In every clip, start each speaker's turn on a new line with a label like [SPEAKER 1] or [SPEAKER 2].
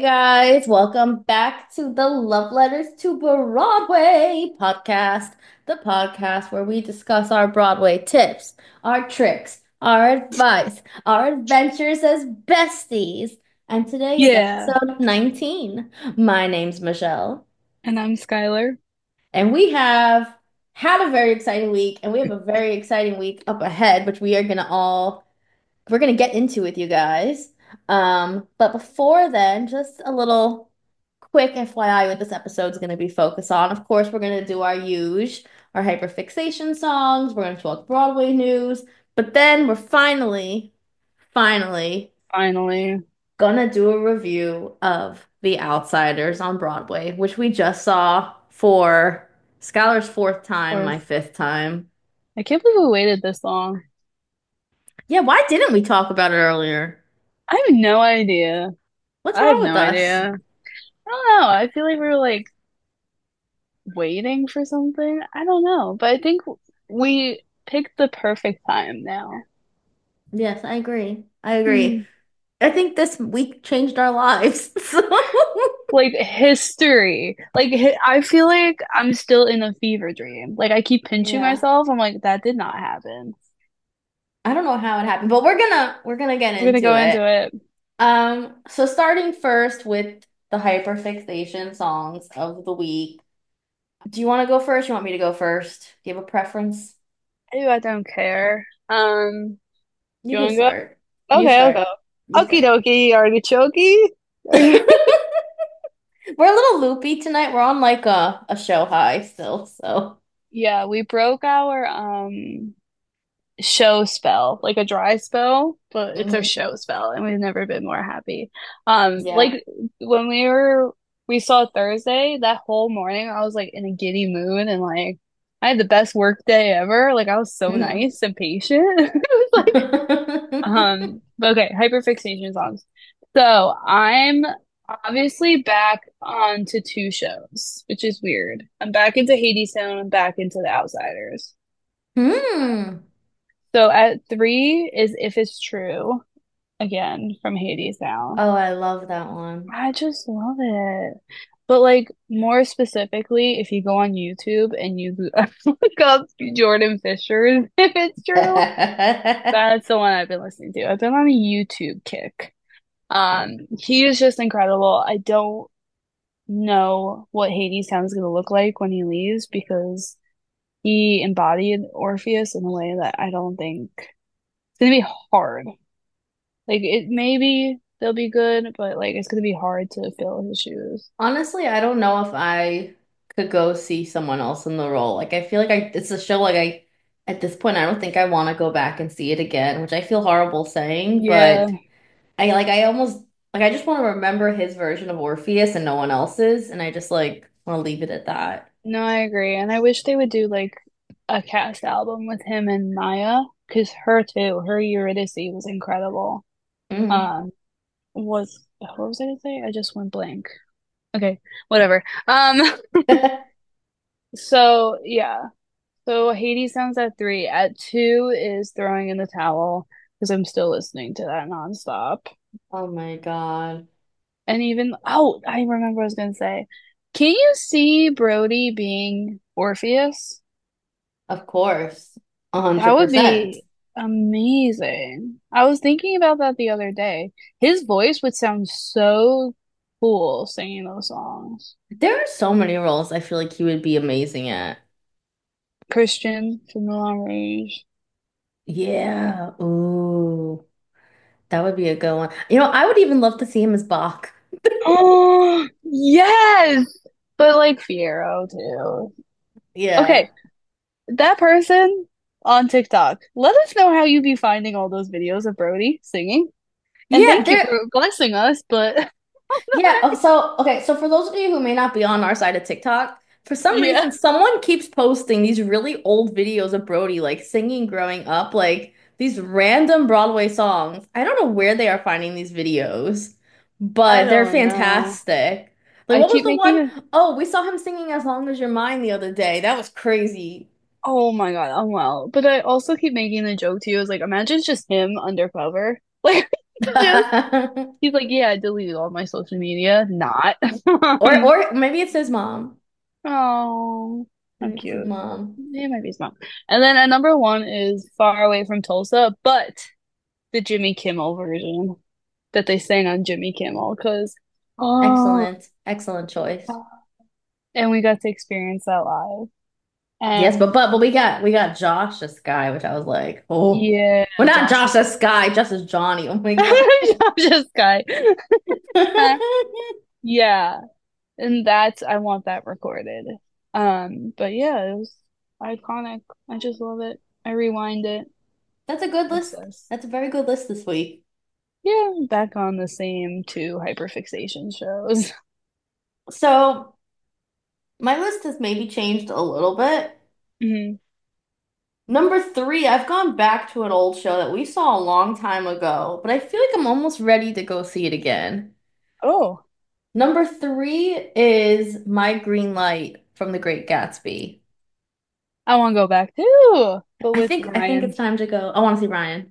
[SPEAKER 1] guys, welcome back to the Love Letters to Broadway podcast, the podcast where we discuss our Broadway tips, our tricks, our advice, our adventures as besties. And today is
[SPEAKER 2] Yeah,
[SPEAKER 1] episode 19. My name's Michelle,
[SPEAKER 2] and I'm Skylar.
[SPEAKER 1] and we have had a very exciting week, and we have a very exciting week up ahead, which we're gonna get into with you guys. But before then, just a little quick FYI what this episode's gonna be focused on. Of course, we're gonna do our hyperfixation songs. We're gonna talk Broadway news, but then we're finally
[SPEAKER 2] Finally,
[SPEAKER 1] gonna do a review of The Outsiders on Broadway, which we just saw for Skylar's fourth time,
[SPEAKER 2] or
[SPEAKER 1] my fifth time.
[SPEAKER 2] I can't believe we waited this long.
[SPEAKER 1] Yeah, why didn't we talk about it earlier?
[SPEAKER 2] I have no idea.
[SPEAKER 1] What's
[SPEAKER 2] I have
[SPEAKER 1] wrong
[SPEAKER 2] no
[SPEAKER 1] with us?
[SPEAKER 2] idea. I don't know. I feel like we were like waiting for something. I don't know, but I think we picked the perfect time now.
[SPEAKER 1] Yes, I agree. I agree.
[SPEAKER 2] Hmm.
[SPEAKER 1] I think this week changed our lives. So
[SPEAKER 2] Like history. I feel like I'm still in a fever dream. Like I keep pinching
[SPEAKER 1] yeah,
[SPEAKER 2] myself. I'm like, that did not happen.
[SPEAKER 1] I don't know how it happened, but we're gonna get
[SPEAKER 2] We're gonna
[SPEAKER 1] into
[SPEAKER 2] go
[SPEAKER 1] it.
[SPEAKER 2] into it.
[SPEAKER 1] So starting first with the hyperfixation songs of the week. Do you want to go first? You want me to go first? Do you have a preference?
[SPEAKER 2] I don't care.
[SPEAKER 1] You
[SPEAKER 2] You
[SPEAKER 1] can
[SPEAKER 2] wanna go?
[SPEAKER 1] start. You
[SPEAKER 2] Okay, I'll go.
[SPEAKER 1] start. You
[SPEAKER 2] Okie
[SPEAKER 1] start.
[SPEAKER 2] dokie, artichoke.
[SPEAKER 1] We're a little loopy tonight. We're on like a show high still, so
[SPEAKER 2] Yeah, we broke our show spell, like a dry spell, but it's a
[SPEAKER 1] mhm.
[SPEAKER 2] show spell, and we've never been more happy.
[SPEAKER 1] Yeah.
[SPEAKER 2] Like when we saw Thursday, that whole morning I was like in a giddy mood and like I had the best work day ever. Like I was so
[SPEAKER 1] Mhm.
[SPEAKER 2] nice and patient. It was like but okay, hyperfixation songs. So I'm obviously back onto two shows, which is weird. I'm back into Hadestown and back into The Outsiders.
[SPEAKER 1] Hmm.
[SPEAKER 2] So at three is If It's True, again from Hadestown.
[SPEAKER 1] Oh, I love that one.
[SPEAKER 2] I just love it. But like more specifically, if you go on YouTube and you look up Jordan Fisher's If It's True, that's the one I've been listening to. I've been on a YouTube kick. He is just incredible. I don't know what Hades Town is going to look like when he leaves because he embodied Orpheus in a way that I don't think it's going to be hard. Like it maybe they'll be good, but like it's going to be hard to fill his shoes.
[SPEAKER 1] Honestly, I don't know if I could go see someone else in the role. Like I feel like it's a show like I at this point I don't think I want to go back and see it again, which I feel horrible saying,
[SPEAKER 2] Yeah,
[SPEAKER 1] but I almost like I just want to remember his version of Orpheus and no one else's, and I just like want to leave it at that.
[SPEAKER 2] no, I agree. And I wish they would do like a cast album with him and Maya, because her too, her Eurydice was incredible.
[SPEAKER 1] Mm.
[SPEAKER 2] Um, what was I gonna say? I just went blank. Okay, whatever. So yeah. So Hades sounds at three. At two is throwing in the towel because I'm still listening to that nonstop.
[SPEAKER 1] Oh my God.
[SPEAKER 2] And even I remember what I was gonna say. Can you see Brody being Orpheus?
[SPEAKER 1] Of course.
[SPEAKER 2] That would
[SPEAKER 1] 100%.
[SPEAKER 2] be amazing. I was thinking about that the other day. His voice would sound so cool singing those songs.
[SPEAKER 1] There are so many roles I feel like he would be amazing at.
[SPEAKER 2] Christian from Moulin Rouge.
[SPEAKER 1] Yeah. Ooh. That would be a good one. You know, I would even love to see him as Bach.
[SPEAKER 2] Oh, yes! But like Fiero too.
[SPEAKER 1] Yeah.
[SPEAKER 2] Okay, that person on TikTok, let us know how you be finding all those videos of Brody singing. And
[SPEAKER 1] Yeah,
[SPEAKER 2] thank you
[SPEAKER 1] there
[SPEAKER 2] for blessing us, but
[SPEAKER 1] yeah, so okay, so for those of you who may not be on our side of TikTok, for some
[SPEAKER 2] yeah,
[SPEAKER 1] reason someone keeps posting these really old videos of Brody like singing growing up, like these random Broadway songs. I don't know where they are finding these videos,
[SPEAKER 2] I
[SPEAKER 1] but they're
[SPEAKER 2] don't know.
[SPEAKER 1] fantastic. Like
[SPEAKER 2] I
[SPEAKER 1] what was
[SPEAKER 2] keep
[SPEAKER 1] the one?
[SPEAKER 2] making
[SPEAKER 1] Oh, we saw him singing As Long as You're Mine the other day. That was crazy.
[SPEAKER 2] oh my God, I'm well. But I also keep making the joke to you is like, imagine it's just him undercover. Like, Just he's like, yeah, I deleted all my social media. Not.
[SPEAKER 1] Or maybe it's his mom.
[SPEAKER 2] Oh, how
[SPEAKER 1] Maybe it's his
[SPEAKER 2] cute.
[SPEAKER 1] mom.
[SPEAKER 2] Yeah, maybe it's not. And then at number one is Far Away from Tulsa, but the Jimmy Kimmel version that they sang on Jimmy Kimmel, because oh,
[SPEAKER 1] Excellent. Excellent choice.
[SPEAKER 2] and we got to experience that live.
[SPEAKER 1] Yes,
[SPEAKER 2] And
[SPEAKER 1] but we got Josh as Sky, which I was like, oh.
[SPEAKER 2] yeah,
[SPEAKER 1] Well, not
[SPEAKER 2] Josh
[SPEAKER 1] Josh
[SPEAKER 2] is
[SPEAKER 1] as Sky, just as Johnny. Oh my God.
[SPEAKER 2] Josh is guy. Yeah, and that's I want that recorded. But yeah, it was iconic. I just love it. I rewind it.
[SPEAKER 1] That's a good list.
[SPEAKER 2] Obsessed.
[SPEAKER 1] That's a very good list this week.
[SPEAKER 2] Yeah, back on the same two hyperfixation shows.
[SPEAKER 1] So my list has maybe changed a little bit.
[SPEAKER 2] Mhm.
[SPEAKER 1] Number three, I've gone back to an old show that we saw a long time ago, but I feel like I'm almost ready to go see it again.
[SPEAKER 2] Oh,
[SPEAKER 1] Number three is My Green Light from The Great Gatsby.
[SPEAKER 2] I want to go back too, but
[SPEAKER 1] I
[SPEAKER 2] with
[SPEAKER 1] think I think it's
[SPEAKER 2] Ryan.
[SPEAKER 1] time to go. I want to see Ryan.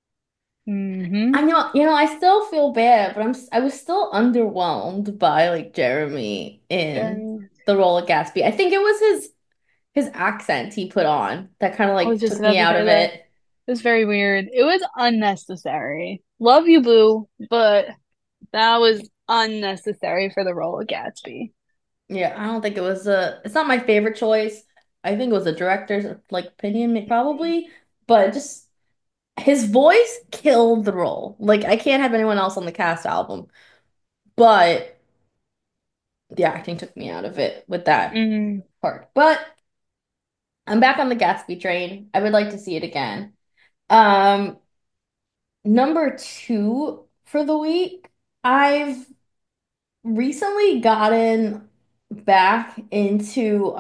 [SPEAKER 2] Hmm.
[SPEAKER 1] I still feel bad, but I was still underwhelmed by like Jeremy in
[SPEAKER 2] Jeremy.
[SPEAKER 1] the role of Gatsby. I think it was his accent he put on that kind of
[SPEAKER 2] I was
[SPEAKER 1] like
[SPEAKER 2] just
[SPEAKER 1] took me
[SPEAKER 2] about to
[SPEAKER 1] out
[SPEAKER 2] say
[SPEAKER 1] of
[SPEAKER 2] that.
[SPEAKER 1] it.
[SPEAKER 2] It was very weird. It was unnecessary. Love you, Boo, but that was unnecessary for the role of Gatsby.
[SPEAKER 1] Yeah, I don't think it was a. It's not my favorite choice. I think it was a director's like opinion, probably, but just his voice killed the role. Like I can't have anyone else on the cast album, but the acting took me out of it with that
[SPEAKER 2] Mm.
[SPEAKER 1] part. But I'm back on the Gatsby train. I would like to see it again. Um, Number two for the week, I've recently gotten back into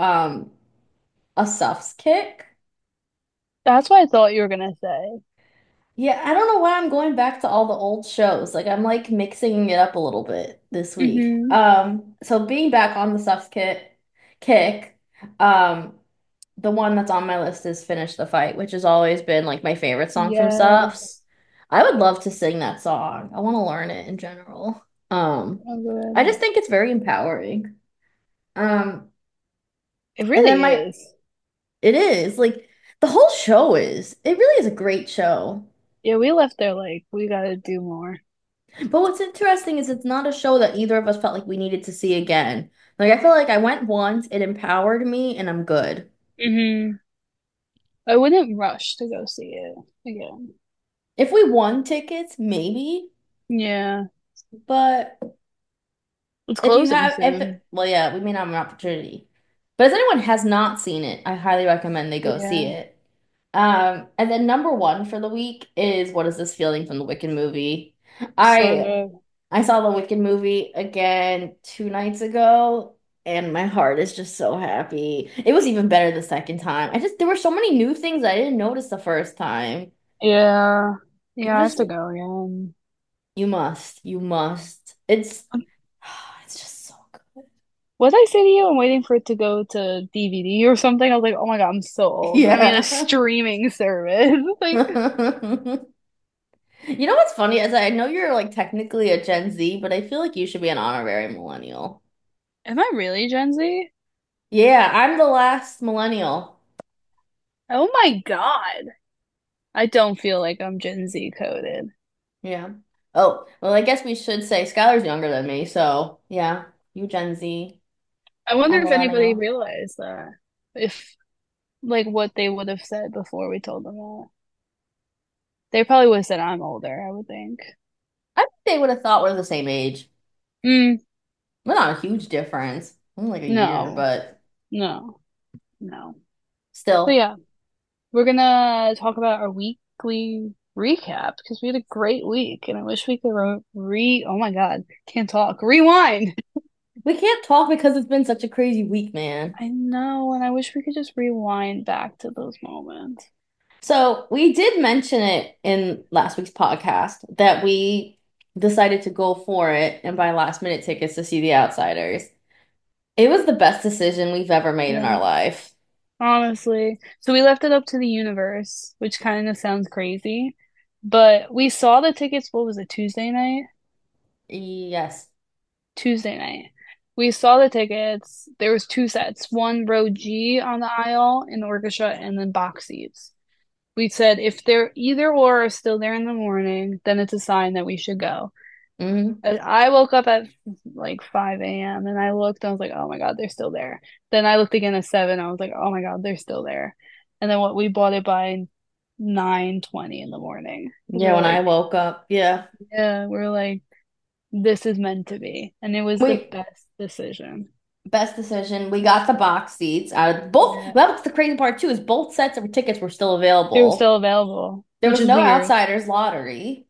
[SPEAKER 1] a Suffs kick.
[SPEAKER 2] That's what I thought you were gonna say.
[SPEAKER 1] Yeah, I don't know why I'm going back to all the old shows. Like I'm like mixing it up a little bit this week.
[SPEAKER 2] Hmm.
[SPEAKER 1] So being back on the Suffs kick, um, the one that's on my list is Finish the Fight, which has always been like my favorite song from
[SPEAKER 2] Yes.
[SPEAKER 1] Suffs. I would love to sing that song. I want to learn it in general.
[SPEAKER 2] Oh,
[SPEAKER 1] I just
[SPEAKER 2] good.
[SPEAKER 1] think it's very empowering. Um,
[SPEAKER 2] It
[SPEAKER 1] and
[SPEAKER 2] really
[SPEAKER 1] then my
[SPEAKER 2] is.
[SPEAKER 1] it is like the whole show is. It really is a great show.
[SPEAKER 2] Yeah, we left there like we gotta do more.
[SPEAKER 1] But what's interesting is it's not a show that either of us felt like we needed to see again. Like I feel like I went once, it empowered me, and I'm good.
[SPEAKER 2] Hmm. I wouldn't rush to go see it again.
[SPEAKER 1] If we won tickets, maybe,
[SPEAKER 2] Yeah,
[SPEAKER 1] but
[SPEAKER 2] it's
[SPEAKER 1] if you
[SPEAKER 2] closing
[SPEAKER 1] have,
[SPEAKER 2] soon.
[SPEAKER 1] well, yeah, we may not have an opportunity. But if anyone has not seen it, I highly recommend they go see
[SPEAKER 2] Yeah,
[SPEAKER 1] it. And then number one for the week is What Is This Feeling from the Wicked movie.
[SPEAKER 2] so
[SPEAKER 1] I
[SPEAKER 2] good.
[SPEAKER 1] I saw the Wicked movie again 2 nights ago, and my heart is just so happy. It was even better the second time. There were so many new things I didn't notice the first time.
[SPEAKER 2] Yeah,
[SPEAKER 1] It
[SPEAKER 2] yeah, I have
[SPEAKER 1] just,
[SPEAKER 2] to go again.
[SPEAKER 1] you must. It's just so good.
[SPEAKER 2] What did I say to you? I'm waiting for it to go to DVD or something. I was like, oh my God, I'm so old. I mean, a
[SPEAKER 1] Yeah.
[SPEAKER 2] streaming service. Like,
[SPEAKER 1] You know what's funny is I know you're like technically a Gen Z, but I feel like you should be an honorary millennial.
[SPEAKER 2] am I really Gen Z?
[SPEAKER 1] Yeah, I'm the last millennial.
[SPEAKER 2] Oh my God. I don't feel like I'm Gen Z coded.
[SPEAKER 1] Yeah. Oh, well, I guess we should say Skylar's younger than me, so yeah, you Gen Z,
[SPEAKER 2] I wonder
[SPEAKER 1] I'm
[SPEAKER 2] if anybody
[SPEAKER 1] millennial.
[SPEAKER 2] realized that. If, like, what they would have said before we told them that. They probably would have said I'm older, I would think.
[SPEAKER 1] I think they would have thought we're the same age.
[SPEAKER 2] Mm,
[SPEAKER 1] We're not a huge difference, only like a year,
[SPEAKER 2] no,
[SPEAKER 1] but
[SPEAKER 2] no, no. But
[SPEAKER 1] still.
[SPEAKER 2] yeah, we're gonna talk about our weekly recap because we had a great week and I wish we could oh my God, can't talk. Rewind.
[SPEAKER 1] We can't talk because it's been such a crazy week, man.
[SPEAKER 2] I know, and I wish we could just rewind back to those moments.
[SPEAKER 1] So we did mention it in last week's podcast that we decided to go for it and buy last minute tickets to see The Outsiders. It was the best decision we've ever made in
[SPEAKER 2] Yeah,
[SPEAKER 1] our life.
[SPEAKER 2] honestly. So we left it up to the universe, which kind of sounds crazy. But we saw the tickets, what was it, Tuesday night?
[SPEAKER 1] Yes.
[SPEAKER 2] Tuesday night. We saw the tickets. There was two sets, one row G on the aisle in the orchestra and then box seats. We said if they're either or are still there in the morning, then it's a sign that we should go.
[SPEAKER 1] Hmm.
[SPEAKER 2] And I woke up at like 5 a.m. and I looked and I was like, oh my God, they're still there. Then I looked again at 7. I was like, oh my God, they're still there. And then what we bought it by 9:20 in the morning. We
[SPEAKER 1] Yeah,
[SPEAKER 2] were
[SPEAKER 1] when I
[SPEAKER 2] like,
[SPEAKER 1] woke up, yeah.
[SPEAKER 2] yeah, we're like, this is meant to be. And it was the
[SPEAKER 1] We
[SPEAKER 2] best decision.
[SPEAKER 1] best decision. We got the box seats out of both.
[SPEAKER 2] Yeah.
[SPEAKER 1] That's the crazy part too, is both sets of tickets were still
[SPEAKER 2] They were
[SPEAKER 1] available.
[SPEAKER 2] still available,
[SPEAKER 1] There
[SPEAKER 2] which
[SPEAKER 1] was
[SPEAKER 2] is
[SPEAKER 1] no
[SPEAKER 2] weird.
[SPEAKER 1] outsiders lottery.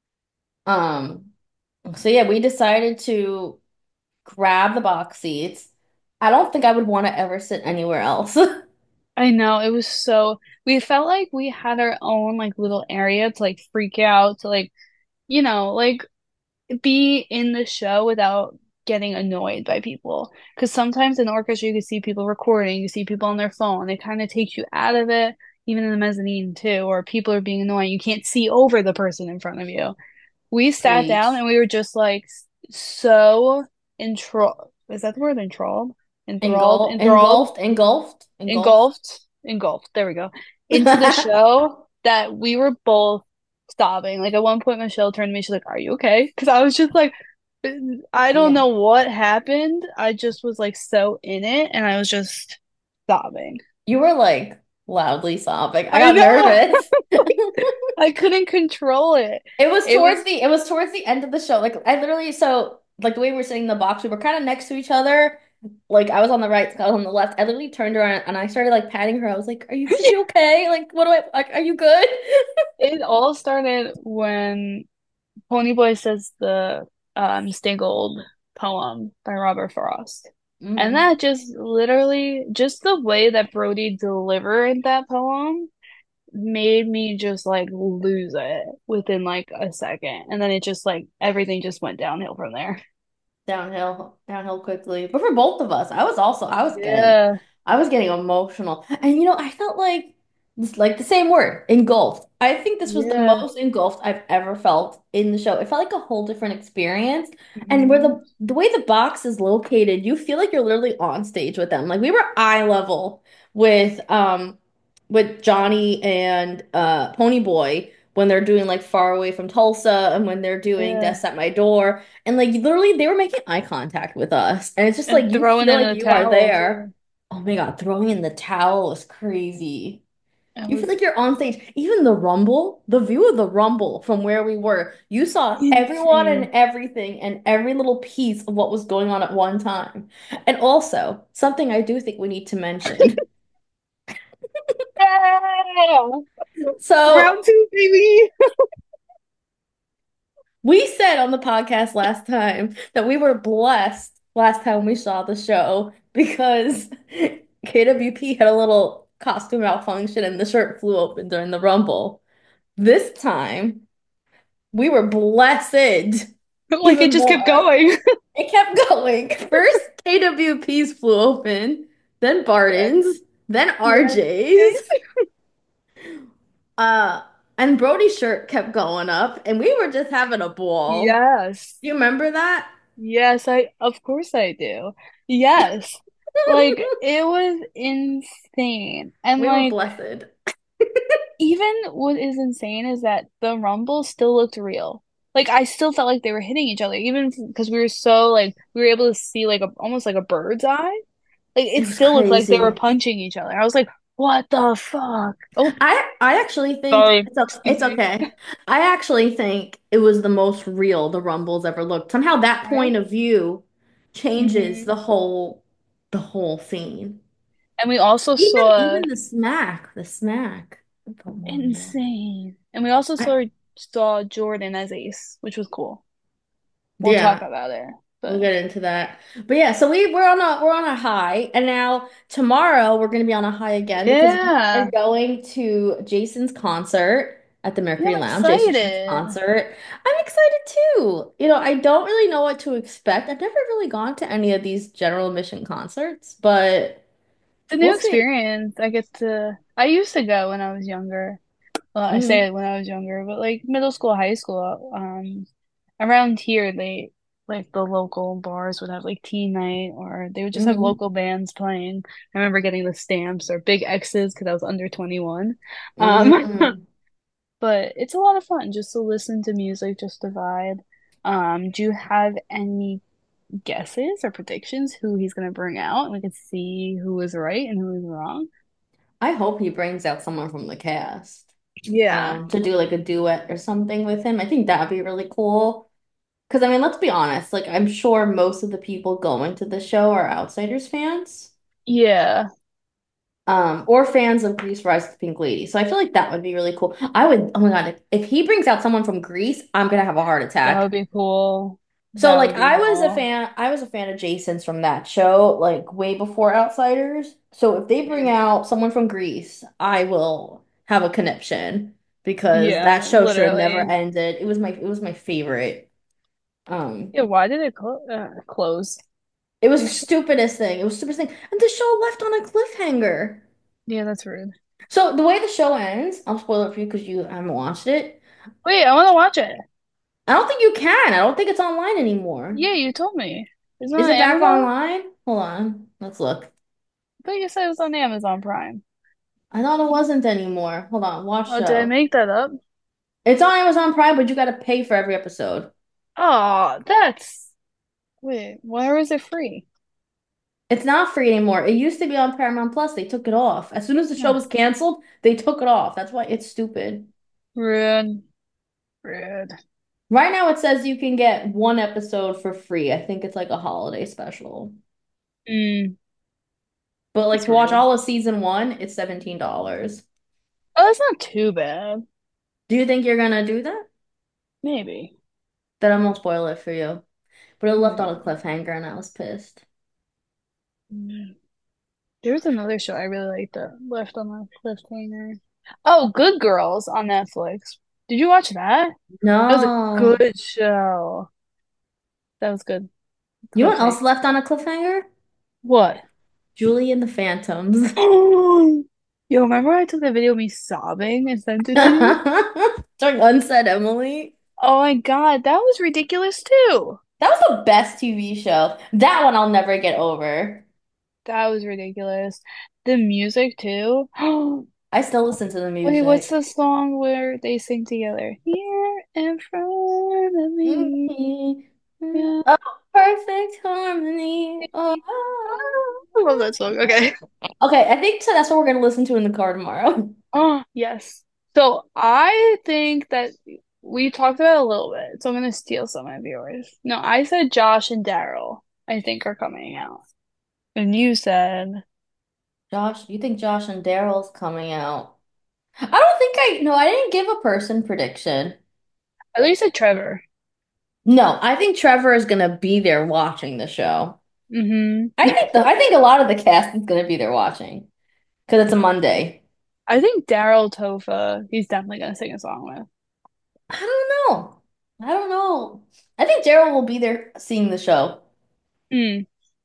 [SPEAKER 1] Um, so yeah, we decided to grab the box seats. I don't think I would want to ever sit anywhere else.
[SPEAKER 2] I know it was so we felt like we had our own like little area to like freak out to like like be in the show without getting annoyed by people. Because sometimes in the orchestra, you can see people recording, you see people on their phone. It kind of takes you out of it, even in the mezzanine too, or people are being annoying. You can't see over the person in front of you. We sat down and
[SPEAKER 1] Preach.
[SPEAKER 2] we were just like so enthralled. Is that the word enthralled? Enthralled,
[SPEAKER 1] Engulfed.
[SPEAKER 2] engulfed. There we go. Into the show that we were both sobbing. Like at one point, Michelle turned to me, she's like, "Are you okay?" Because I was just like, I don't
[SPEAKER 1] Yeah.
[SPEAKER 2] know what happened. I just was like so in it, and I was just sobbing.
[SPEAKER 1] You were like loudly sobbing. I
[SPEAKER 2] I
[SPEAKER 1] got
[SPEAKER 2] know.
[SPEAKER 1] nervous.
[SPEAKER 2] I couldn't control it. It was
[SPEAKER 1] It was towards the end of the show. Like I literally so like the way we were sitting in the box, we were kind of next to each other. Like I was on the right, Scott was on the left. I literally turned around and I started like patting her. I was like, is she okay? Like, what do I like, are you good?"
[SPEAKER 2] it all started when Ponyboy says the Stay Gold poem by Robert Frost. And
[SPEAKER 1] Hmm.
[SPEAKER 2] that just literally, just the way that Brody delivered that poem made me just like lose it within like a second. And then it just like everything just went downhill from there.
[SPEAKER 1] Downhill quickly. But for both of us,
[SPEAKER 2] Yeah,
[SPEAKER 1] I was getting emotional. And I felt like this like the same word, engulfed. I think this was the
[SPEAKER 2] yeah.
[SPEAKER 1] most engulfed I've ever felt in the show. It felt like a whole different experience. And where
[SPEAKER 2] Mhm.
[SPEAKER 1] the way the box is located, you feel like you're literally on stage with them. Like we were eye level with Johnny and Ponyboy when they're doing like Far Away from Tulsa and when they're doing
[SPEAKER 2] Yeah.
[SPEAKER 1] Death's at My Door. And like literally they were making eye contact with us. And it's just
[SPEAKER 2] And
[SPEAKER 1] like you
[SPEAKER 2] throwing
[SPEAKER 1] feel
[SPEAKER 2] in
[SPEAKER 1] like
[SPEAKER 2] the
[SPEAKER 1] you are
[SPEAKER 2] towel
[SPEAKER 1] there.
[SPEAKER 2] too.
[SPEAKER 1] Oh my God, throwing in the towel was crazy.
[SPEAKER 2] It
[SPEAKER 1] You feel
[SPEAKER 2] was
[SPEAKER 1] like you're on stage. Even the Rumble, the view of the Rumble from where we were, you saw everyone and
[SPEAKER 2] insane.
[SPEAKER 1] everything and every little piece of what was going on at one time. And also, something I do think we need to mention.
[SPEAKER 2] Yeah.
[SPEAKER 1] So
[SPEAKER 2] Round two, baby.
[SPEAKER 1] we said on the podcast last time that we were blessed last time we saw the show because KWP had a little costume malfunction and the shirt flew open during the Rumble. This time, we were blessed
[SPEAKER 2] Like it
[SPEAKER 1] even
[SPEAKER 2] just kept
[SPEAKER 1] more.
[SPEAKER 2] going.
[SPEAKER 1] It kept going. First, KWP's flew open, then
[SPEAKER 2] Yes.
[SPEAKER 1] Barton's, then
[SPEAKER 2] Yes. Yes.
[SPEAKER 1] RJ's. Uh, and Brody's shirt kept going up, and we were just having a ball.
[SPEAKER 2] Yes.
[SPEAKER 1] Do you remember that?
[SPEAKER 2] Yes, of course I do. Yes. Like it was insane. And
[SPEAKER 1] We were
[SPEAKER 2] like
[SPEAKER 1] blessed.
[SPEAKER 2] even what is insane is that the Rumble still looked real. Like I still felt like they were hitting each other, even because we were so like we were able to see like almost like a bird's eye. Like
[SPEAKER 1] It
[SPEAKER 2] it
[SPEAKER 1] was
[SPEAKER 2] still looked like they were
[SPEAKER 1] crazy.
[SPEAKER 2] punching each other. I was like, what the fuck? Oh,
[SPEAKER 1] I actually think
[SPEAKER 2] sorry. Excuse
[SPEAKER 1] it's
[SPEAKER 2] me.
[SPEAKER 1] okay. I actually think it was the most real the Rumbles ever looked. Somehow that
[SPEAKER 2] Right?
[SPEAKER 1] point of view changes
[SPEAKER 2] Hmm.
[SPEAKER 1] the whole scene.
[SPEAKER 2] And we also saw
[SPEAKER 1] Even the smack. Come on now.
[SPEAKER 2] insane. And we also
[SPEAKER 1] I,
[SPEAKER 2] saw Jordan as Ace, which was cool. Won't talk
[SPEAKER 1] yeah,
[SPEAKER 2] about it,
[SPEAKER 1] we'll
[SPEAKER 2] but
[SPEAKER 1] get into that. But yeah, so we're on a high, and now tomorrow we're gonna be on a high again because we are
[SPEAKER 2] yeah.
[SPEAKER 1] going to Jason's concert at the
[SPEAKER 2] Yeah,
[SPEAKER 1] Mercury
[SPEAKER 2] I'm
[SPEAKER 1] Lounge. Jason Schmidt's
[SPEAKER 2] excited.
[SPEAKER 1] concert. I'm excited too. I don't really know what to expect. I've never really gone to any of these general admission concerts, but
[SPEAKER 2] It's a new
[SPEAKER 1] we'll see.
[SPEAKER 2] experience. I used to go when I was younger. Well, I say
[SPEAKER 1] Hmm.
[SPEAKER 2] it when I was younger, but like middle school, high school, around here they like the local bars would have like teen night or they would just have
[SPEAKER 1] Hmm.
[SPEAKER 2] local bands playing. I remember getting the stamps or big X's because I was under 21. Um,
[SPEAKER 1] Hmm.
[SPEAKER 2] but it's a lot of fun just to listen to music, just to vibe. Do you have any guesses or predictions who he's gonna bring out? And we can see who was right and who was wrong.
[SPEAKER 1] I hope he brings out someone from the cast,
[SPEAKER 2] Yeah.
[SPEAKER 1] to do like a duet or something with him. I think that'd be really cool. Because I mean, let's be honest, like I'm sure most of the people going to the show are Outsiders fans.
[SPEAKER 2] Yeah,
[SPEAKER 1] Or fans of Grease Rise of the Pink Lady. So I feel like that would be really cool. I would, oh my God, if he brings out someone from Grease, I'm gonna have a heart
[SPEAKER 2] that would
[SPEAKER 1] attack.
[SPEAKER 2] be cool.
[SPEAKER 1] So
[SPEAKER 2] That
[SPEAKER 1] like
[SPEAKER 2] would be cool.
[SPEAKER 1] I was a fan of Jason's from that show, like way before Outsiders. So if they bring out someone from Grease, I will have a conniption because
[SPEAKER 2] Yeah,
[SPEAKER 1] that show should have never
[SPEAKER 2] literally.
[SPEAKER 1] ended. It was my favorite. Um,
[SPEAKER 2] Yeah, why did it close?
[SPEAKER 1] it was
[SPEAKER 2] They
[SPEAKER 1] the
[SPEAKER 2] sh
[SPEAKER 1] stupidest thing. It was the stupidest thing. And the show left on a cliffhanger.
[SPEAKER 2] Yeah, that's rude.
[SPEAKER 1] So the way the show ends, I'll spoil it for you because you haven't watched it.
[SPEAKER 2] Wait, I want to watch it.
[SPEAKER 1] I don't think you can. I don't think it's online anymore.
[SPEAKER 2] Yeah, you told me. Is it
[SPEAKER 1] Is
[SPEAKER 2] on
[SPEAKER 1] it back
[SPEAKER 2] Amazon?
[SPEAKER 1] online? Hold on. Let's look.
[SPEAKER 2] I thought you said it was on Amazon Prime.
[SPEAKER 1] I thought it wasn't anymore. Hold on. Watch
[SPEAKER 2] Oh, did I
[SPEAKER 1] show.
[SPEAKER 2] make that up?
[SPEAKER 1] It's on Amazon Prime, but you got to pay for every episode.
[SPEAKER 2] Oh, that's wait, where is it free?
[SPEAKER 1] It's not free anymore. It used to be on Paramount Plus. They took it off. As soon as the show
[SPEAKER 2] Oh,
[SPEAKER 1] was canceled, they took it off. That's why it's stupid.
[SPEAKER 2] rude, rude.
[SPEAKER 1] Right now, it says you can get one episode for free. I think it's like a holiday special.
[SPEAKER 2] Mm,
[SPEAKER 1] But like
[SPEAKER 2] that's
[SPEAKER 1] to watch
[SPEAKER 2] rude.
[SPEAKER 1] all of season one, it's $17.
[SPEAKER 2] Oh, that's not too bad.
[SPEAKER 1] Do you think you're gonna do that?
[SPEAKER 2] Maybe.
[SPEAKER 1] Then I won't spoil it for you. But it left on a
[SPEAKER 2] Maybe.
[SPEAKER 1] cliffhanger and I was pissed.
[SPEAKER 2] Mm. There was another show I really liked that left on a cliffhanger. Oh, Good Girls on Netflix. Did you watch that? That was a
[SPEAKER 1] No.
[SPEAKER 2] good show. That was good.
[SPEAKER 1] You know what
[SPEAKER 2] Cliffhanger.
[SPEAKER 1] else left on a cliffhanger?
[SPEAKER 2] What?
[SPEAKER 1] Julie and the Phantoms.
[SPEAKER 2] Yo, remember I took a video of me sobbing and sent it to you?
[SPEAKER 1] During Unsaid Emily.
[SPEAKER 2] Oh my God, that was ridiculous too.
[SPEAKER 1] That was the best TV show. That one I'll never get over.
[SPEAKER 2] That was ridiculous. The music too.
[SPEAKER 1] I still listen to the
[SPEAKER 2] Wait, what's
[SPEAKER 1] music.
[SPEAKER 2] the song where they sing together? Here in front of me. Yeah.
[SPEAKER 1] Oh, perfect harmony. Oh.
[SPEAKER 2] I love that song. Okay.
[SPEAKER 1] Okay, I think so that's what we're gonna listen to in the car tomorrow.
[SPEAKER 2] Oh, yes. So I think that we talked about it a little bit, so I'm gonna steal some of yours. No, I said Josh and Daryl, I think are coming out. And you said,
[SPEAKER 1] Josh, you think Josh and Daryl's coming out? I don't think I, no, I didn't give a person prediction.
[SPEAKER 2] at least said Trevor.
[SPEAKER 1] No, I think Trevor is gonna be there watching the show.
[SPEAKER 2] Hmm.
[SPEAKER 1] I think a lot of the cast is gonna be there watching because it's a Monday.
[SPEAKER 2] I think Daryl Tofa, he's definitely gonna sing a song with.
[SPEAKER 1] I don't know. I don't know. I think Daryl will be there seeing the show.
[SPEAKER 2] Hmm.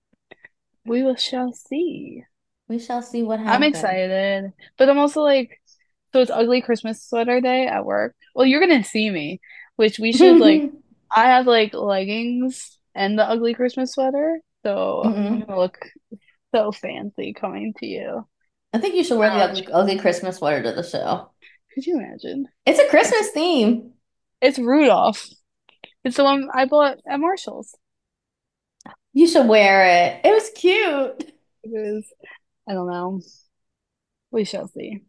[SPEAKER 2] We will shall see.
[SPEAKER 1] We shall see what
[SPEAKER 2] I'm
[SPEAKER 1] happens.
[SPEAKER 2] excited, but I'm also like, so it's ugly Christmas sweater day at work. Well, you're gonna see me, which we should like. I have like leggings and the ugly Christmas sweater, so I'm
[SPEAKER 1] Mm-mm.
[SPEAKER 2] gonna look so fancy coming to you.
[SPEAKER 1] I think you should wear
[SPEAKER 2] I
[SPEAKER 1] the
[SPEAKER 2] don't know.
[SPEAKER 1] ugly Christmas sweater to the show.
[SPEAKER 2] Could you imagine?
[SPEAKER 1] It's a
[SPEAKER 2] It's
[SPEAKER 1] Christmas theme.
[SPEAKER 2] it's Rudolph. It's the one I bought at Marshall's.
[SPEAKER 1] You should wear it. It was cute.
[SPEAKER 2] It is. I don't know. We shall see.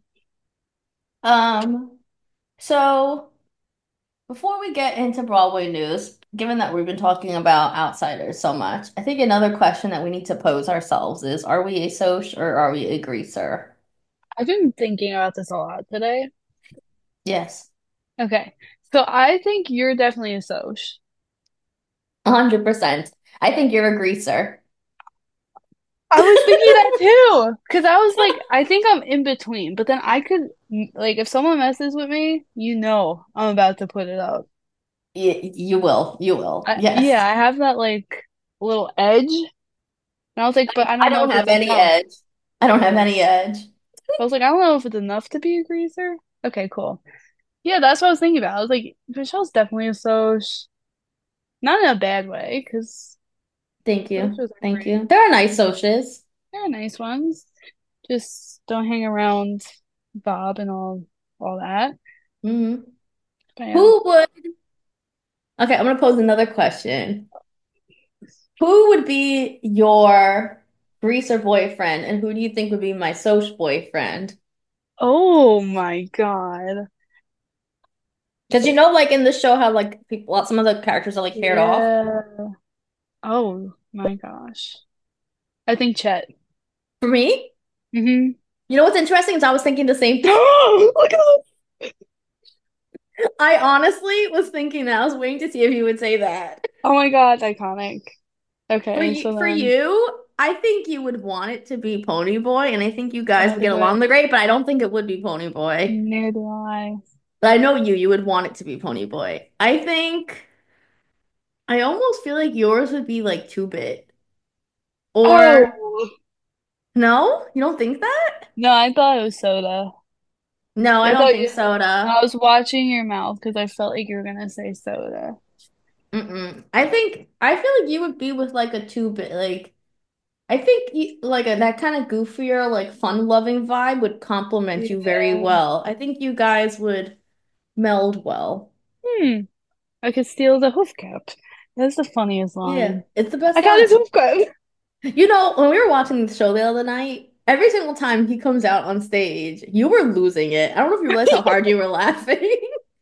[SPEAKER 1] Um, so before we get into Broadway news, given that we've been talking about outsiders so much, I think another question that we need to pose ourselves is, are we a Soch or are we a greaser?
[SPEAKER 2] I've been thinking about this a lot today.
[SPEAKER 1] Yes,
[SPEAKER 2] Okay, so I think you're definitely a Soch.
[SPEAKER 1] 100%. I think you're a greaser.
[SPEAKER 2] I was thinking that too, because I was like, I think I'm in between, but then I could, like, if someone messes with me, I'm about to put it up.
[SPEAKER 1] You will. You will.
[SPEAKER 2] Yeah,
[SPEAKER 1] Yes.
[SPEAKER 2] I have that like little edge, and I was like, but I
[SPEAKER 1] I
[SPEAKER 2] don't know
[SPEAKER 1] don't
[SPEAKER 2] if
[SPEAKER 1] have
[SPEAKER 2] it's
[SPEAKER 1] any
[SPEAKER 2] enough.
[SPEAKER 1] edge. I don't have any edge.
[SPEAKER 2] I was like, I don't know if it's enough to be a greaser. Okay, cool. Yeah, that's what I was thinking about. I was like, Michelle's definitely a Soch. Not in a bad way, because
[SPEAKER 1] Thank you.
[SPEAKER 2] Sochos are
[SPEAKER 1] Thank
[SPEAKER 2] great.
[SPEAKER 1] you. There are nice socials.
[SPEAKER 2] They're nice ones. Just don't hang around Bob and all that.
[SPEAKER 1] Hmm.
[SPEAKER 2] But yeah.
[SPEAKER 1] Who would, okay, I'm gonna pose another question. Who would be your greaser boyfriend, and who do you think would be my social boyfriend?
[SPEAKER 2] Oh my God.
[SPEAKER 1] Because you know, like in the show, how like people, well, some of the characters are like paired off.
[SPEAKER 2] Yeah. Oh my gosh. I think Chet.
[SPEAKER 1] For me,
[SPEAKER 2] Hmm.
[SPEAKER 1] you know what's interesting is I was thinking the same thing.
[SPEAKER 2] Look at this.
[SPEAKER 1] I honestly was thinking that. I was waiting to see if you would say that.
[SPEAKER 2] Oh my God, iconic. Okay, so
[SPEAKER 1] For
[SPEAKER 2] then
[SPEAKER 1] you, I think you would want it to be Pony Boy, and I think you guys
[SPEAKER 2] so
[SPEAKER 1] would
[SPEAKER 2] do
[SPEAKER 1] get along
[SPEAKER 2] I.
[SPEAKER 1] the great, but I don't think it would be Pony Boy.
[SPEAKER 2] Neither do I.
[SPEAKER 1] But I know you would want it to be Pony Boy. I think I almost feel like yours would be like 2-bit. Or
[SPEAKER 2] Oh
[SPEAKER 1] no, you don't think that?
[SPEAKER 2] no, I thought it was Soda.
[SPEAKER 1] No, I
[SPEAKER 2] I
[SPEAKER 1] don't
[SPEAKER 2] thought
[SPEAKER 1] think
[SPEAKER 2] you. I
[SPEAKER 1] Soda.
[SPEAKER 2] was watching your mouth because I felt like you were gonna say Soda.
[SPEAKER 1] Mm-mm. I feel like you would be with like a 2-bit, like I think like that kind of goofier, like fun-loving vibe would complement you very
[SPEAKER 2] Yeah.
[SPEAKER 1] well. I think you guys would meld well.
[SPEAKER 2] Hmm. I could steal the hoof cap. That's the funniest
[SPEAKER 1] Yeah,
[SPEAKER 2] line.
[SPEAKER 1] it's the
[SPEAKER 2] I
[SPEAKER 1] best
[SPEAKER 2] got his
[SPEAKER 1] line.
[SPEAKER 2] hoof cap.
[SPEAKER 1] You know, when we were watching the show the other night, every single time he comes out on stage, you were losing it. I don't know if you realized how hard you were laughing.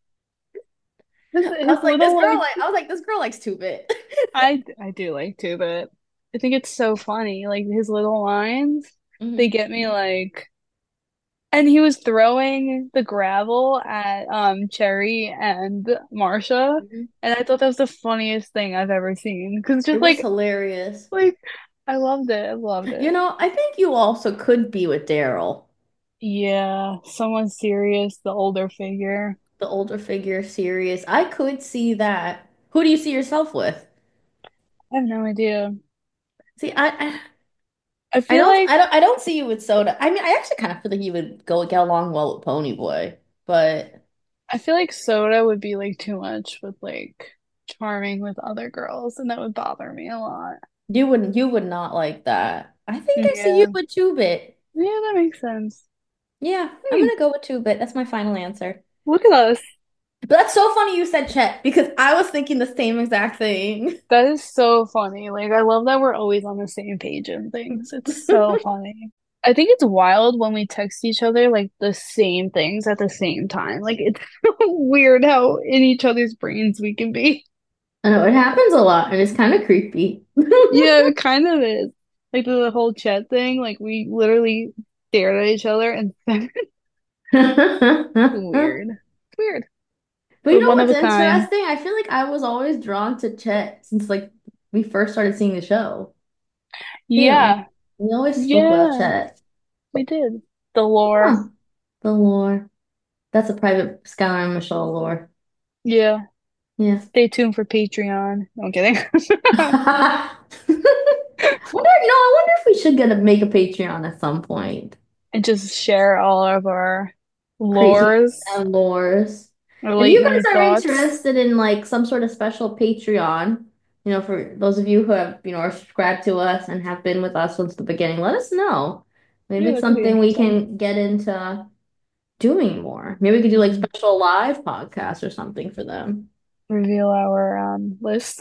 [SPEAKER 2] His little like
[SPEAKER 1] I was like, this girl likes 2-bit.
[SPEAKER 2] I do like too, but I think it's so funny. Like his little lines, they
[SPEAKER 1] Mhm.
[SPEAKER 2] get me like. And he was throwing the gravel at Cherry and Marsha,
[SPEAKER 1] Mhm.
[SPEAKER 2] and I thought that was the funniest thing I've ever seen. Because
[SPEAKER 1] It
[SPEAKER 2] just
[SPEAKER 1] was hilarious.
[SPEAKER 2] like I loved it. I loved
[SPEAKER 1] You
[SPEAKER 2] it.
[SPEAKER 1] know, I think you also could be with Daryl,
[SPEAKER 2] Yeah, someone serious, the older figure.
[SPEAKER 1] the older figure, serious. I could see that. Who do you see yourself with?
[SPEAKER 2] I have no idea.
[SPEAKER 1] See,
[SPEAKER 2] I feel like
[SPEAKER 1] I don't see you with Soda. I mean, I actually kind of feel like you would go get along well with Pony Boy, but
[SPEAKER 2] I feel like Soda would be like too much with like charming with other girls, and that would bother me a lot.
[SPEAKER 1] you would not like that. I think I see you
[SPEAKER 2] Yeah,
[SPEAKER 1] with 2-bit.
[SPEAKER 2] yeah, that makes sense.
[SPEAKER 1] Yeah, I'm
[SPEAKER 2] Hmm,
[SPEAKER 1] gonna go with 2-bit. That's my final answer.
[SPEAKER 2] look at us.
[SPEAKER 1] But that's so funny you said Chet because I was thinking the same exact thing.
[SPEAKER 2] That is so funny. Like, I love that we're always on the same page and things. It's so funny. I think it's wild when we text each other like the same things at the same time. Like, it's so weird how in each other's brains we can be.
[SPEAKER 1] I know it happens a lot and it's kind of creepy.
[SPEAKER 2] Yeah, it kind of is. Like, the whole chat thing, like, we literally stared at each other and it's
[SPEAKER 1] But
[SPEAKER 2] weird. It's weird,
[SPEAKER 1] you
[SPEAKER 2] but
[SPEAKER 1] know
[SPEAKER 2] one of
[SPEAKER 1] what's
[SPEAKER 2] a kind.
[SPEAKER 1] interesting? I feel like I was always drawn to Chet since like we first started seeing the show. You know,
[SPEAKER 2] Yeah,
[SPEAKER 1] we always spoke about
[SPEAKER 2] yeah,
[SPEAKER 1] Chet.
[SPEAKER 2] we did. The lore.
[SPEAKER 1] Huh. The lore. That's a private Skylar and Michelle lore.
[SPEAKER 2] Yeah.
[SPEAKER 1] Yeah.
[SPEAKER 2] Stay tuned for Patreon. No, I'm kidding.
[SPEAKER 1] I wonder if we should make a Patreon at some point.
[SPEAKER 2] And just share all of our
[SPEAKER 1] Crazy
[SPEAKER 2] lores
[SPEAKER 1] lores.
[SPEAKER 2] or
[SPEAKER 1] If you
[SPEAKER 2] late
[SPEAKER 1] guys
[SPEAKER 2] night
[SPEAKER 1] are
[SPEAKER 2] thoughts.
[SPEAKER 1] interested in like some sort of special Patreon, for those of you who have, are subscribed to us and have been with us since the beginning, let us know. Maybe
[SPEAKER 2] Yeah,
[SPEAKER 1] it's
[SPEAKER 2] that could be
[SPEAKER 1] something we
[SPEAKER 2] interesting.
[SPEAKER 1] can get into doing more. Maybe we could do like
[SPEAKER 2] Mhm.
[SPEAKER 1] special live podcasts or something for them.
[SPEAKER 2] Reveal our list.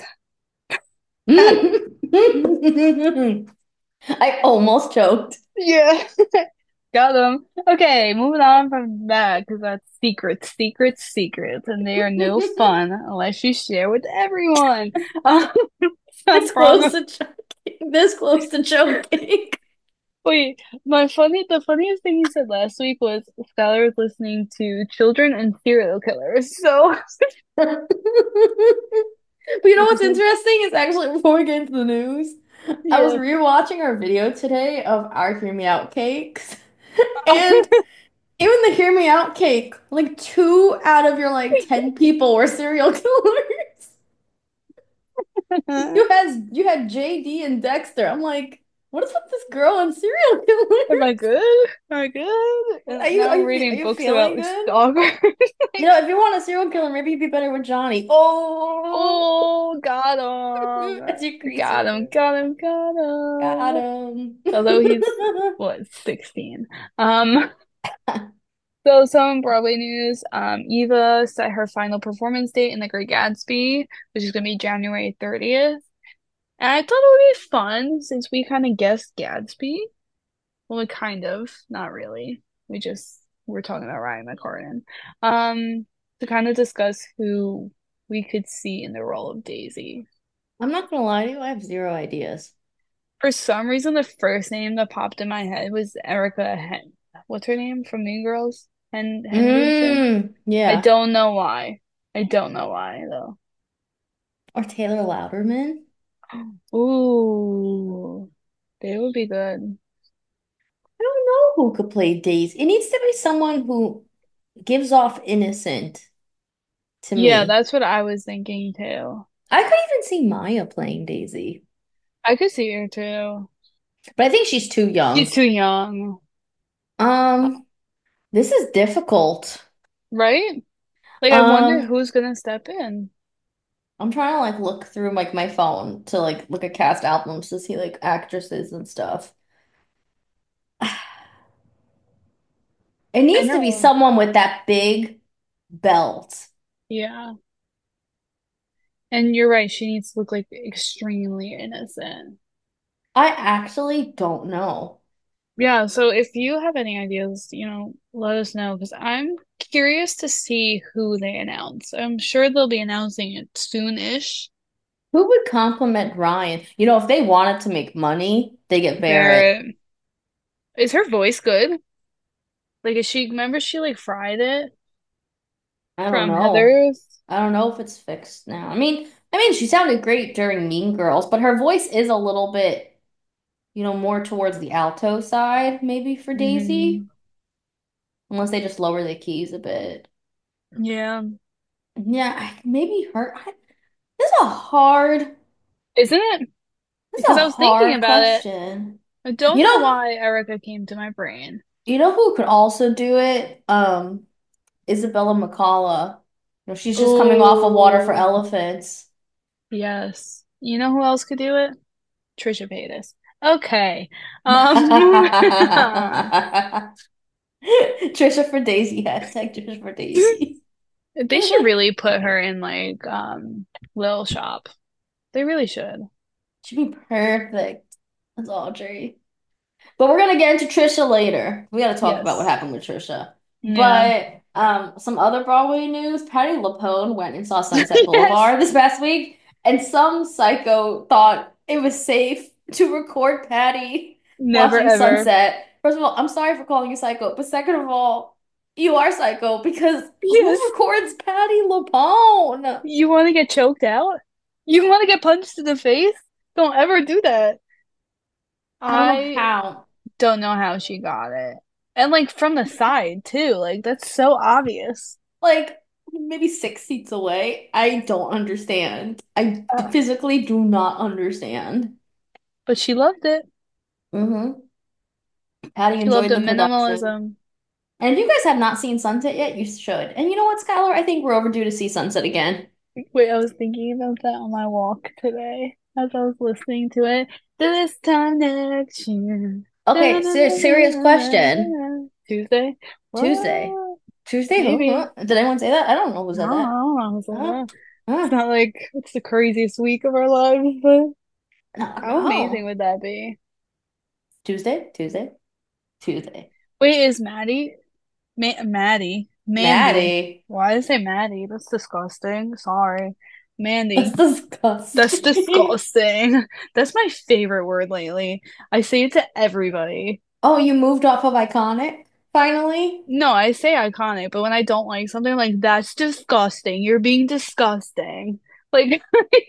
[SPEAKER 1] I almost choked.
[SPEAKER 2] Yeah, got them. Okay, moving on from that because that's secrets, secrets, secrets, and they are no fun unless you share with everyone.
[SPEAKER 1] This
[SPEAKER 2] Stop
[SPEAKER 1] close
[SPEAKER 2] promise.
[SPEAKER 1] to choking. This close to choking.
[SPEAKER 2] Wait, the funniest thing you said last week was Skylar was listening to children and serial killers. So,
[SPEAKER 1] But you know
[SPEAKER 2] which
[SPEAKER 1] what's
[SPEAKER 2] is like,
[SPEAKER 1] interesting is actually before we get into the news, I was
[SPEAKER 2] yeah.
[SPEAKER 1] rewatching our video today of our Hear Me Out cakes. And even the Hear Me Out cake, like 2 out of your like 10 people were serial killers. You had JD and Dexter. I'm like, What is with this girl and serial
[SPEAKER 2] Am I
[SPEAKER 1] killers?
[SPEAKER 2] good? Am I good?
[SPEAKER 1] Are
[SPEAKER 2] And
[SPEAKER 1] you
[SPEAKER 2] now
[SPEAKER 1] are
[SPEAKER 2] I'm
[SPEAKER 1] you are
[SPEAKER 2] reading
[SPEAKER 1] you
[SPEAKER 2] books
[SPEAKER 1] feeling
[SPEAKER 2] about
[SPEAKER 1] good?
[SPEAKER 2] stalkers.
[SPEAKER 1] You
[SPEAKER 2] Like,
[SPEAKER 1] know, if you want a serial killer, maybe you'd be better with Johnny. Oh,
[SPEAKER 2] oh, got
[SPEAKER 1] that's your
[SPEAKER 2] him.
[SPEAKER 1] crazy.
[SPEAKER 2] Got
[SPEAKER 1] Got
[SPEAKER 2] him.
[SPEAKER 1] him.
[SPEAKER 2] Although he's, what, 16. Um, so some Broadway news. Eva set her final performance date in The Great Gatsby, which is gonna be January 30th. And I thought it would be fun since we kind of guessed Gatsby. Well, we kind of, not really. We're talking about Ryan McCartan. To kind of discuss who we could see in the role of Daisy.
[SPEAKER 1] I'm not gonna lie to you, I have zero ideas.
[SPEAKER 2] For some reason, the first name that popped in my head was Erica Hen. What's her name from Mean Girls? Henderson. I
[SPEAKER 1] Yeah.
[SPEAKER 2] don't know why. I don't know why though.
[SPEAKER 1] Or Taylor Louderman.
[SPEAKER 2] Ooh, they would be good.
[SPEAKER 1] I don't know who could play Daisy. It needs to be someone who gives off innocent to
[SPEAKER 2] Yeah,
[SPEAKER 1] me.
[SPEAKER 2] that's what I was thinking too.
[SPEAKER 1] I could even see Maya playing Daisy,
[SPEAKER 2] I could see her too.
[SPEAKER 1] but I think she's too
[SPEAKER 2] She's
[SPEAKER 1] young.
[SPEAKER 2] too young,
[SPEAKER 1] Um, this is difficult.
[SPEAKER 2] right? Like, I wonder
[SPEAKER 1] Um,
[SPEAKER 2] who's gonna step in.
[SPEAKER 1] I'm trying to like look through like my phone to like look at cast albums to see like actresses and stuff. It
[SPEAKER 2] I
[SPEAKER 1] needs to be
[SPEAKER 2] know.
[SPEAKER 1] someone with that big belt.
[SPEAKER 2] Yeah. And you're right, she needs to look like extremely innocent.
[SPEAKER 1] I actually don't know.
[SPEAKER 2] Yeah, so if you have any ideas, let us know because I'm curious to see who they announce. I'm sure they'll be announcing it soon-ish.
[SPEAKER 1] Who would compliment Ryan? You know, if they wanted to make money, they get Barrett.
[SPEAKER 2] Barrett. Is her voice good? Like, remember she like fried it
[SPEAKER 1] I don't
[SPEAKER 2] from
[SPEAKER 1] know.
[SPEAKER 2] Heather's?
[SPEAKER 1] I don't know if it's fixed now. I mean, she sounded great during Mean Girls, but her voice is a little bit, more towards the alto side, maybe for Daisy,
[SPEAKER 2] Hmm.
[SPEAKER 1] unless they just lower the keys a bit.
[SPEAKER 2] Yeah.
[SPEAKER 1] Yeah, maybe her. This is a hard,
[SPEAKER 2] Isn't it?
[SPEAKER 1] this is
[SPEAKER 2] Because
[SPEAKER 1] a
[SPEAKER 2] I was thinking
[SPEAKER 1] hard
[SPEAKER 2] about it.
[SPEAKER 1] question.
[SPEAKER 2] I don't
[SPEAKER 1] You
[SPEAKER 2] know
[SPEAKER 1] know,
[SPEAKER 2] why Erica came to my brain.
[SPEAKER 1] you know who could also do it? Isabella McCalla. She's just coming off of Water for
[SPEAKER 2] Oh,
[SPEAKER 1] Elephants.
[SPEAKER 2] yes. You know who else could do it? Trisha Paytas. Okay. Moving on.
[SPEAKER 1] Trisha for Daisy. Hashtag Trisha for Daisy.
[SPEAKER 2] They should really put her in like Little Shop. They really should.
[SPEAKER 1] She'd be perfect. That's Audrey. But we're gonna get into Trisha later. We gotta talk about what
[SPEAKER 2] Yes.
[SPEAKER 1] happened with Trisha.
[SPEAKER 2] Yeah.
[SPEAKER 1] But some other Broadway news, Patti LuPone went and saw Sunset
[SPEAKER 2] Yes.
[SPEAKER 1] Boulevard this past week, and some psycho thought it was safe to record Patty
[SPEAKER 2] Never
[SPEAKER 1] watching
[SPEAKER 2] ever.
[SPEAKER 1] sunset. First of all, I'm sorry for calling you psycho, but second of all, you are psycho because who
[SPEAKER 2] Yes.
[SPEAKER 1] records Patti LuPone?
[SPEAKER 2] You want to get choked out? You want to get punched in the face? Don't ever do that.
[SPEAKER 1] I don't know
[SPEAKER 2] I
[SPEAKER 1] how.
[SPEAKER 2] don't know how she got it. And like from the side too. Like that's so obvious.
[SPEAKER 1] Like maybe 6 seats away. I don't understand. I
[SPEAKER 2] Uh,
[SPEAKER 1] physically do not understand.
[SPEAKER 2] but she loved it.
[SPEAKER 1] hmm Patty
[SPEAKER 2] She loved
[SPEAKER 1] enjoyed
[SPEAKER 2] the
[SPEAKER 1] the production.
[SPEAKER 2] minimalism.
[SPEAKER 1] And if you guys have not seen Sunset yet, you should. And you know what, Skylar? I think we're overdue to see Sunset again.
[SPEAKER 2] Wait, I was thinking about that on my walk today as I was listening to it. This time next year.
[SPEAKER 1] Okay, serious question.
[SPEAKER 2] Tuesday?
[SPEAKER 1] Tuesday.
[SPEAKER 2] What?
[SPEAKER 1] Tuesday, who?
[SPEAKER 2] Maybe.
[SPEAKER 1] Huh? Did anyone say that? I don't know who
[SPEAKER 2] I
[SPEAKER 1] said
[SPEAKER 2] don't
[SPEAKER 1] that.
[SPEAKER 2] know. I was
[SPEAKER 1] Huh?
[SPEAKER 2] like, it's
[SPEAKER 1] Huh?
[SPEAKER 2] not like it's the craziest week of our lives, but
[SPEAKER 1] No,
[SPEAKER 2] how amazing
[SPEAKER 1] no.
[SPEAKER 2] would that be?
[SPEAKER 1] Tuesday, Tuesday, Tuesday.
[SPEAKER 2] Wait, is Maddie, Mandy?
[SPEAKER 1] Maddie.
[SPEAKER 2] Why did I say Maddie? That's disgusting. Sorry.
[SPEAKER 1] That's
[SPEAKER 2] Mandy. That's
[SPEAKER 1] disgusting.
[SPEAKER 2] disgusting. That's my favorite word lately. I say it to everybody.
[SPEAKER 1] Oh, you moved off of iconic, finally?
[SPEAKER 2] No, I say iconic, but when I don't like something, I'm like, that's disgusting. You're being disgusting. Like,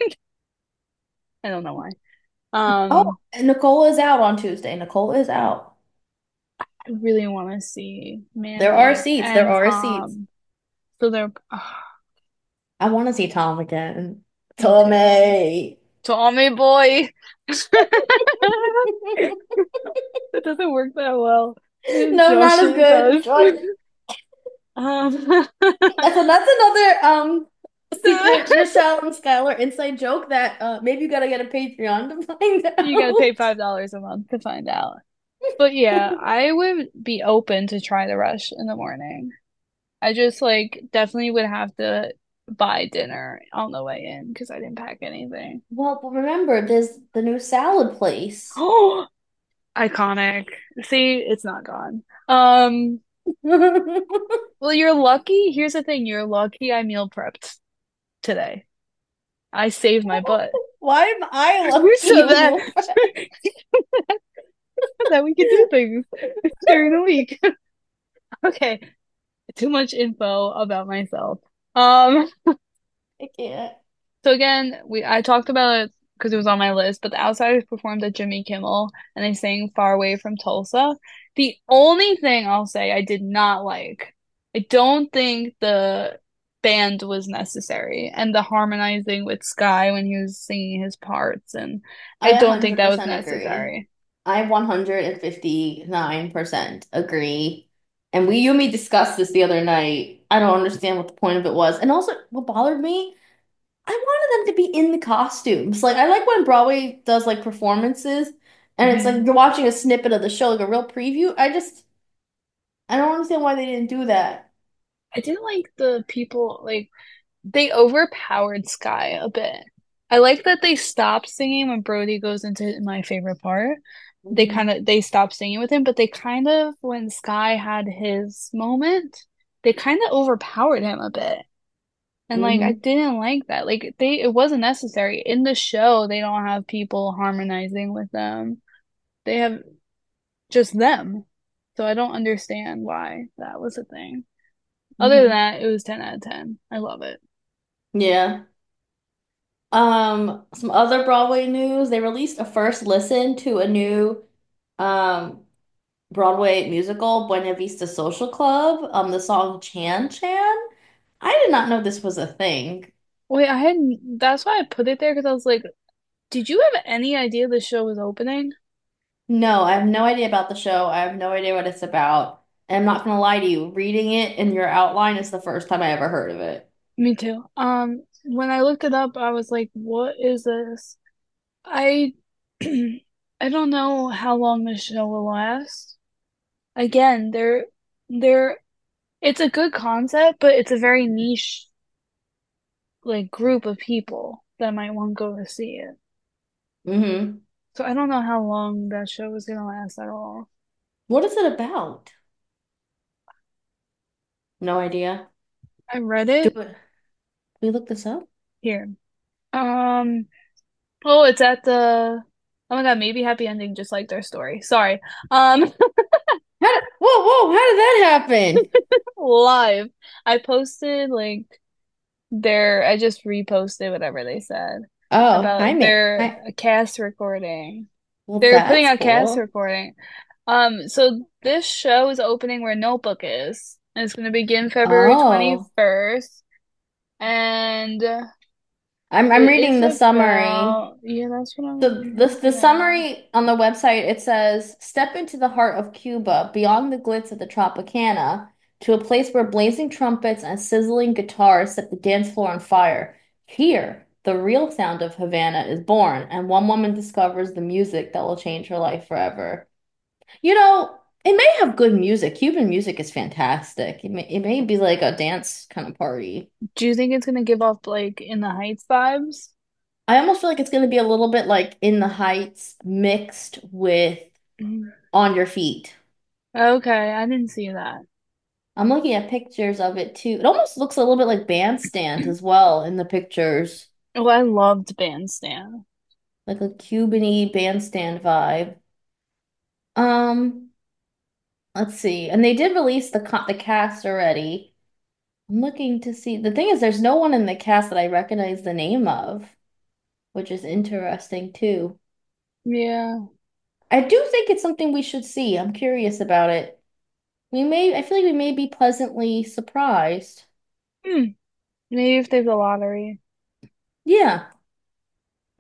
[SPEAKER 2] I don't know why.
[SPEAKER 1] Oh,
[SPEAKER 2] Um,
[SPEAKER 1] and Nicole is out on Tuesday. Nicole is out.
[SPEAKER 2] I really want to see
[SPEAKER 1] There are
[SPEAKER 2] Mandy
[SPEAKER 1] seats. There
[SPEAKER 2] and
[SPEAKER 1] are seats.
[SPEAKER 2] Tom. So they're,
[SPEAKER 1] I want to see Tom again.
[SPEAKER 2] me too.
[SPEAKER 1] Tommy.
[SPEAKER 2] Tommy boy. It doesn't work that well.
[SPEAKER 1] No, not
[SPEAKER 2] Josh
[SPEAKER 1] as
[SPEAKER 2] it
[SPEAKER 1] good.
[SPEAKER 2] does.
[SPEAKER 1] Joy.
[SPEAKER 2] Um,
[SPEAKER 1] That's another secret Michelle and Skylar inside joke that maybe you gotta get a Patreon to find
[SPEAKER 2] you gotta pay
[SPEAKER 1] out.
[SPEAKER 2] $5 a month to find out. But yeah, I would be open to try the rush in the morning. I just like definitely would have to buy dinner on the way in because I didn't pack anything.
[SPEAKER 1] Well, but remember, there's the new salad place.
[SPEAKER 2] Oh, iconic. See, it's not gone. Well, you're lucky. Here's the thing, you're lucky I meal prepped today. I saved my butt.
[SPEAKER 1] Why am I
[SPEAKER 2] So
[SPEAKER 1] lucky and
[SPEAKER 2] that
[SPEAKER 1] meal prep?
[SPEAKER 2] that we could do things during the week. Okay, too much info about myself. Um,
[SPEAKER 1] I can't.
[SPEAKER 2] so again, we I talked about it because it was on my list, but the Outsiders performed at Jimmy Kimmel and they sang Far Away from Tulsa. The only thing I'll say I did not like, I don't think the band was necessary and the harmonizing with Sky when he was singing his parts, and I
[SPEAKER 1] I
[SPEAKER 2] don't think that was
[SPEAKER 1] 100% agree.
[SPEAKER 2] necessary.
[SPEAKER 1] I 159% agree. And you and me discussed this the other night. I don't understand what the point of it was. And also, what bothered me, I wanted them to be in the costumes. Like, I like when Broadway does like performances and it's like
[SPEAKER 2] Yeah.
[SPEAKER 1] you're watching a snippet of the show, like a real preview. I don't understand why they didn't do that.
[SPEAKER 2] I didn't like the people, like, they overpowered Sky a bit. I like that they stopped singing when Brody goes into my favorite part.
[SPEAKER 1] Mhm.
[SPEAKER 2] They stopped singing with him, but they kind of, when Sky had his moment, they kind of overpowered him a bit. And like I
[SPEAKER 1] Hmm.
[SPEAKER 2] didn't like that. Like it wasn't necessary. In the show, they don't have people harmonizing with them. They have just them. So I don't understand why that was a thing. Other than
[SPEAKER 1] Hmm.
[SPEAKER 2] that, it was 10 out of 10. I love it.
[SPEAKER 1] Yeah. Some other Broadway news. They released a first listen to a new um Broadway musical, Buena Vista Social Club, the song Chan Chan. I did not know this was a thing.
[SPEAKER 2] Wait, that's why I put it there because I was like, did you have any idea the show was opening?
[SPEAKER 1] No, I have no idea about the show. I have no idea what it's about. And I'm not gonna lie to you, reading it in your outline is the first time I ever heard of it.
[SPEAKER 2] Me too. When I looked it up, I was like, what is this? I I don't know how long this show will last. Again, they're it's a good concept, but it's a very niche like group of people that might want to go to see it.
[SPEAKER 1] Hmm.
[SPEAKER 2] So I don't know how long that show is gonna last at all.
[SPEAKER 1] What is it about? No idea.
[SPEAKER 2] I read
[SPEAKER 1] Do
[SPEAKER 2] it
[SPEAKER 1] it. Can we look this up?
[SPEAKER 2] here. Um, oh, it's at the oh my God, maybe Happy Ending just liked our story. Sorry. Um,
[SPEAKER 1] Whoa, how did that happen?
[SPEAKER 2] live. I posted like I just reposted whatever they said
[SPEAKER 1] Oh, hi,
[SPEAKER 2] about
[SPEAKER 1] mate.
[SPEAKER 2] their
[SPEAKER 1] Hi.
[SPEAKER 2] cast recording.
[SPEAKER 1] Well,
[SPEAKER 2] They're putting
[SPEAKER 1] that's
[SPEAKER 2] out cast
[SPEAKER 1] cool.
[SPEAKER 2] recording. So this show is opening where Notebook is. And it's going to begin February
[SPEAKER 1] Oh,
[SPEAKER 2] 21st. And
[SPEAKER 1] I'm
[SPEAKER 2] it
[SPEAKER 1] reading
[SPEAKER 2] is
[SPEAKER 1] the summary.
[SPEAKER 2] about, yeah, that's what
[SPEAKER 1] The,
[SPEAKER 2] I'm
[SPEAKER 1] the the
[SPEAKER 2] looking at.
[SPEAKER 1] summary on the website, it says, "Step into the heart of Cuba, beyond the glitz of the Tropicana, to a place where blazing trumpets and sizzling guitars set the dance floor on fire. Here, the real sound of Havana is born, and one woman discovers the music that will change her life forever." You know, it may have good music. Cuban music is fantastic. It may be like a dance kind of party.
[SPEAKER 2] Do you think it's going to give off like In the Heights vibes?
[SPEAKER 1] I almost feel like it's going to be a little bit like In the Heights mixed with
[SPEAKER 2] Mm.
[SPEAKER 1] On Your Feet.
[SPEAKER 2] Okay, I didn't see that.
[SPEAKER 1] I'm looking at pictures of it too. It almost looks a little bit like Bandstand as well in the pictures.
[SPEAKER 2] Oh, I loved Bandstand.
[SPEAKER 1] Like a Cuban-y Bandstand vibe. Um, let's see. And they did release the cast already. I'm looking to see. The thing is, there's no one in the cast that I recognize the name of, which is interesting too.
[SPEAKER 2] Yeah.
[SPEAKER 1] I do think it's something we should see. I'm curious about it. I feel like we may be pleasantly surprised.
[SPEAKER 2] Hmm. Maybe if there's a lottery.
[SPEAKER 1] Yeah.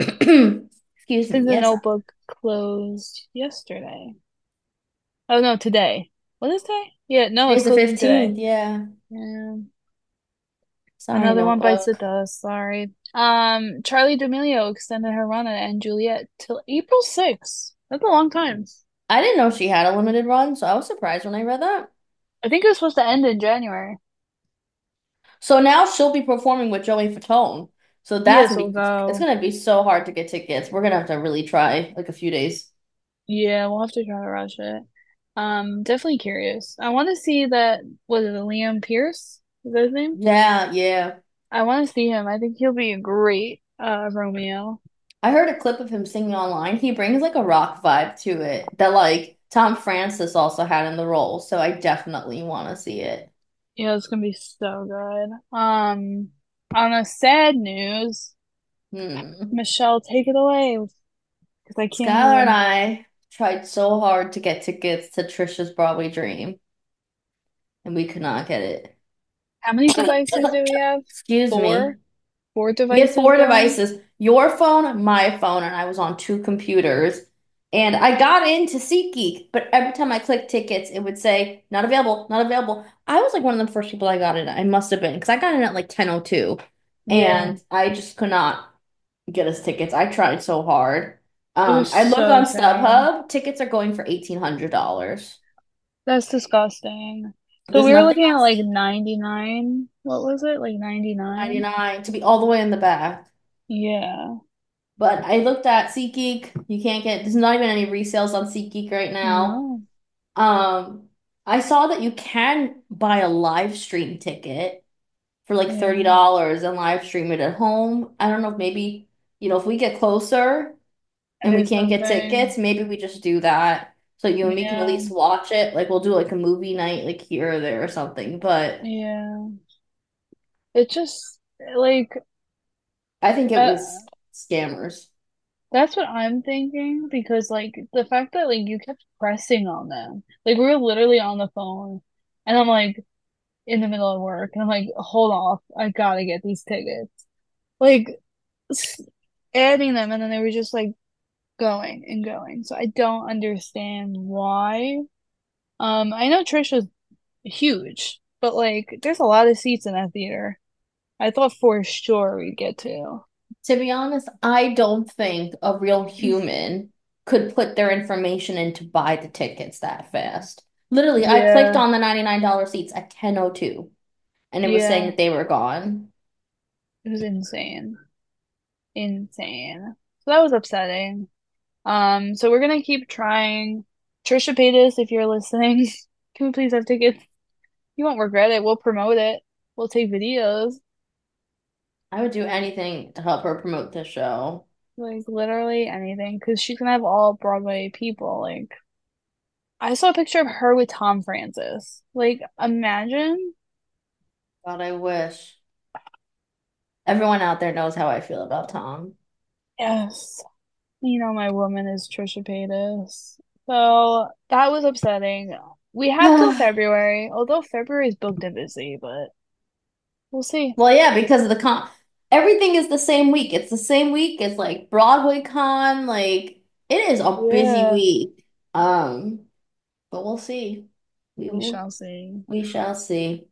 [SPEAKER 1] Excuse me.
[SPEAKER 2] Since the
[SPEAKER 1] Yes.
[SPEAKER 2] notebook closed yesterday. Oh no, today. What is today? Yeah, no, it's
[SPEAKER 1] Today's the
[SPEAKER 2] closing today.
[SPEAKER 1] 15th. Yeah.
[SPEAKER 2] Yeah.
[SPEAKER 1] Sorry,
[SPEAKER 2] Another one bites the
[SPEAKER 1] notebook.
[SPEAKER 2] dust. Sorry. Charlie D'Amelio extended her run at and Juliet till April 6th. That's a long time.
[SPEAKER 1] I didn't know she had a limited run, so I was surprised when I read that.
[SPEAKER 2] I think it was supposed to end in January.
[SPEAKER 1] So now she'll be performing with Joey Fatone. So that's
[SPEAKER 2] Yes,
[SPEAKER 1] gonna
[SPEAKER 2] we'll
[SPEAKER 1] be it's
[SPEAKER 2] go.
[SPEAKER 1] gonna be so hard to get tickets. We're gonna have to really try like a few days.
[SPEAKER 2] Yeah, we'll have to try to rush it. Definitely curious. I want to see that. Was it Liam Pierce? Is that his name?
[SPEAKER 1] Yeah, yeah.
[SPEAKER 2] I want to see him. I think he'll be a great Romeo.
[SPEAKER 1] I heard a clip of him singing online. He brings like a rock vibe to it that like Tom Francis also had in the role. So I definitely want to see it.
[SPEAKER 2] Yeah, it's gonna be so good. On a sad news,
[SPEAKER 1] Hmm.
[SPEAKER 2] Michelle, take it away because I can't
[SPEAKER 1] Skylar and
[SPEAKER 2] even.
[SPEAKER 1] I tried so hard to get tickets to Trisha's Broadway Dream, and we could not get it.
[SPEAKER 2] How many devices do we have?
[SPEAKER 1] Excuse
[SPEAKER 2] Four?
[SPEAKER 1] me.
[SPEAKER 2] Four
[SPEAKER 1] We had
[SPEAKER 2] devices
[SPEAKER 1] four
[SPEAKER 2] going?
[SPEAKER 1] devices, your phone, my phone, and I was on two computers. And I got into SeatGeek, but every time I clicked tickets, it would say not available, not available. I was like one of the first people I got in. I must have been because I got in at like 10:02,
[SPEAKER 2] Yeah,
[SPEAKER 1] and I just could not get us tickets. I tried so hard.
[SPEAKER 2] it was
[SPEAKER 1] I looked
[SPEAKER 2] so
[SPEAKER 1] on
[SPEAKER 2] sad.
[SPEAKER 1] StubHub. Tickets are going for $1,800.
[SPEAKER 2] That's disgusting. So
[SPEAKER 1] There's
[SPEAKER 2] we were
[SPEAKER 1] nothing
[SPEAKER 2] looking at like
[SPEAKER 1] else.
[SPEAKER 2] 99. What was it? Like 99?
[SPEAKER 1] 99 to be all the way in the back.
[SPEAKER 2] Yeah.
[SPEAKER 1] But I looked at SeatGeek. You can't get, there's not even any resales on SeatGeek right now.
[SPEAKER 2] No.
[SPEAKER 1] Um, I saw that you can buy a live stream ticket for like
[SPEAKER 2] Yeah.
[SPEAKER 1] $30 and live stream it at home. I don't know if maybe, if we get closer
[SPEAKER 2] And
[SPEAKER 1] and we
[SPEAKER 2] there's
[SPEAKER 1] can't get
[SPEAKER 2] something.
[SPEAKER 1] tickets, maybe we just do that. So you and me can at
[SPEAKER 2] Yeah.
[SPEAKER 1] least watch it. Like we'll do like a movie night like here or there or something. But
[SPEAKER 2] Yeah. It just like
[SPEAKER 1] I think it
[SPEAKER 2] uh,
[SPEAKER 1] was scammers.
[SPEAKER 2] that's what I'm thinking because like the fact that like you kept pressing on them. Like we were literally on the phone and I'm like in the middle of work and I'm like, hold off, I gotta get these tickets. Like s- adding them and then they were just like going and going. So I don't understand why. I know Trisha's huge, but like there's a lot of seats in that theater. I thought for sure we'd get to.
[SPEAKER 1] To be honest, I don't think a real human could put their information in to buy the tickets that fast. Literally, I clicked
[SPEAKER 2] Yeah,
[SPEAKER 1] on the $99 seats at 10:02 and it was saying
[SPEAKER 2] yeah,
[SPEAKER 1] that they were gone.
[SPEAKER 2] it was insane. Insane. So that was upsetting. So we're gonna keep trying. Trisha Paytas, if you're listening, can we please have tickets? You won't regret it. We'll promote it. We'll take videos.
[SPEAKER 1] I would do anything to help her promote this show.
[SPEAKER 2] Like literally anything. Because she's gonna have all Broadway people. Like I saw a picture of her with Tom Francis. Like imagine.
[SPEAKER 1] God, I wish. Everyone out there knows how I feel about Tom.
[SPEAKER 2] Yes. You know my woman is Trisha Paytas. So that was upsetting. We have till February, although February is booked and busy, but we'll see.
[SPEAKER 1] Well, yeah, because of the everything is the same week. It's the same week as like Broadway Con. Like it is a busy
[SPEAKER 2] Yeah,
[SPEAKER 1] week. But we'll see. We
[SPEAKER 2] we
[SPEAKER 1] will
[SPEAKER 2] shall see.
[SPEAKER 1] we shall see.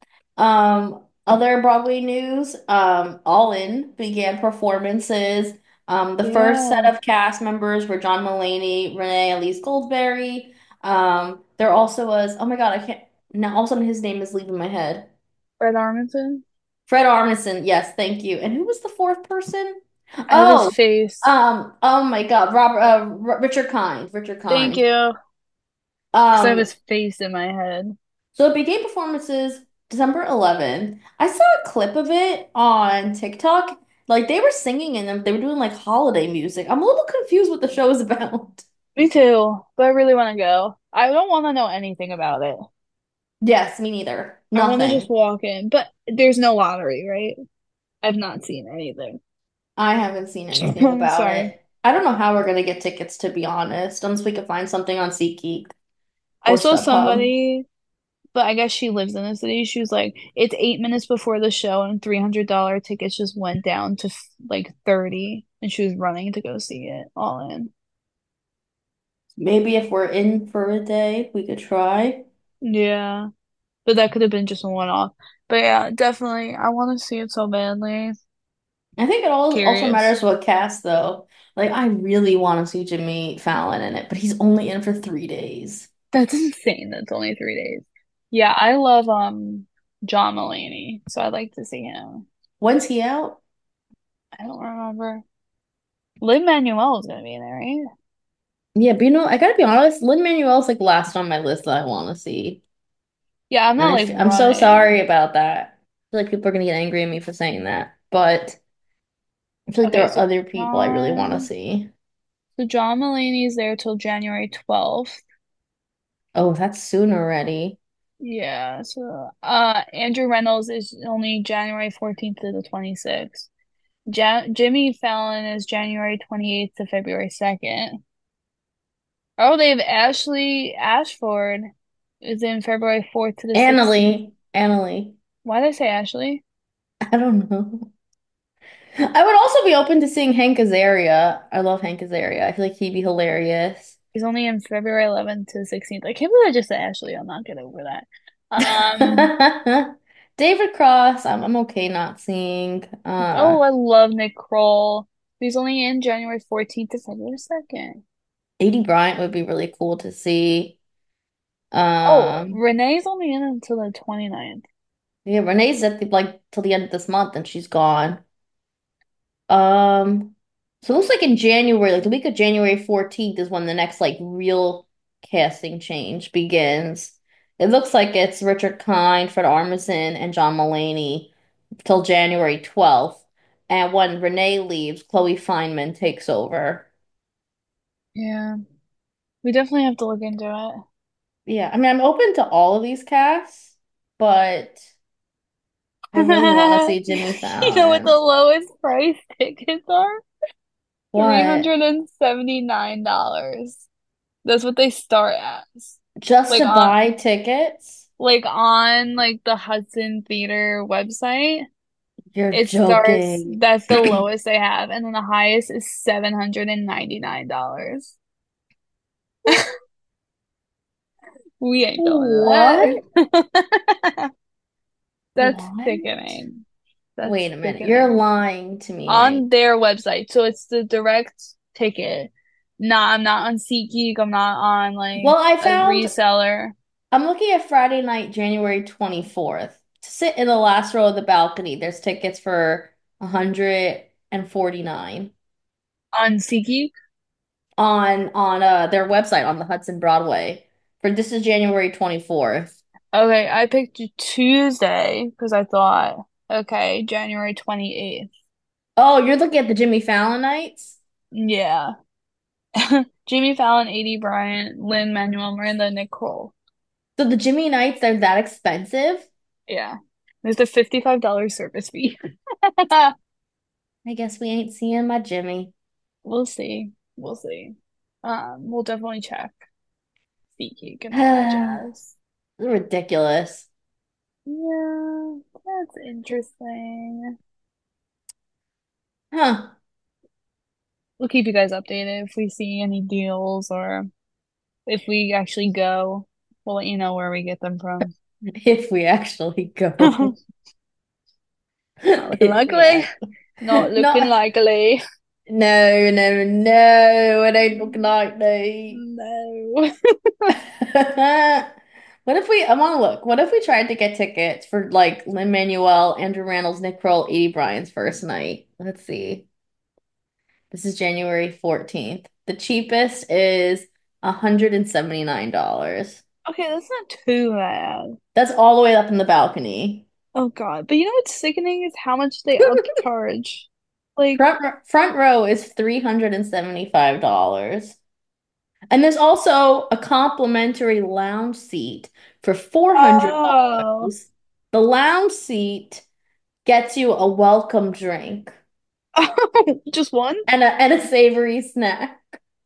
[SPEAKER 1] Other Broadway news, All In began performances. The first set
[SPEAKER 2] Yeah,
[SPEAKER 1] of cast members were John Mulaney, Renee Elise Goldsberry. There also was, oh my God, I can't, now all of a sudden his name is leaving my head.
[SPEAKER 2] Fred Armisen.
[SPEAKER 1] Fred Armisen, yes, thank you. And who was the fourth person?
[SPEAKER 2] I have his
[SPEAKER 1] Oh,
[SPEAKER 2] face.
[SPEAKER 1] oh my God, Richard Kind, Richard
[SPEAKER 2] Thank
[SPEAKER 1] Kind.
[SPEAKER 2] you. Because I have
[SPEAKER 1] Um,
[SPEAKER 2] his face in my head.
[SPEAKER 1] So it began performances December 11th. I saw a clip of it on TikTok. Like they were singing in them. They were doing like holiday music. I'm a little confused what the show is about.
[SPEAKER 2] Me too, but I really want to go. I don't want to know anything about it.
[SPEAKER 1] Yes, me neither.
[SPEAKER 2] I want to just
[SPEAKER 1] Nothing.
[SPEAKER 2] walk in, but there's no lottery, right? I've not seen anything.
[SPEAKER 1] I haven't seen anything
[SPEAKER 2] I'm
[SPEAKER 1] about
[SPEAKER 2] sorry.
[SPEAKER 1] it. I don't know how we're gonna get tickets, to be honest, unless we can find something on SeatGeek
[SPEAKER 2] I
[SPEAKER 1] or
[SPEAKER 2] saw
[SPEAKER 1] StubHub.
[SPEAKER 2] somebody, but I guess she lives in the city. She was like, it's 8 minutes before the show, and $300 tickets just went down to like 30. and she was running to go see it all in.
[SPEAKER 1] Maybe if we're in for a day, we could try.
[SPEAKER 2] Yeah, but that could have been just a one-off. But yeah, definitely, I want to see it so badly.
[SPEAKER 1] I think it all also
[SPEAKER 2] Curious.
[SPEAKER 1] matters what cast though. Like I really want to see Jimmy Fallon in it, but he's only in for 3 days.
[SPEAKER 2] That's insane. That's only 3 days. Yeah, I love John Mulaney, so I'd like to see him.
[SPEAKER 1] When's he out?
[SPEAKER 2] I don't remember. Lin-Manuel is gonna be in there, right?
[SPEAKER 1] Yeah, but I gotta be honest, Lin-Manuel's like last on my list that I want to see.
[SPEAKER 2] Yeah, I'm
[SPEAKER 1] And
[SPEAKER 2] not like
[SPEAKER 1] I'm so sorry
[SPEAKER 2] running.
[SPEAKER 1] about that. I feel like people are gonna get angry at me for saying that, but I feel like there
[SPEAKER 2] Okay,
[SPEAKER 1] are
[SPEAKER 2] so
[SPEAKER 1] other people I really want to see.
[SPEAKER 2] John Mulaney is there till January 12th.
[SPEAKER 1] Oh, that's soon already.
[SPEAKER 2] Yeah, so Andrew Reynolds is only January 14th to the 26th. Jimmy Fallon is January 28th to February 2nd. Oh, they have Ashley Ashford is in February 4th to the 16th.
[SPEAKER 1] Annalie.
[SPEAKER 2] Why did I say Ashley?
[SPEAKER 1] I don't know. I would also be open to seeing Hank Azaria. I love Hank Azaria. I feel like he'd be hilarious.
[SPEAKER 2] He's only in February 11th to 16th. I can't believe I just said Ashley. I'll not get over that. Um,
[SPEAKER 1] David Cross, I'm okay not seeing.
[SPEAKER 2] oh, I love Nick Kroll. He's only in January 14th to February 2nd.
[SPEAKER 1] 80 Bryant would be really cool to see.
[SPEAKER 2] Oh,
[SPEAKER 1] Um,
[SPEAKER 2] Renee's only in until the 29th.
[SPEAKER 1] yeah, Renee's at the like till the end of this month and she's gone. Um, so it looks like in January, like the week of January 14th is when the next like real casting change begins. It looks like it's Richard Kind, Fred Armisen, and John Mulaney till January 12th. And when Renee leaves, Chloe Fineman takes over.
[SPEAKER 2] Yeah, we definitely have to look into it.
[SPEAKER 1] Yeah, I mean, I'm open to all of these casts, but I really want to see Jimmy
[SPEAKER 2] You know what the
[SPEAKER 1] Fallon.
[SPEAKER 2] lowest price tickets are?
[SPEAKER 1] What?
[SPEAKER 2] $379. That's what they start as.
[SPEAKER 1] Just
[SPEAKER 2] Like
[SPEAKER 1] to buy tickets?
[SPEAKER 2] on like the Hudson Theater website.
[SPEAKER 1] You're
[SPEAKER 2] It starts,
[SPEAKER 1] joking.
[SPEAKER 2] that's the lowest they have, and then the highest is $799. We ain't doing
[SPEAKER 1] What?
[SPEAKER 2] that. That's
[SPEAKER 1] What?
[SPEAKER 2] sickening. That's
[SPEAKER 1] Wait a minute. You're
[SPEAKER 2] sickening.
[SPEAKER 1] lying to me right.
[SPEAKER 2] On their website. So it's the direct ticket. Nah, I'm not on SeatGeek. I'm not on like
[SPEAKER 1] Well,
[SPEAKER 2] a reseller.
[SPEAKER 1] I'm looking at Friday night, January 24th. To sit in the last row of the balcony, there's tickets for 149
[SPEAKER 2] On SeatGeek?
[SPEAKER 1] on their website on the Hudson Broadway. For this is January 24th.
[SPEAKER 2] Okay, I picked Tuesday because I thought, okay, January 28th.
[SPEAKER 1] Oh, you're looking at the Jimmy Fallon nights?
[SPEAKER 2] Yeah. Jimmy Fallon, A.D. Bryant, Lin-Manuel Miranda, Nick Kroll.
[SPEAKER 1] So the Jimmy nights are that expensive?
[SPEAKER 2] Yeah. There's a $55 service fee.
[SPEAKER 1] I guess we ain't seeing my Jimmy.
[SPEAKER 2] We'll see. We'll see. We'll definitely check SeatGeek and all that jazz.
[SPEAKER 1] Ridiculous.
[SPEAKER 2] Yeah, that's interesting.
[SPEAKER 1] Huh.
[SPEAKER 2] We'll keep you guys updated if we see any deals or if we actually go. We'll let you know where we get them from.
[SPEAKER 1] If we actually
[SPEAKER 2] Not
[SPEAKER 1] go.
[SPEAKER 2] looking
[SPEAKER 1] If we
[SPEAKER 2] likely.
[SPEAKER 1] actually.
[SPEAKER 2] Not looking
[SPEAKER 1] Not.
[SPEAKER 2] likely.
[SPEAKER 1] No, no, no. It ain't looking like me.
[SPEAKER 2] No.
[SPEAKER 1] What if we, I want to look. What if we tried to get tickets for like Lin-Manuel, Andrew Rannells, Nick Kroll, Edie Bryan's first night? Let's see. This is January 14th. The cheapest is $179.
[SPEAKER 2] Okay, that's not too bad.
[SPEAKER 1] That's all the way up in the balcony.
[SPEAKER 2] Oh God. But you know what's sickening is how much they upcharge. Like,
[SPEAKER 1] Front row is $375. And there's also a complimentary lounge seat for
[SPEAKER 2] oh,
[SPEAKER 1] $400. The lounge seat gets you a welcome drink
[SPEAKER 2] just one?
[SPEAKER 1] and a savory snack.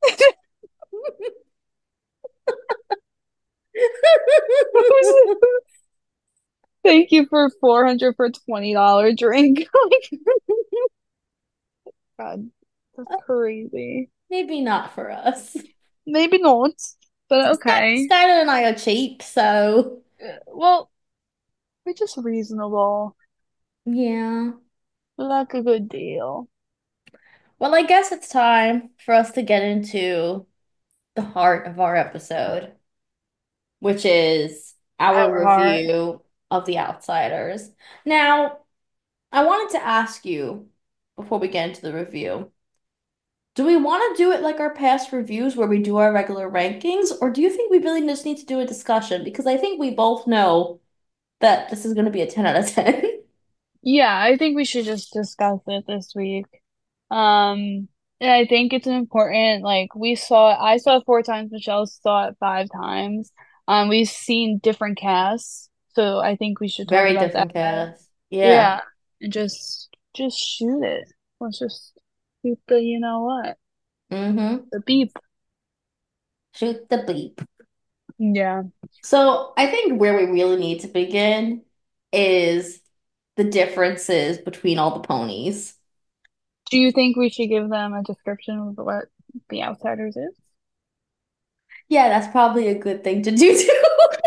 [SPEAKER 2] Thank you for 400 for $20 drink. God. That's crazy.
[SPEAKER 1] Maybe not for us.
[SPEAKER 2] Maybe not, but okay.
[SPEAKER 1] Skylar and I are cheap, so
[SPEAKER 2] Well, we're just reasonable.
[SPEAKER 1] yeah.
[SPEAKER 2] We like a good deal.
[SPEAKER 1] Well, I guess it's time for us to get into the heart of our episode, which is our
[SPEAKER 2] Our heart.
[SPEAKER 1] review of The Outsiders. Now, I wanted to ask you before we get into the review, do we want to do it like our past reviews where we do our regular rankings, or do you think we really just need to do a discussion? Because I think we both know that this is going to be a 10 out of 10.
[SPEAKER 2] Yeah, I think we should just discuss it this week. Um, and I think it's an important, like I saw it 4 times, Michelle saw it 5 times. We've seen different casts, so I think we should talk
[SPEAKER 1] Very
[SPEAKER 2] about that.
[SPEAKER 1] different cast. Yeah.
[SPEAKER 2] Yeah, and just shoot it. Let's just shoot the you know what,
[SPEAKER 1] Mm-hmm.
[SPEAKER 2] the beep.
[SPEAKER 1] Shoot the beep.
[SPEAKER 2] Yeah.
[SPEAKER 1] So I think where we really need to begin is the differences between all the ponies.
[SPEAKER 2] Do you think we should give them a description of what the Outsiders is?
[SPEAKER 1] Yeah, that's probably a good thing to do too.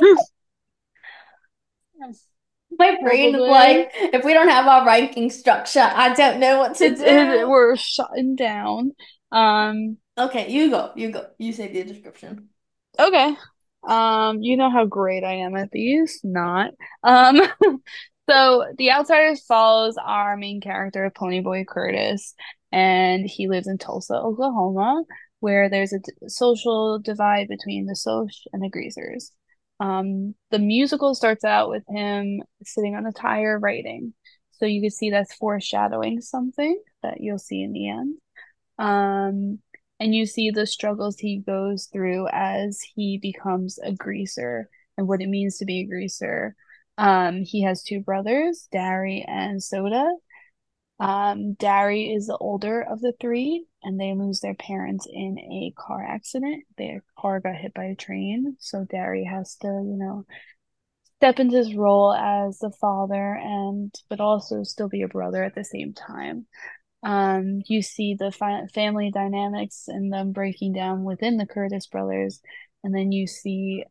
[SPEAKER 2] Yes.
[SPEAKER 1] My brain is
[SPEAKER 2] Probably.
[SPEAKER 1] like, if we don't have our ranking structure, I don't know what to do.
[SPEAKER 2] We're shutting down. Um,
[SPEAKER 1] Okay, you go. You go. You say the description.
[SPEAKER 2] okay. You know how great I am at these. Not. Um, so The Outsiders follows our main character, Ponyboy Curtis, and he lives in Tulsa, Oklahoma, where there's a social divide between the Soch and the Greasers. The musical starts out with him sitting on a tire writing. So you can see that's foreshadowing something that you'll see in the end. Um, and you see the struggles he goes through as he becomes a greaser and what it means to be a greaser. He has two brothers, Dari and Soda. Dari is the older of the three, and they lose their parents in a car accident. Their car got hit by a train, so Dari has to, step into his role as the father and but also still be a brother at the same time. You see the family dynamics and them breaking down within the Curtis brothers, and then you see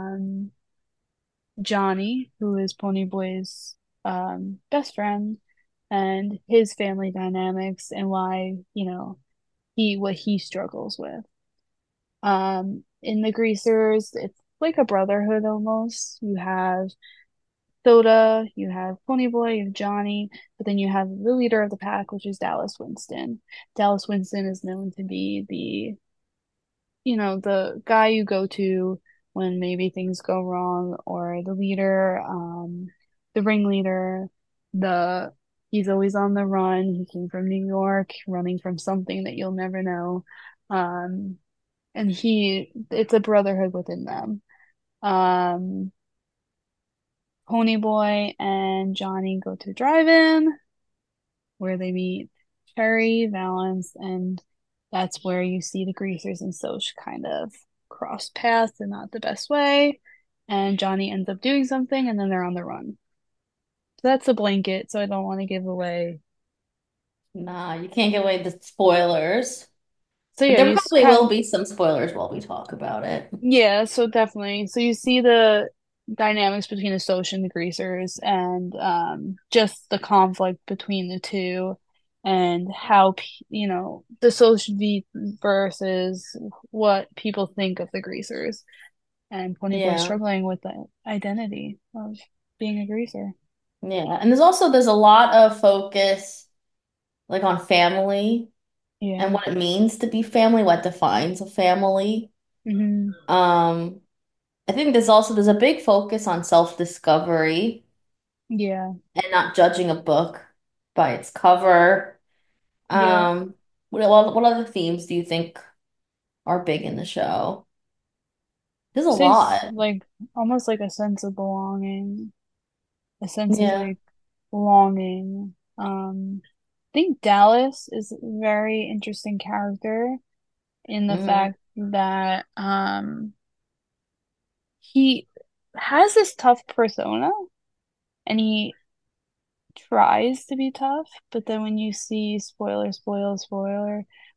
[SPEAKER 2] Johnny, who is Ponyboy's best friend, and his family dynamics and why, he what he struggles with. In the Greasers, it's like a brotherhood almost. You have Soda, you have Ponyboy, you have Johnny, but then you have the leader of the pack, which is Dallas Winston. Dallas Winston is known to be the guy you go to when maybe things go wrong, or the leader, the ringleader, the he's always on the run. He came from New York, running from something that you'll never know. Um, and it's a brotherhood within them. Um, Ponyboy and Johnny go to drive-in where they meet Cherry, Valance, and that's where you see the Greasers and Soch kind of cross paths in not the best way. And Johnny ends up doing something, and then they're on the run. So that's a blanket, so I don't want to give away.
[SPEAKER 1] Nah, you can't give away the spoilers.
[SPEAKER 2] So
[SPEAKER 1] But
[SPEAKER 2] yeah,
[SPEAKER 1] there probably will be some spoilers while we talk about it.
[SPEAKER 2] yeah, so definitely. So you see the dynamics between the Soch and the Greasers, and just the conflict between the two, and how the Soch versus what people think of the Greasers, and Ponyboy
[SPEAKER 1] Yeah.
[SPEAKER 2] struggling with the identity of being a Greaser.
[SPEAKER 1] Yeah. And there's a lot of focus like on family and
[SPEAKER 2] Yeah.
[SPEAKER 1] what it means to be family, what defines a family.
[SPEAKER 2] Hmm.
[SPEAKER 1] Um, I think there's a big focus on self-discovery
[SPEAKER 2] Yeah.
[SPEAKER 1] and not judging a book by its cover.
[SPEAKER 2] Yeah.
[SPEAKER 1] What other themes do you think are big in the show? There's a
[SPEAKER 2] So it's
[SPEAKER 1] lot.
[SPEAKER 2] like almost like a sense of belonging, a sense of
[SPEAKER 1] Yeah.
[SPEAKER 2] like longing. I think Dallas is a very interesting character in the
[SPEAKER 1] Hmm.
[SPEAKER 2] fact that he has this tough persona and he tries to be tough, but then when you see spoiler, spoiler, spoiler,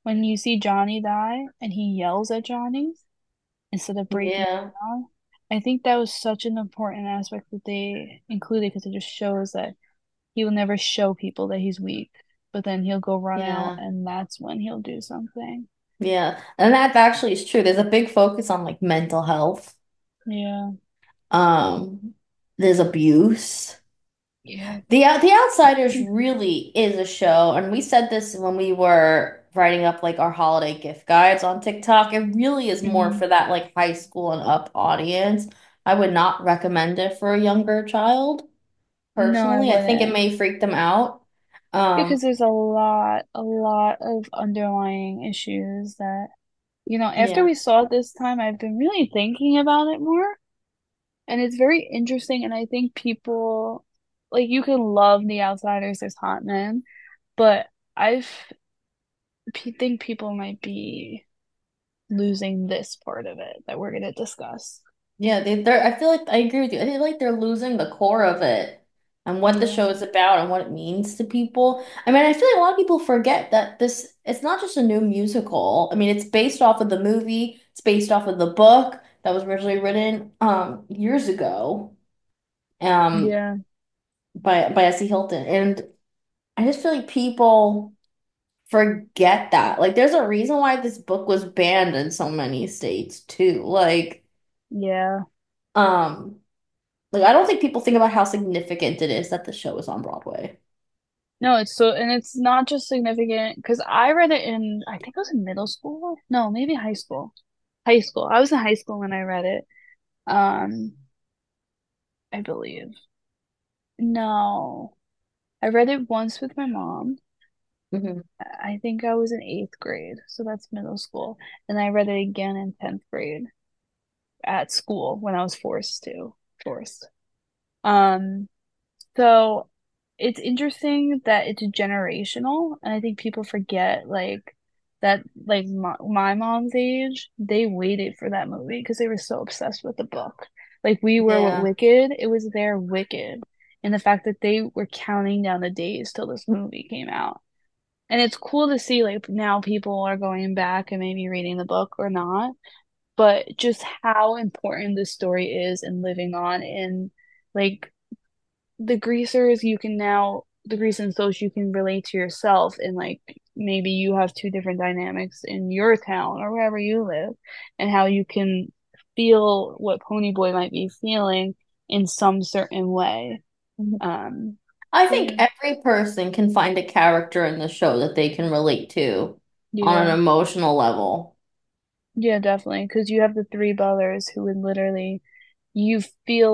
[SPEAKER 2] when you see Johnny die and he yells at Johnny instead of breaking
[SPEAKER 1] Yeah,
[SPEAKER 2] down. I think that was such an important aspect that they included because it just shows that he will never show people that he's weak, but then he'll go run out
[SPEAKER 1] yeah,
[SPEAKER 2] and that's when he'll do something.
[SPEAKER 1] yeah. And that actually is true. There's a big focus on like mental health.
[SPEAKER 2] Yeah.
[SPEAKER 1] Um, there's abuse.
[SPEAKER 2] Yeah.
[SPEAKER 1] The Outsiders really is a show, and we said this when we were writing up like our holiday gift guides on TikTok. It really is more
[SPEAKER 2] Hmm.
[SPEAKER 1] for that like high school and up audience. I would not recommend it for a younger child,
[SPEAKER 2] No, I
[SPEAKER 1] personally. I think it
[SPEAKER 2] wouldn't.
[SPEAKER 1] may freak them out.
[SPEAKER 2] Because
[SPEAKER 1] Um,
[SPEAKER 2] there's a lot of underlying issues that, after
[SPEAKER 1] yeah,
[SPEAKER 2] we saw it this time, I've been really thinking about it more. And it's very interesting. And I think people, like, you can love The Outsiders, there's hot men, but I think people might be losing this part of it that we're going to discuss.
[SPEAKER 1] yeah, they're. I feel like I agree with you. I feel like they're losing the core of it and what the
[SPEAKER 2] Yeah.
[SPEAKER 1] show is about and what it means to people. I mean, I feel like a lot of people forget that this it's not just a new musical. I mean, it's based off of the movie. It's based off of the book that was originally written years ago um
[SPEAKER 2] Yeah.
[SPEAKER 1] by S.E. Hilton. And I just feel like people forget that. Like there's a reason why this book was banned in so many states too.
[SPEAKER 2] Yeah.
[SPEAKER 1] Um Like, I don't think people think about how significant it is that the show is on Broadway.
[SPEAKER 2] No, and it's not just significant because I read it in, I think I was in middle school. No, maybe high school. High school. I was in high school when I read it. Um, I believe. No, I read it once with my mom.
[SPEAKER 1] Hmm.
[SPEAKER 2] I think I was in eighth grade, so that's middle school. And I read it again in 10th grade at school when I was forced. Um, So it's interesting that it's generational, and I think people forget that like my mom's age, they waited for that movie because they were so obsessed with the book. Like we were with
[SPEAKER 1] Yeah.
[SPEAKER 2] Wicked, it was their Wicked, and the fact that they were counting down the days till this movie came out. And it's cool to see like now people are going back and maybe reading the book or not, but just how important this story is and living on in like the grease and soch you can relate to yourself and like maybe you have two different dynamics in your town or wherever you live and how you can feel what Ponyboy might be feeling in some certain way.
[SPEAKER 1] Mhm.
[SPEAKER 2] Um,
[SPEAKER 1] I
[SPEAKER 2] so
[SPEAKER 1] think
[SPEAKER 2] yeah.
[SPEAKER 1] every person can find a character in the show that they can relate to on an
[SPEAKER 2] Yeah.
[SPEAKER 1] emotional level.
[SPEAKER 2] Yeah, definitely. Because you have the three brothers who would literally you feel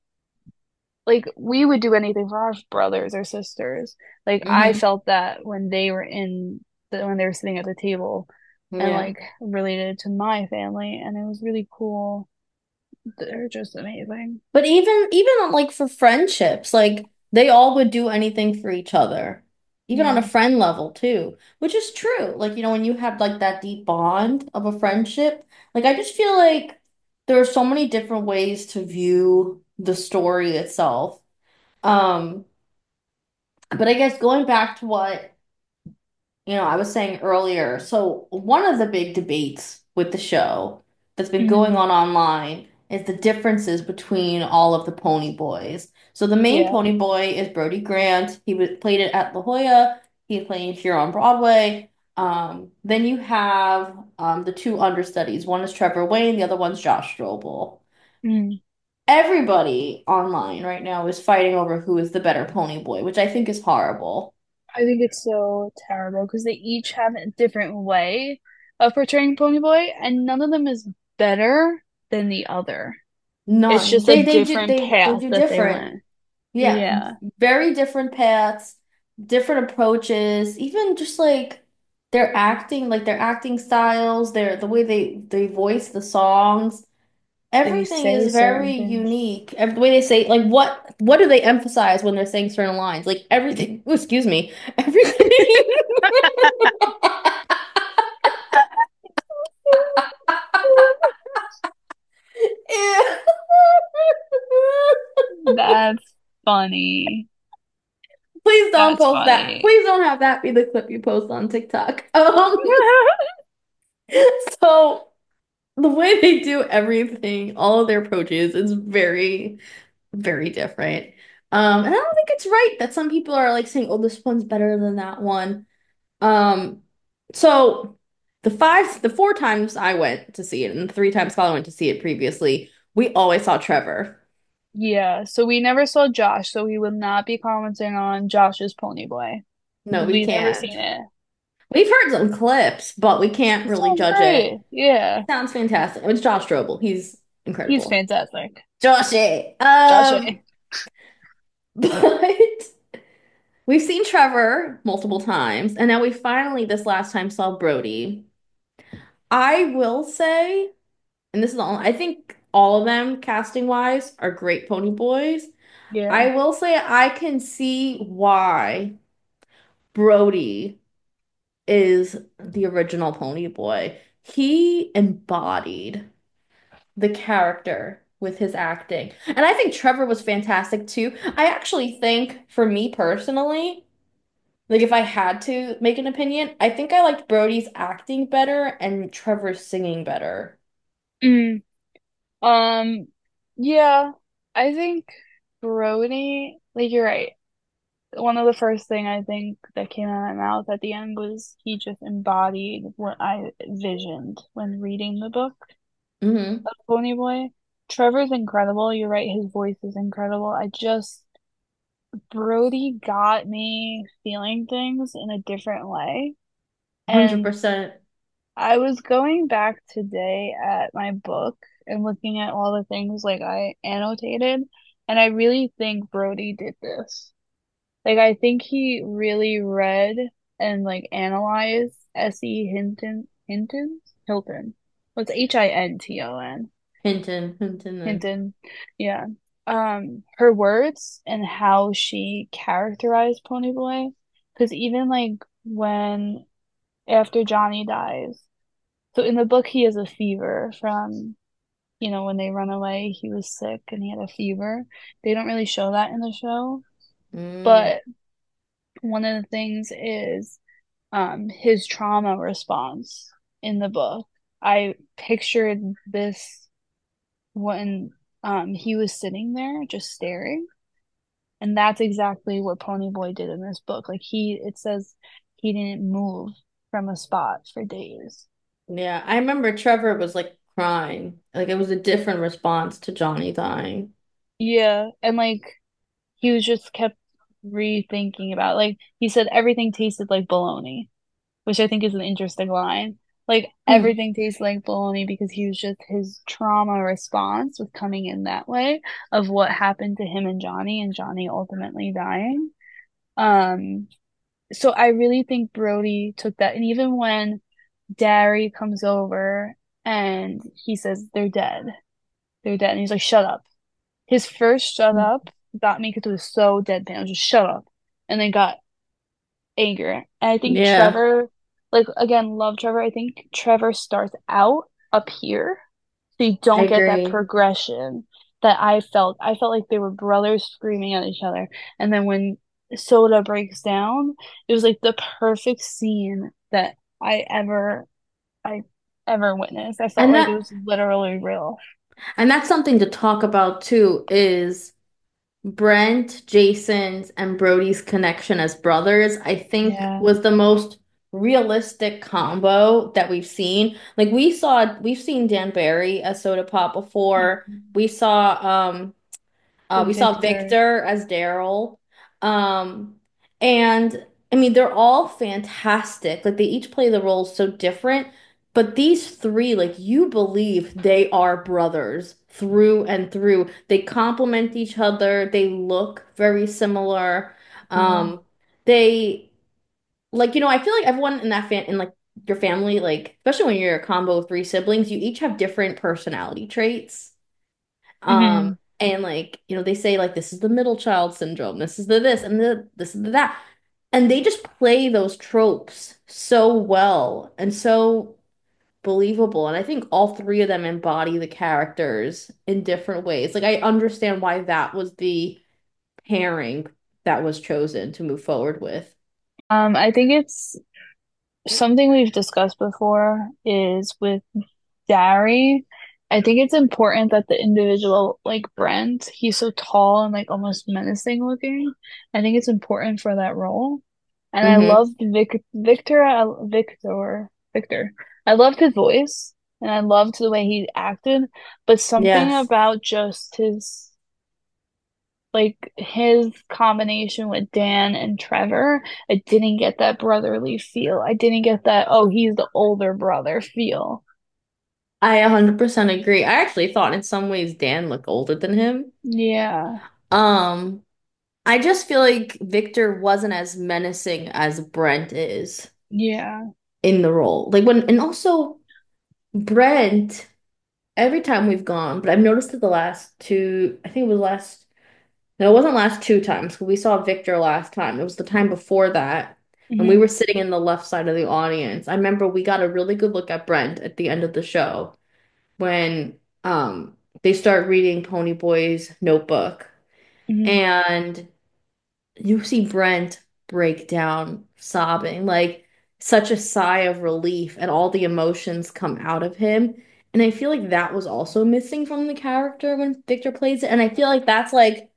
[SPEAKER 2] like we would do anything for our brothers or sisters. Like I
[SPEAKER 1] Hmm.
[SPEAKER 2] felt that when when they were sitting at the table and
[SPEAKER 1] Yeah.
[SPEAKER 2] like related to my family and it was really cool. They're just amazing.
[SPEAKER 1] But even like for friendships, like they all would do anything for each other, even on a
[SPEAKER 2] Yeah.
[SPEAKER 1] friend level too, which is true. Like, when you have like that deep bond of a friendship, like I just feel like there are so many different ways to view the story itself. Um, but I guess going back to what I was saying earlier, so one of the big debates with the show that's been going
[SPEAKER 2] Hmm.
[SPEAKER 1] on online is the differences between all of the Pony Boys. So the main
[SPEAKER 2] Yeah.
[SPEAKER 1] Pony Boy is Brody Grant. Played it at La Jolla. He played here on Broadway. Then you have the two understudies. One is Trevor Wayne, the other one's Josh Strobel.
[SPEAKER 2] Mm.
[SPEAKER 1] Everybody online right now is fighting over who is the better Pony Boy, which I think is horrible.
[SPEAKER 2] I think it's so terrible because they each have a different way of portraying Ponyboy and none of them is better than the other. It's
[SPEAKER 1] None.
[SPEAKER 2] just a different
[SPEAKER 1] They
[SPEAKER 2] path
[SPEAKER 1] do
[SPEAKER 2] that they
[SPEAKER 1] different.
[SPEAKER 2] went.
[SPEAKER 1] Yeah,
[SPEAKER 2] Yeah.
[SPEAKER 1] very different paths, different approaches, even just like their acting styles, the way they voice the songs.
[SPEAKER 2] They
[SPEAKER 1] Everything is
[SPEAKER 2] say
[SPEAKER 1] very
[SPEAKER 2] certain things.
[SPEAKER 1] unique. The way they say like what do they emphasize when they're saying certain lines? Like everything, ooh, excuse me. Everything.
[SPEAKER 2] That's funny.
[SPEAKER 1] Please don't
[SPEAKER 2] That's
[SPEAKER 1] post that.
[SPEAKER 2] funny.
[SPEAKER 1] Please don't have that be the clip you post on TikTok. So the way they do everything, all of their approaches is very, very different. And I don't think it's right that some people are like saying, "Oh, this one's better than that one." Um, so the four times I went to see it, and the three times Scott went to see it previously, we always saw Trevor.
[SPEAKER 2] Yeah, so we never saw Josh, so we will not be commenting on Josh's Pony Boy
[SPEAKER 1] No,
[SPEAKER 2] because
[SPEAKER 1] we
[SPEAKER 2] we never
[SPEAKER 1] can't.
[SPEAKER 2] seen it.
[SPEAKER 1] We've heard some clips, but we can't
[SPEAKER 2] It
[SPEAKER 1] really
[SPEAKER 2] sounds
[SPEAKER 1] judge it.
[SPEAKER 2] great. Yeah,
[SPEAKER 1] It sounds fantastic. It's Josh Strobel. He's
[SPEAKER 2] he's
[SPEAKER 1] incredible.
[SPEAKER 2] fantastic.
[SPEAKER 1] Joshy.
[SPEAKER 2] Josh A.
[SPEAKER 1] But we've seen Trevor multiple times, and now we finally this last time saw Brody. I will say, and this is the only, I think all of them casting wise are great pony boys.
[SPEAKER 2] Yeah.
[SPEAKER 1] I will say I can see why Brody is the original pony boy. He embodied the character with his acting. And I think Trevor was fantastic too. I actually think, for me personally, like if I had to make an opinion, I think I liked Brody's acting better and Trevor's singing better.
[SPEAKER 2] Mm. Um, yeah, I think Brody, like you're right. One of the first thing I think that came out of my mouth at the end was he just embodied what I visioned when reading the book
[SPEAKER 1] Hmm.
[SPEAKER 2] of Pony Boy. Trevor's incredible. You're right, his voice is incredible. Brody got me feeling things in a different way. And
[SPEAKER 1] 100%.
[SPEAKER 2] I was going back today at my book and looking at all the things like I annotated, and I really think Brody did this. Like I think he really read and like analyzed S.E. Hilton. What's Hinton?
[SPEAKER 1] Hinton.
[SPEAKER 2] Hinton. Yeah. Her words and how she characterized Ponyboy. Because even like when after Johnny dies, so in the book he has a fever from, when they run away, he was sick and he had a fever. They don't really show that in the show,
[SPEAKER 1] Mm,
[SPEAKER 2] but one of the things is his trauma response in the book. I pictured this when he was sitting there just staring, and that's exactly what Ponyboy did in this book. Like it says he didn't move from a spot for days.
[SPEAKER 1] yeah, I remember Trevor was like crying. Like it was a different response to Johnny dying.
[SPEAKER 2] Yeah, and like he was just kept rethinking about like he said everything tasted like bologna, which I think is an interesting line. Like
[SPEAKER 1] Hmm.
[SPEAKER 2] everything tastes like bologna because he was just his trauma response was coming in that way of what happened to him and Johnny ultimately dying. Um, so I really think Brody took that, and even when Derry comes over and he says they're dead, and he's like, "Shut up." His first "shut up" got me because it was so deadpan. I was just "shut up," and then got anger. And I think
[SPEAKER 1] Yeah,
[SPEAKER 2] Trevor, like again, love Trevor. I think Trevor starts out up here, so you
[SPEAKER 1] I
[SPEAKER 2] don't get that
[SPEAKER 1] agree.
[SPEAKER 2] progression that I felt. I felt like they were brothers screaming at each other. And then when Soda breaks down, it was like the perfect scene that I ever witnessed. I felt
[SPEAKER 1] And
[SPEAKER 2] like it
[SPEAKER 1] that
[SPEAKER 2] was literally real.
[SPEAKER 1] and that's something to talk about too, is Brent, Jason's, and Brody's connection as brothers, I think
[SPEAKER 2] Yeah.
[SPEAKER 1] was the most realistic combo that we've seen. Like we've seen Dan Barry as Soda Pop before.
[SPEAKER 2] Mhm.
[SPEAKER 1] We saw we saw
[SPEAKER 2] Victor.
[SPEAKER 1] Victor as Daryl. Um, and I mean, they're all fantastic. Like they each play the roles so different, but these three, like you believe they are brothers through and through. They complement each other. They look very similar.
[SPEAKER 2] Yeah.
[SPEAKER 1] They I feel like everyone in that in like your family, like especially when you're a combo of three siblings, you each have different personality traits.
[SPEAKER 2] Hmm.
[SPEAKER 1] And like, they say like this is the middle child syndrome, this is the this and the this is the that. And they just play those tropes so well and so believable. And I think all three of them embody the characters in different ways. Like I understand why that was the pairing that was chosen to move forward with.
[SPEAKER 2] I think it's something we've discussed before is with Dari. I think it's important that the individual, like Brent, he's so tall and like almost menacing looking. I think it's important for that role. And I
[SPEAKER 1] Hmm.
[SPEAKER 2] loved Victor. I loved his voice and I loved the way he acted, but something
[SPEAKER 1] Yes.
[SPEAKER 2] about just his like his combination with Dan and Trevor, I didn't get that brotherly feel. I didn't get that, oh, he's the older brother feel.
[SPEAKER 1] I 100% agree. I actually thought in some ways Dan looked older than him.
[SPEAKER 2] Yeah,
[SPEAKER 1] Um, I just feel like Victor wasn't as menacing as Brent is
[SPEAKER 2] yeah.
[SPEAKER 1] in the role. Like when, and also Brent, every time we've gone, but I've noticed it the last two, I think it was last, no, it wasn't last two times. We saw Victor last time. It was the time before that. And we
[SPEAKER 2] Hmm.
[SPEAKER 1] were sitting in the left side of the audience. I remember we got a really good look at Brent at the end of the show when they start reading Ponyboy's notebook.
[SPEAKER 2] Hmm.
[SPEAKER 1] And you see Brent break down sobbing, like such a sigh of relief, and all the emotions come out of him. And I feel like that was also missing from the character when Victor plays it. And I feel like that's like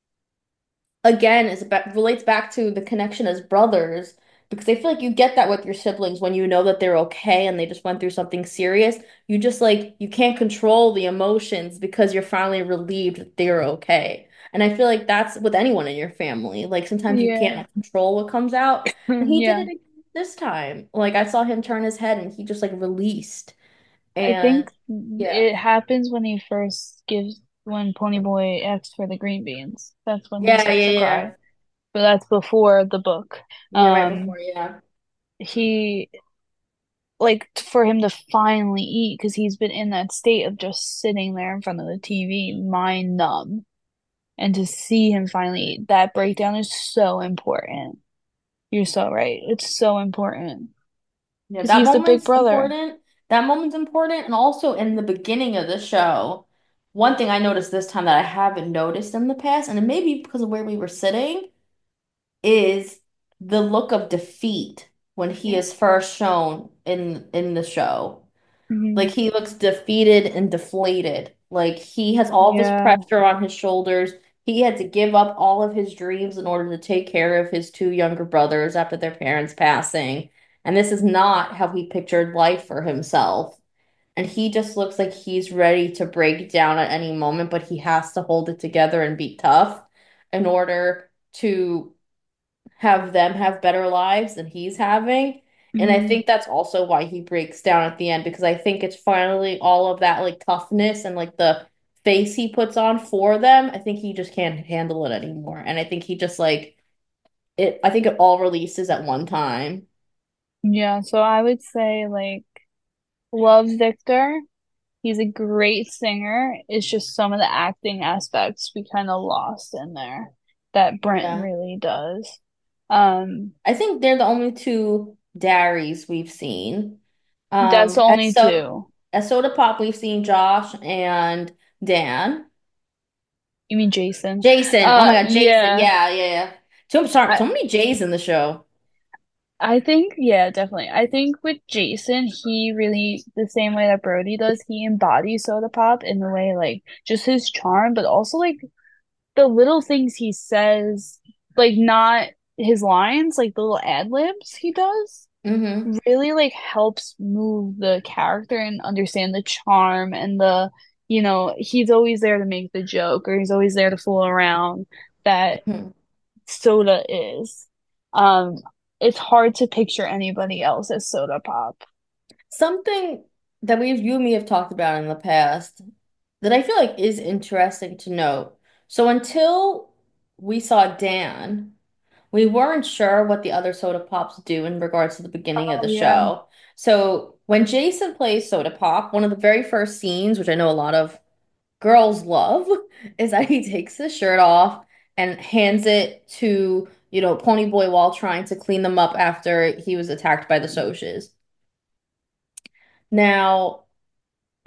[SPEAKER 1] again is about relates back to the connection as brothers because I feel like you get that with your siblings when you know that they're okay and they just went through something serious. You just like you can't control the emotions because you're finally relieved that they're okay. And I feel like that's with anyone in your family. Like sometimes you
[SPEAKER 2] Yeah,
[SPEAKER 1] can't control what comes out. And he did
[SPEAKER 2] yeah.
[SPEAKER 1] it again this time. Like I saw him turn his head and he just like released.
[SPEAKER 2] I
[SPEAKER 1] And
[SPEAKER 2] think
[SPEAKER 1] yeah.
[SPEAKER 2] it happens when he first gives when Ponyboy asks for the green beans. That's when he
[SPEAKER 1] Yeah,
[SPEAKER 2] starts
[SPEAKER 1] yeah,
[SPEAKER 2] to cry.
[SPEAKER 1] yeah.
[SPEAKER 2] But that's before the book.
[SPEAKER 1] Yeah, right
[SPEAKER 2] Um,
[SPEAKER 1] before, yeah.
[SPEAKER 2] he like for him to finally eat because he's been in that state of just sitting there in front of the TV, mind numb, and to see him finally eat, that breakdown is so important. You're so right. It's so important
[SPEAKER 1] Yeah,
[SPEAKER 2] because
[SPEAKER 1] that
[SPEAKER 2] he's the big
[SPEAKER 1] moment's
[SPEAKER 2] brother.
[SPEAKER 1] important. That moment's important. And also in the beginning of the show, one thing I noticed this time that I haven't noticed in the past, and it may be because of where we were sitting, is the look of defeat when he is first shown in the show.
[SPEAKER 2] Hmm.
[SPEAKER 1] Like he looks defeated and deflated. Like he has all this
[SPEAKER 2] Yeah.
[SPEAKER 1] pressure on his shoulders. He had to give up all of his dreams in order to take care of his two younger brothers after their parents passing. And this is not how he pictured life for himself. And he just looks like he's ready to break down at any moment, but he has to hold it together and be tough in order to have them have better lives than he's having. And I
[SPEAKER 2] Hmm.
[SPEAKER 1] think that's also why he breaks down at the end because I think it's finally all of that like toughness and like the face he puts on for them. I think he just can't handle it anymore. And I think he just like it I think it all releases at one time.
[SPEAKER 2] Yeah. So I would say like love Victor. He's a great singer. It's just some of the acting aspects we kind of lost in there that Brent
[SPEAKER 1] Yeah.
[SPEAKER 2] really does. Um,
[SPEAKER 1] I think they're the only two Darries we've seen.
[SPEAKER 2] that's the
[SPEAKER 1] At
[SPEAKER 2] only two.
[SPEAKER 1] Soda Pop we've seen Josh and Dan.
[SPEAKER 2] You mean Jason?
[SPEAKER 1] Jason. Oh my God, Jason.
[SPEAKER 2] Yeah.
[SPEAKER 1] Yeah, yeah, yeah. So sorry,
[SPEAKER 2] I
[SPEAKER 1] so many J's in the show.
[SPEAKER 2] I think yeah, definitely. I think with Jason, he really the same way that Brody does, he embodies Soda Pop in the way like just his charm, but also like the little things he says, like not his lines, like the little ad libs he does,
[SPEAKER 1] Mm-hmm.
[SPEAKER 2] really like helps move the character and understand the charm and the, he's always there to make the joke or he's always there to fool around that
[SPEAKER 1] Hmm.
[SPEAKER 2] Soda is. Um, it's hard to picture anybody else as Soda Pop.
[SPEAKER 1] Something that you and me have talked about in the past that I feel like is interesting to note. So until we saw Dan, we weren't sure what the other Soda Pops do in regards to the beginning of
[SPEAKER 2] Oh
[SPEAKER 1] the
[SPEAKER 2] yeah.
[SPEAKER 1] show. So when Jason plays Soda Pop, one of the very first scenes, which I know a lot of girls love, is that he takes his shirt off and hands it to, Ponyboy while trying to clean them up after he was attacked by the Socs. Now,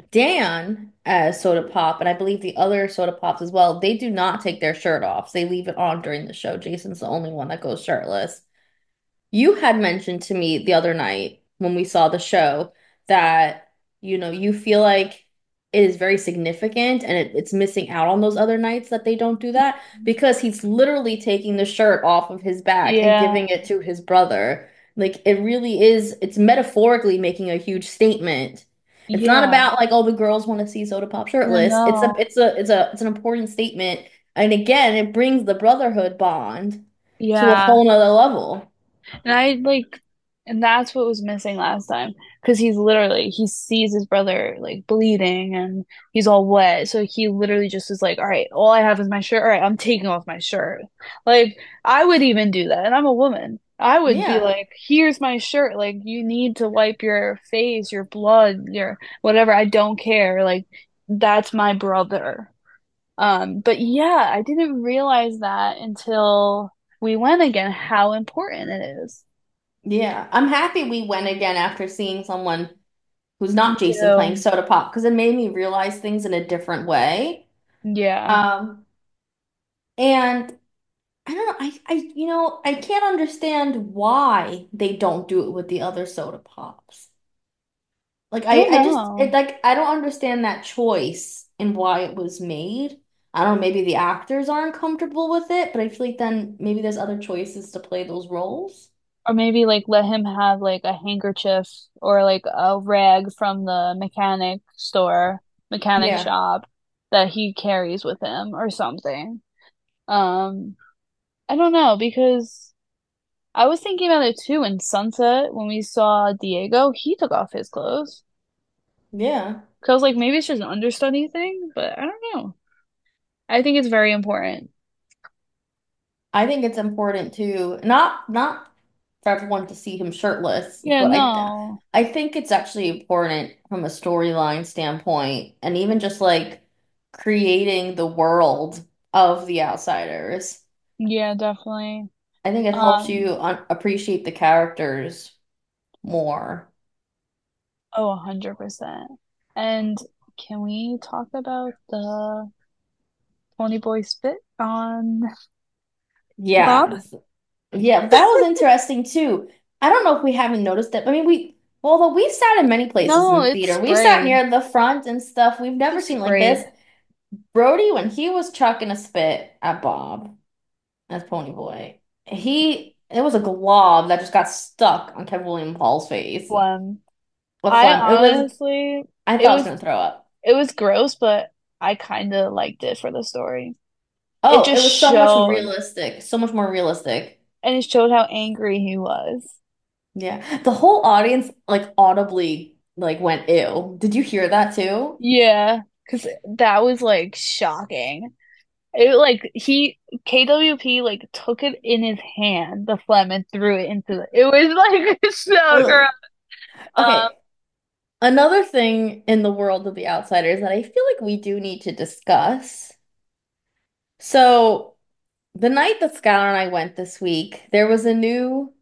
[SPEAKER 1] Dan as Soda Pop, and I believe the other Soda Pops as well, they do not take their shirt off. They leave it on during the show. Jason's the only one that goes shirtless. You had mentioned to me the other night when we saw the show that, you feel like it is very significant and it's missing out on those other nights that they don't do that because he's literally taking the shirt off of his back and
[SPEAKER 2] Yeah,
[SPEAKER 1] giving it to his brother. Like it really is, it's metaphorically making a huge statement. It's not
[SPEAKER 2] yeah.
[SPEAKER 1] about like, oh, the girls want to see Soda Pop shirtless. It's a
[SPEAKER 2] No,
[SPEAKER 1] it's a it's a it's an important statement. And again, it brings the brotherhood bond to a
[SPEAKER 2] yeah.
[SPEAKER 1] whole nother level.
[SPEAKER 2] And I like, and that's what was missing last time. Because he's literally, he sees his brother like bleeding and he's all wet. So he literally just is like, all right, all I have is my shirt. All right, I'm taking off my shirt. Like, I would even do that. And I'm a woman. I would be
[SPEAKER 1] Yeah.
[SPEAKER 2] like, here's my shirt. Like, you need to wipe your face, your blood, your whatever. I don't care. Like, that's my brother. But yeah, I didn't realize that until we went again, how important it is.
[SPEAKER 1] Yeah, I'm happy we went again after seeing someone who's
[SPEAKER 2] Me
[SPEAKER 1] not Jason playing
[SPEAKER 2] too.
[SPEAKER 1] Soda Pop because it made me realize things in a different way.
[SPEAKER 2] Yeah.
[SPEAKER 1] Um, and I don't know, I can't understand why they don't do it with the other Soda Pops. Like
[SPEAKER 2] I don't
[SPEAKER 1] I just
[SPEAKER 2] know.
[SPEAKER 1] I don't understand that choice and why it was made. I don't know, maybe the actors aren't comfortable with it, but I feel like then maybe there's other choices to play those roles.
[SPEAKER 2] Or maybe like let him have like a handkerchief or like a rag from the mechanic
[SPEAKER 1] Yeah.
[SPEAKER 2] shop that he carries with him or something. Um, I don't know because I was thinking about it too in Sunset when we saw Diego, he took off his clothes.
[SPEAKER 1] Yeah.
[SPEAKER 2] 'Cause I was like, maybe it's just an understudy thing, but I don't know. I think it's very important.
[SPEAKER 1] I think it's important too, not for everyone to see him shirtless,
[SPEAKER 2] Yeah,
[SPEAKER 1] but
[SPEAKER 2] no.
[SPEAKER 1] I think it's actually important from a storyline standpoint, and even just like creating the world of The Outsiders.
[SPEAKER 2] Yeah, definitely.
[SPEAKER 1] I think it helps you
[SPEAKER 2] Um,
[SPEAKER 1] appreciate the characters more.
[SPEAKER 2] oh, 100%. And can we talk about the Tony Boy spit on Bob?
[SPEAKER 1] Yeah, yeah, that was interesting too. I don't know if we haven't noticed it. I mean, although we sat in many places in
[SPEAKER 2] No,
[SPEAKER 1] the
[SPEAKER 2] it's
[SPEAKER 1] theater, we sat
[SPEAKER 2] sprayed.
[SPEAKER 1] near the front and stuff. We've never
[SPEAKER 2] It's
[SPEAKER 1] seen like this.
[SPEAKER 2] sprayed.
[SPEAKER 1] Brody, when he was chucking a spit at Bob as Ponyboy, it was a glob that just got stuck on Kevin William Paul's face.
[SPEAKER 2] One.
[SPEAKER 1] What
[SPEAKER 2] I
[SPEAKER 1] fun.
[SPEAKER 2] honestly,
[SPEAKER 1] I thought
[SPEAKER 2] it
[SPEAKER 1] I was
[SPEAKER 2] was
[SPEAKER 1] gonna throw up.
[SPEAKER 2] it was gross, but I kind of liked it for the story. It
[SPEAKER 1] Oh, it
[SPEAKER 2] just
[SPEAKER 1] was so much
[SPEAKER 2] showed,
[SPEAKER 1] realistic, so much more realistic.
[SPEAKER 2] and it showed how angry he was.
[SPEAKER 1] Yeah. The whole audience like audibly like went ew. Did you hear that too?
[SPEAKER 2] Yeah, because that was like shocking. It like KWP like took it in his hand, the phlegm, and threw it into it was like so gross.
[SPEAKER 1] Ugh.
[SPEAKER 2] Um,
[SPEAKER 1] Okay. Another thing in the world of The Outsiders that I feel like we do need to discuss. So the night that Skylar and I went this week, there was a new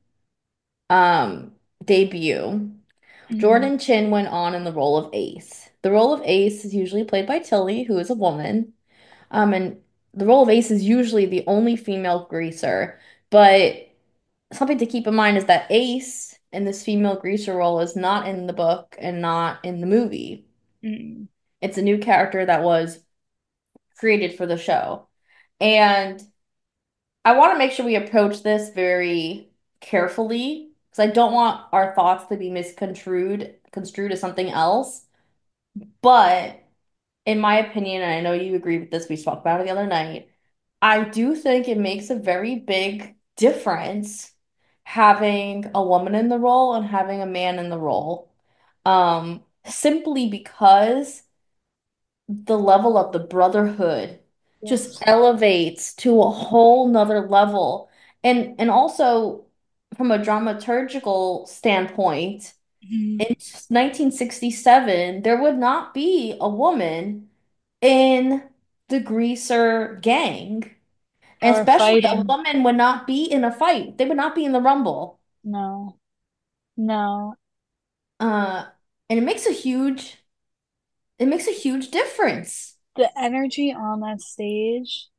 [SPEAKER 1] debut.
[SPEAKER 2] mm,
[SPEAKER 1] Jordan Chin went on in the role of Ace. The role of Ace is usually played by Tilly, who is a woman. And the role of Ace is usually the only female greaser. But something to keep in mind is that Ace in this female greaser role is not in the book and not in the movie.
[SPEAKER 2] mm,
[SPEAKER 1] It's a new character that was created for the show. And I want to make sure we approach this very carefully because I don't want our thoughts to be construed as something else. But in my opinion, and I know you agree with this, we talked about it the other night, I do think it makes a very big difference having a woman in the role and having a man in the role. Simply because the level of the brotherhood just
[SPEAKER 2] yes.
[SPEAKER 1] elevates to a whole nother level. And also from a dramaturgical standpoint,
[SPEAKER 2] Mm.
[SPEAKER 1] in 1967, there would not be a woman in the Greaser gang. And
[SPEAKER 2] Or
[SPEAKER 1] especially a
[SPEAKER 2] fighting.
[SPEAKER 1] woman would not be in a fight. They would not be in the Rumble.
[SPEAKER 2] No, no.
[SPEAKER 1] Uh, and it makes a huge It makes a huge difference.
[SPEAKER 2] The energy on that stage,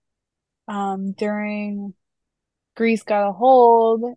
[SPEAKER 2] during Grease Got a Hold,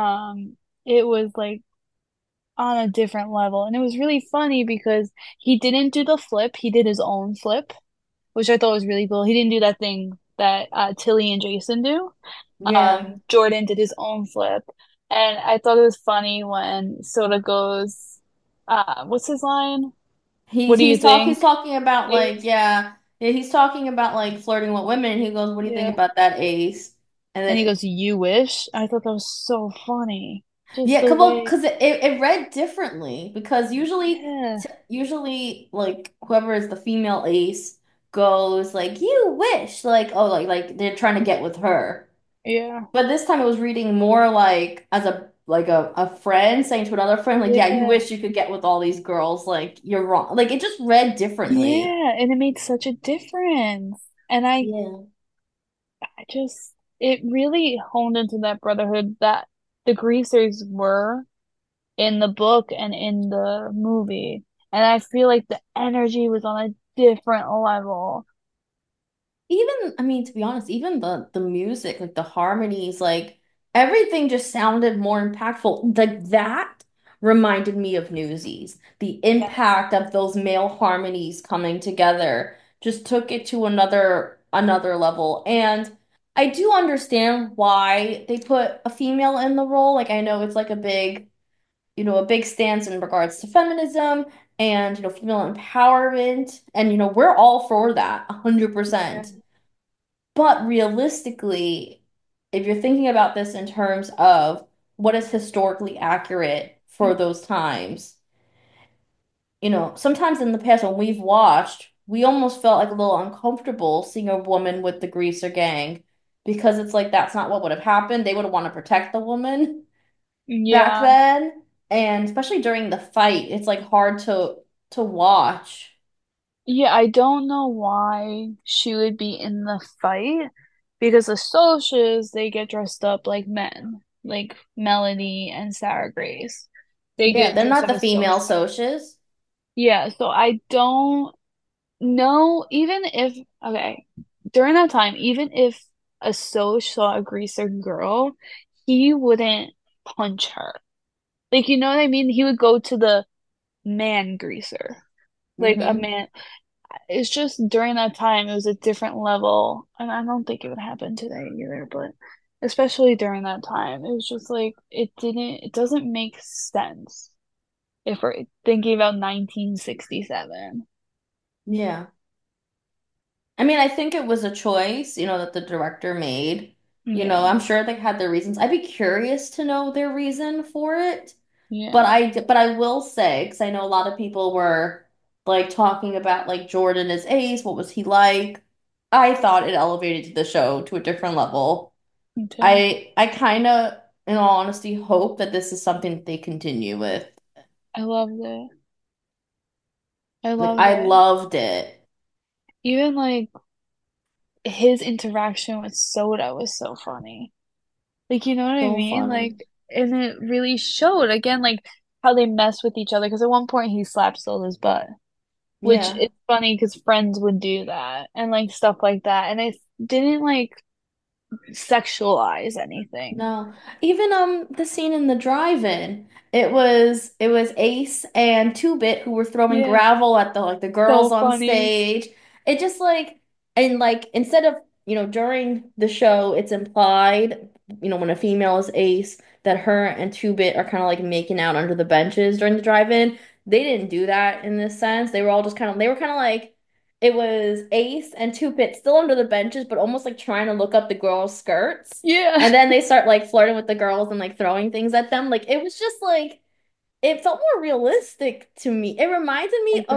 [SPEAKER 2] it was like on a different level. And it was really funny because he didn't do the flip, he did his own flip, which I thought was really cool. He didn't do that thing that Tilly and Jason do.
[SPEAKER 1] Yeah.
[SPEAKER 2] Jordan did his own flip. And I thought it was funny when Soda goes, what's his line? What do you
[SPEAKER 1] He's
[SPEAKER 2] think?
[SPEAKER 1] talking about like
[SPEAKER 2] Ace?
[SPEAKER 1] yeah, he's talking about like flirting with women and he goes, "What do you think
[SPEAKER 2] Yeah.
[SPEAKER 1] about that, Ace?" And
[SPEAKER 2] And he
[SPEAKER 1] then
[SPEAKER 2] goes, "You wish?" I thought that was so funny. Just
[SPEAKER 1] yeah,
[SPEAKER 2] the
[SPEAKER 1] come on,
[SPEAKER 2] way,
[SPEAKER 1] because it read differently because
[SPEAKER 2] yeah,
[SPEAKER 1] usually like whoever is the female ace goes like you wish like oh like they're trying to get with her.
[SPEAKER 2] yeah,
[SPEAKER 1] But this time it was reading more like as a friend saying to another friend like yeah, you
[SPEAKER 2] yeah,
[SPEAKER 1] wish you could get with all these girls like you're wrong. Like it just read differently.
[SPEAKER 2] yeah. And it made such a difference. And
[SPEAKER 1] Yeah.
[SPEAKER 2] I just, it really honed into that brotherhood that the greasers were in the book and in the movie. And I feel like the energy was on a different level.
[SPEAKER 1] Even, I mean, to be honest, even the music, like the harmonies, like everything just sounded more impactful. Like that reminded me of Newsies. The
[SPEAKER 2] Yes.
[SPEAKER 1] impact of those male harmonies coming together just took it to another level. And I do understand why they put a female in the role. Like I know it's like a big, a big stance in regards to feminism and, female empowerment. And, we're all for that,
[SPEAKER 2] Yeah.
[SPEAKER 1] 100%. But realistically, if you're thinking about this in terms of what is historically accurate for those times, sometimes in the past when we've watched, we almost felt like a little uncomfortable seeing a woman with the greaser gang because it's like that's not what would have happened. They would have wanted to protect the woman back
[SPEAKER 2] Yeah.
[SPEAKER 1] then, and especially during the fight, it's like hard to watch.
[SPEAKER 2] Yeah, I don't know why she would be in the fight because the Socs, they get dressed up like men, like Melanie and Sarah Grace. They
[SPEAKER 1] Yeah,
[SPEAKER 2] get
[SPEAKER 1] they're
[SPEAKER 2] dressed
[SPEAKER 1] not
[SPEAKER 2] up
[SPEAKER 1] the
[SPEAKER 2] as
[SPEAKER 1] female
[SPEAKER 2] Socs.
[SPEAKER 1] socias.
[SPEAKER 2] Yeah, so I don't know, even if, okay, during that time, even if a Soc saw a greaser girl, he wouldn't punch her. Like, you know what I mean? He would go to the man greaser, like a
[SPEAKER 1] Hmm.
[SPEAKER 2] man. It's just during that time, it was a different level. And I don't think it would happen today either, but especially during that time, it was just like, it doesn't make sense if we're thinking about 1967.
[SPEAKER 1] Yeah. I mean, I think it was a choice, that the director made.
[SPEAKER 2] Yeah,
[SPEAKER 1] I'm sure they had their reasons. I'd be curious to know their reason for it. But
[SPEAKER 2] yeah,
[SPEAKER 1] I will say, because I know a lot of people were like talking about like Jordan as Ace, what was he like? I thought it elevated the show to a different level.
[SPEAKER 2] me too.
[SPEAKER 1] I kind of, in all honesty, hope that this is something that they continue with.
[SPEAKER 2] I loved it. I
[SPEAKER 1] Like
[SPEAKER 2] loved
[SPEAKER 1] I
[SPEAKER 2] it.
[SPEAKER 1] loved it.
[SPEAKER 2] Even like his interaction with Soda was so funny. Like, you know what I
[SPEAKER 1] So
[SPEAKER 2] mean?
[SPEAKER 1] funny.
[SPEAKER 2] Like, and it really showed again, like how they mess with each other. Because at one point he slapped Soda's butt, which
[SPEAKER 1] Yeah.
[SPEAKER 2] is funny because friends would do that and like stuff like that. And it didn't like sexualize anything.
[SPEAKER 1] No, even the scene in the drive-in, it was Ace and Two Bit who were throwing
[SPEAKER 2] Yeah,
[SPEAKER 1] gravel at the like the girls
[SPEAKER 2] so
[SPEAKER 1] on
[SPEAKER 2] funny.
[SPEAKER 1] stage. It just like and like instead of during the show, it's implied when a female is Ace that her and Two Bit are kind of like making out under the benches during the drive-in. They didn't do that in this sense. They were kind of like it was Ace and Two Bit still under the benches, but almost like trying to look up the girls' skirts.
[SPEAKER 2] Yeah.
[SPEAKER 1] And then they start like flirting with the girls and like throwing things at them. Like it was just like it felt more realistic to me. It reminded
[SPEAKER 2] I
[SPEAKER 1] me
[SPEAKER 2] agree.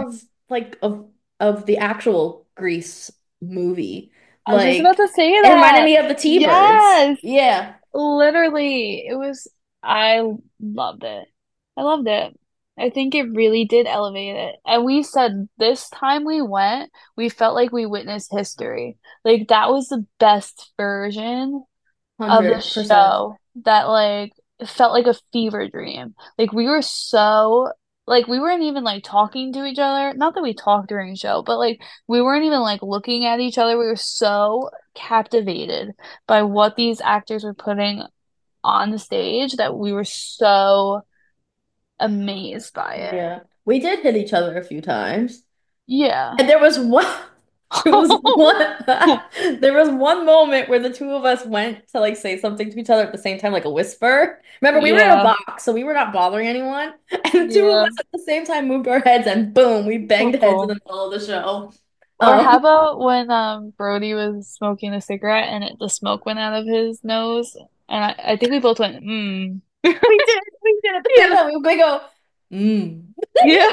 [SPEAKER 1] of the actual Grease movie.
[SPEAKER 2] I was just about
[SPEAKER 1] Like
[SPEAKER 2] to say
[SPEAKER 1] it reminded
[SPEAKER 2] that.
[SPEAKER 1] me of the T-Birds.
[SPEAKER 2] Yes,
[SPEAKER 1] Yeah,
[SPEAKER 2] literally. I loved it. I loved it. I think it really did elevate it. And we said this time we went, we felt like we witnessed history. Like that was the best version of the
[SPEAKER 1] 100%.
[SPEAKER 2] show that like it felt like a fever dream. Like we were so Like we weren't even like talking to each other. Not that we talked during the show, but like we weren't even like looking at each other. We were so captivated by what these actors were putting on the stage that we were so amazed by it.
[SPEAKER 1] Yeah. We did hit each other a few times.
[SPEAKER 2] Yeah.
[SPEAKER 1] And there was one there was one there was one moment where the two of us went to like say something to each other at the same time, like a whisper. Remember, we were in a
[SPEAKER 2] Yeah.
[SPEAKER 1] box, so we were not bothering anyone. And the two of
[SPEAKER 2] Yeah.
[SPEAKER 1] us at the same time moved our heads and boom, we banged heads in the
[SPEAKER 2] Boom.
[SPEAKER 1] middle of the show.
[SPEAKER 2] Or how
[SPEAKER 1] Um,
[SPEAKER 2] about when Brody was smoking a cigarette and the smoke went out of his nose? And I think we both went, mm.
[SPEAKER 1] we did at the same
[SPEAKER 2] Yeah.
[SPEAKER 1] time. We go, mm.
[SPEAKER 2] Yeah.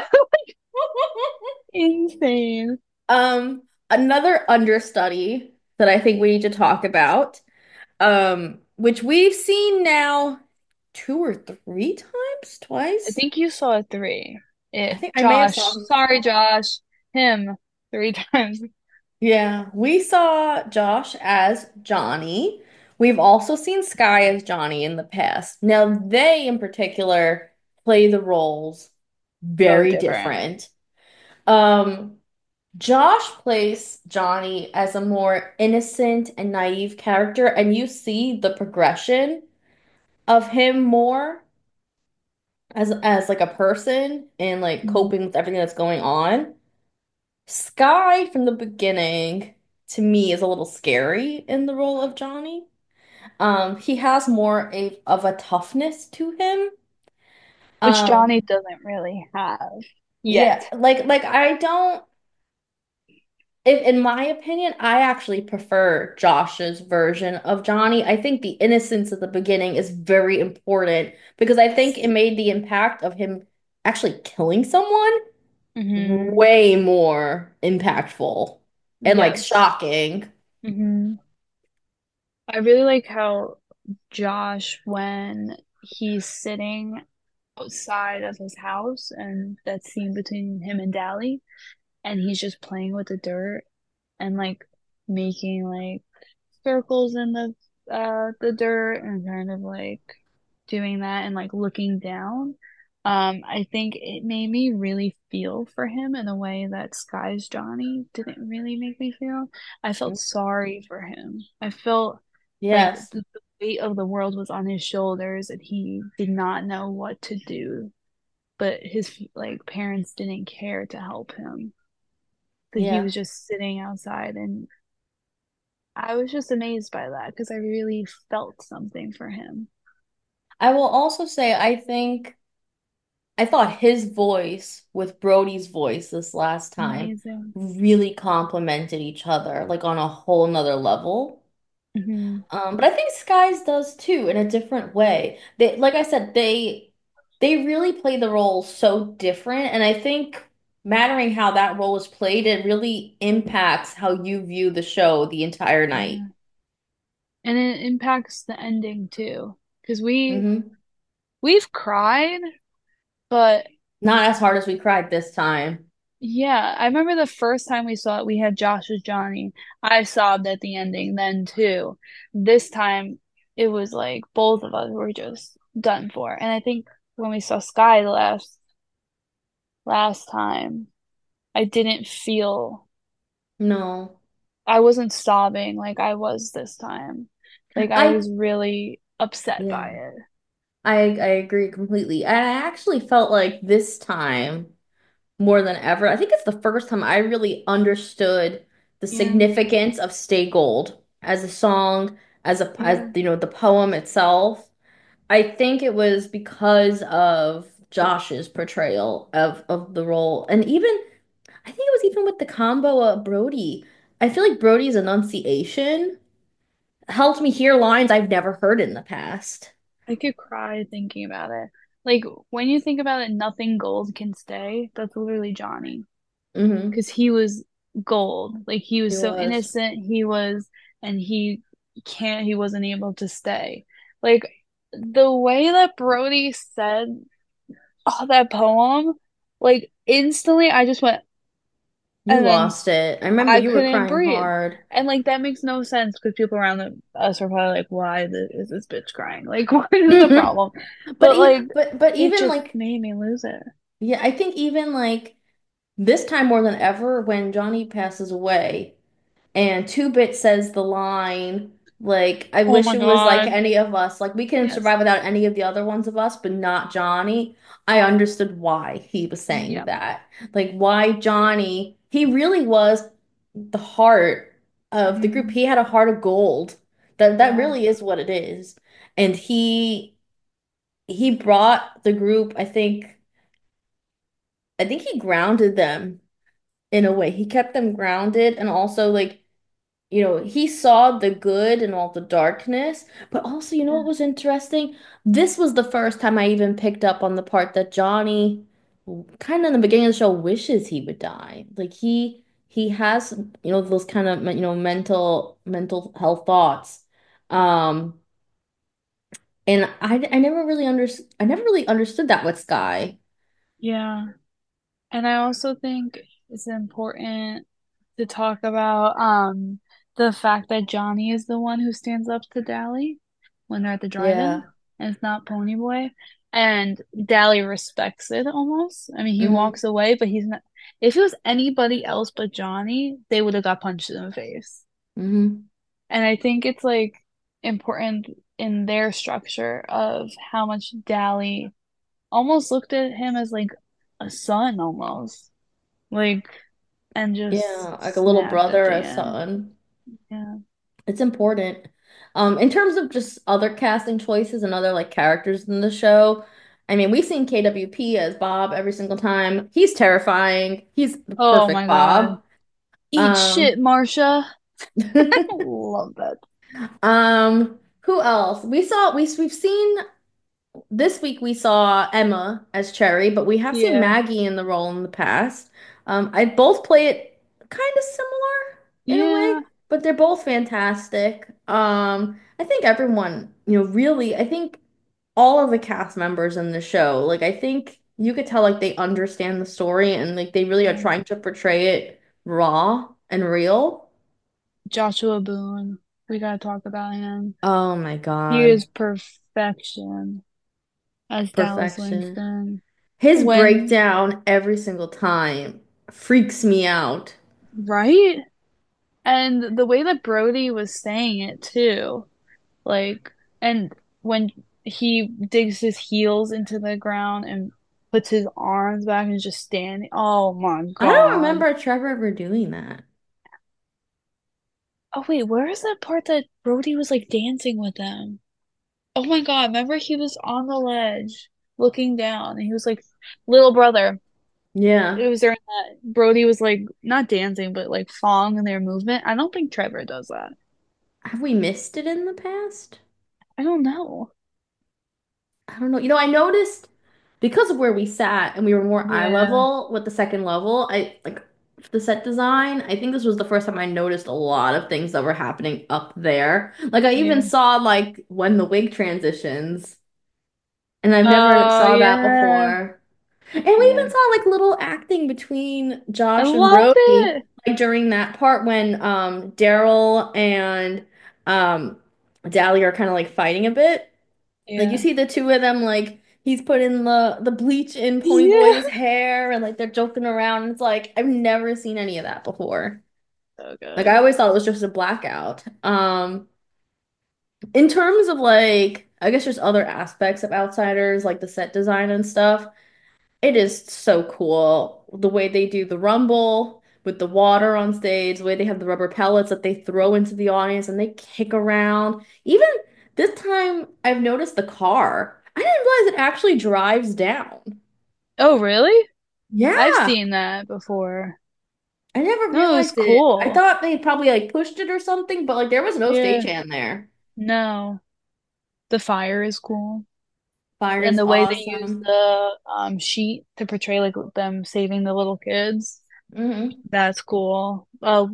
[SPEAKER 2] Insane.
[SPEAKER 1] Another understudy that I think we need to talk about, which we've seen now two or three times,
[SPEAKER 2] I
[SPEAKER 1] twice.
[SPEAKER 2] think you saw it three.
[SPEAKER 1] I
[SPEAKER 2] It
[SPEAKER 1] think I may have saw
[SPEAKER 2] Josh.
[SPEAKER 1] him
[SPEAKER 2] Sorry,
[SPEAKER 1] twice.
[SPEAKER 2] Josh. Him three times.
[SPEAKER 1] Yeah, we saw Josh as Johnny. We've also seen Sky as Johnny in the past. Now, they in particular play the roles
[SPEAKER 2] So
[SPEAKER 1] very
[SPEAKER 2] different.
[SPEAKER 1] different. Um, Josh plays Johnny as a more innocent and naive character, and you see the progression of him more as like a person and like
[SPEAKER 2] Mhm.
[SPEAKER 1] coping with everything that's going on. Sky from the beginning to me is a little scary in the role of Johnny. He has more of a toughness to him.
[SPEAKER 2] Which Johnny
[SPEAKER 1] Um,
[SPEAKER 2] doesn't really have
[SPEAKER 1] yeah,
[SPEAKER 2] yet.
[SPEAKER 1] like I don't if, in my opinion, I actually prefer Josh's version of Johnny. I think the innocence at the beginning is very important because I think it made the impact of him actually killing someone
[SPEAKER 2] Hmm.
[SPEAKER 1] way more impactful and like
[SPEAKER 2] Yes.
[SPEAKER 1] shocking.
[SPEAKER 2] Hmm. I really like how Josh, when he's sitting outside of his house and that scene between him and Dally, and he's just playing with the dirt and like making like circles in the dirt and kind of like doing that and like looking down. I think it made me really feel for him in a way that Sky's Johnny didn't really make me feel. I felt sorry for him. I felt like
[SPEAKER 1] Yes.
[SPEAKER 2] the weight of the world was on his shoulders and he did not know what to do. But his like parents didn't care to help him. That he
[SPEAKER 1] Yeah.
[SPEAKER 2] was just sitting outside and I was just amazed by that because I really felt something for him.
[SPEAKER 1] I will also say I thought his voice with Brody's voice this last time
[SPEAKER 2] Amazing.
[SPEAKER 1] really complemented each other, like on a whole nother level.
[SPEAKER 2] Hmm.
[SPEAKER 1] But I think Skies does too in a different way. They, like I said, they really play the role so different, and I think mattering how that role is played, it really impacts how you view the show the entire night.
[SPEAKER 2] Yeah. And it impacts the ending too. Because
[SPEAKER 1] Hmm.
[SPEAKER 2] we've cried, but
[SPEAKER 1] Not as hard as we cried this time.
[SPEAKER 2] yeah, I remember the first time we saw it, we had Josh as Johnny. I sobbed at the ending then too. This time it was like both of us were just done for. And I think when we saw Sky the last time, I didn't feel
[SPEAKER 1] No.
[SPEAKER 2] I wasn't sobbing like I was this time. Like I
[SPEAKER 1] I
[SPEAKER 2] was really upset by
[SPEAKER 1] yeah.
[SPEAKER 2] it.
[SPEAKER 1] I agree completely. And I actually felt like this time more than ever. I think it's the first time I really understood the
[SPEAKER 2] Yeah,
[SPEAKER 1] significance of Stay Gold as a song, as
[SPEAKER 2] yeah.
[SPEAKER 1] you know, the poem itself. I think it was because of Josh's portrayal of the role. And even I think it was even with the combo of Brody. I feel like Brody's enunciation helped me hear lines I've never heard in the past.
[SPEAKER 2] I could cry thinking about it. Like when you think about it, nothing gold can stay. That's literally Johnny.
[SPEAKER 1] Hmm.
[SPEAKER 2] Because he was gold. Like he
[SPEAKER 1] He
[SPEAKER 2] was so
[SPEAKER 1] was.
[SPEAKER 2] innocent. And he wasn't able to stay. Like the way that Brody said that poem, like instantly I just went,
[SPEAKER 1] You
[SPEAKER 2] and then
[SPEAKER 1] lost it. I remember
[SPEAKER 2] I
[SPEAKER 1] you were
[SPEAKER 2] couldn't
[SPEAKER 1] crying
[SPEAKER 2] breathe.
[SPEAKER 1] hard.
[SPEAKER 2] And like that makes no sense because people around us are probably like, why is this bitch crying? Like, what is the problem?
[SPEAKER 1] But
[SPEAKER 2] But
[SPEAKER 1] even
[SPEAKER 2] like,
[SPEAKER 1] but
[SPEAKER 2] it
[SPEAKER 1] even
[SPEAKER 2] just
[SPEAKER 1] like
[SPEAKER 2] made me lose it.
[SPEAKER 1] Yeah, I think even like this time more than ever when Johnny passes away. And Two Bit says the line, like, I
[SPEAKER 2] Oh
[SPEAKER 1] wish
[SPEAKER 2] my
[SPEAKER 1] it was like
[SPEAKER 2] God.
[SPEAKER 1] any of us. Like, we can
[SPEAKER 2] Yes.
[SPEAKER 1] survive without any of the other ones of us, but not Johnny. I understood why he was saying
[SPEAKER 2] Yep.
[SPEAKER 1] that. Like, why Johnny, he really was the heart of the group.
[SPEAKER 2] Hmm.
[SPEAKER 1] He had a heart of gold. That
[SPEAKER 2] Yeah.
[SPEAKER 1] really is what it is. And he brought the group, I think he grounded them in a way. He kept them grounded and also like he saw the good and all the darkness, but also, what
[SPEAKER 2] Yeah.
[SPEAKER 1] was interesting? This was the first time I even picked up on the part that Johnny, kind of in the beginning of the show, wishes he would die. Like he has, those kind of, mental health thoughts. Um, and I never really understood that with Sky.
[SPEAKER 2] Yeah. And I also think it's important to talk about the fact that Johnny is the one who stands up to Dally when they're at the drive-in
[SPEAKER 1] Yeah.
[SPEAKER 2] and it's not Ponyboy. And Dally respects it almost. I mean, he
[SPEAKER 1] Mm-hmm.
[SPEAKER 2] walks away, but he's not. If it was anybody else but Johnny, they would have got punched in the face.
[SPEAKER 1] Mm-hmm.
[SPEAKER 2] And I think it's like important in their structure of how much Dally almost looked at him as like a son almost. Like, and just
[SPEAKER 1] Yeah, like a little
[SPEAKER 2] snapped at
[SPEAKER 1] brother,
[SPEAKER 2] the
[SPEAKER 1] a
[SPEAKER 2] end.
[SPEAKER 1] son.
[SPEAKER 2] Yeah.
[SPEAKER 1] It's important. In terms of just other casting choices and other like characters in the show, I mean, we've seen KWP as Bob every single time. He's terrifying. He's the
[SPEAKER 2] Oh
[SPEAKER 1] perfect
[SPEAKER 2] my God.
[SPEAKER 1] Bob.
[SPEAKER 2] Eat
[SPEAKER 1] Um,
[SPEAKER 2] shit, Marsha. Love that.
[SPEAKER 1] who else? We've seen this week we saw Emma as Cherry, but we have seen
[SPEAKER 2] Yeah.
[SPEAKER 1] Maggie in the role in the past. I both play it kind of similar in a way,
[SPEAKER 2] Yeah.
[SPEAKER 1] but they're both fantastic. I think everyone, really, I think all of the cast members in the show, like I think you could tell like they understand the story and like they really are
[SPEAKER 2] Yeah.
[SPEAKER 1] trying to portray it raw and real.
[SPEAKER 2] Joshua Boone. We gotta talk about him.
[SPEAKER 1] Oh my
[SPEAKER 2] He
[SPEAKER 1] God.
[SPEAKER 2] is perfection as Dallas
[SPEAKER 1] Perfection.
[SPEAKER 2] Langston.
[SPEAKER 1] His
[SPEAKER 2] When,
[SPEAKER 1] breakdown every single time freaks me out.
[SPEAKER 2] right? And the way that Brody was saying it too. Like, and when he digs his heels into the ground and puts his arms back and just standing. Oh my
[SPEAKER 1] I don't
[SPEAKER 2] God.
[SPEAKER 1] remember Trevor ever doing that.
[SPEAKER 2] Oh wait, where is that part that Brody was like dancing with them? Oh my God, remember he was on the ledge looking down and he was like, little brother. It
[SPEAKER 1] Yeah.
[SPEAKER 2] was during that Brody was like not dancing but like following their movement. I don't think Trevor does that.
[SPEAKER 1] Have we missed it in the past?
[SPEAKER 2] I don't know.
[SPEAKER 1] I don't know. I noticed because of where we sat and we were more eye
[SPEAKER 2] Yeah,
[SPEAKER 1] level with the second level, I like the set design. I think this was the first time I noticed a lot of things that were happening up there. Like I even
[SPEAKER 2] yeah.
[SPEAKER 1] saw like when the wig transitions, and I've never
[SPEAKER 2] Oh
[SPEAKER 1] saw that
[SPEAKER 2] yeah.
[SPEAKER 1] before. And we even
[SPEAKER 2] Yeah.
[SPEAKER 1] saw like little acting between
[SPEAKER 2] I
[SPEAKER 1] Josh and
[SPEAKER 2] loved
[SPEAKER 1] Brody,
[SPEAKER 2] it.
[SPEAKER 1] like during that part when Daryl and um Dally are kind of like fighting a bit. Like you
[SPEAKER 2] Yeah.
[SPEAKER 1] see the two of them like he's putting the bleach in
[SPEAKER 2] Yeah.
[SPEAKER 1] Ponyboy's hair and like they're joking around. And it's like I've never seen any of that before.
[SPEAKER 2] So
[SPEAKER 1] Like I
[SPEAKER 2] good.
[SPEAKER 1] always thought it was just a blackout. In terms of like I guess there's other aspects of Outsiders like the set design and stuff. It is so cool the way they do the rumble with the water on stage, the way they have the rubber pellets that they throw into the audience and they kick around. Even this time, I've noticed the car. I didn't realize it actually drives down.
[SPEAKER 2] Oh, really? I've
[SPEAKER 1] Yeah,
[SPEAKER 2] seen that before.
[SPEAKER 1] I never
[SPEAKER 2] No, it was
[SPEAKER 1] realized it. I
[SPEAKER 2] cool.
[SPEAKER 1] thought they probably like pushed it or something, but like there was no
[SPEAKER 2] Yeah.
[SPEAKER 1] stagehand there.
[SPEAKER 2] No. The fire is cool.
[SPEAKER 1] Fire
[SPEAKER 2] And
[SPEAKER 1] is
[SPEAKER 2] the way they use
[SPEAKER 1] awesome.
[SPEAKER 2] the sheet to portray like them saving the little kids.
[SPEAKER 1] Hmm.
[SPEAKER 2] That's cool.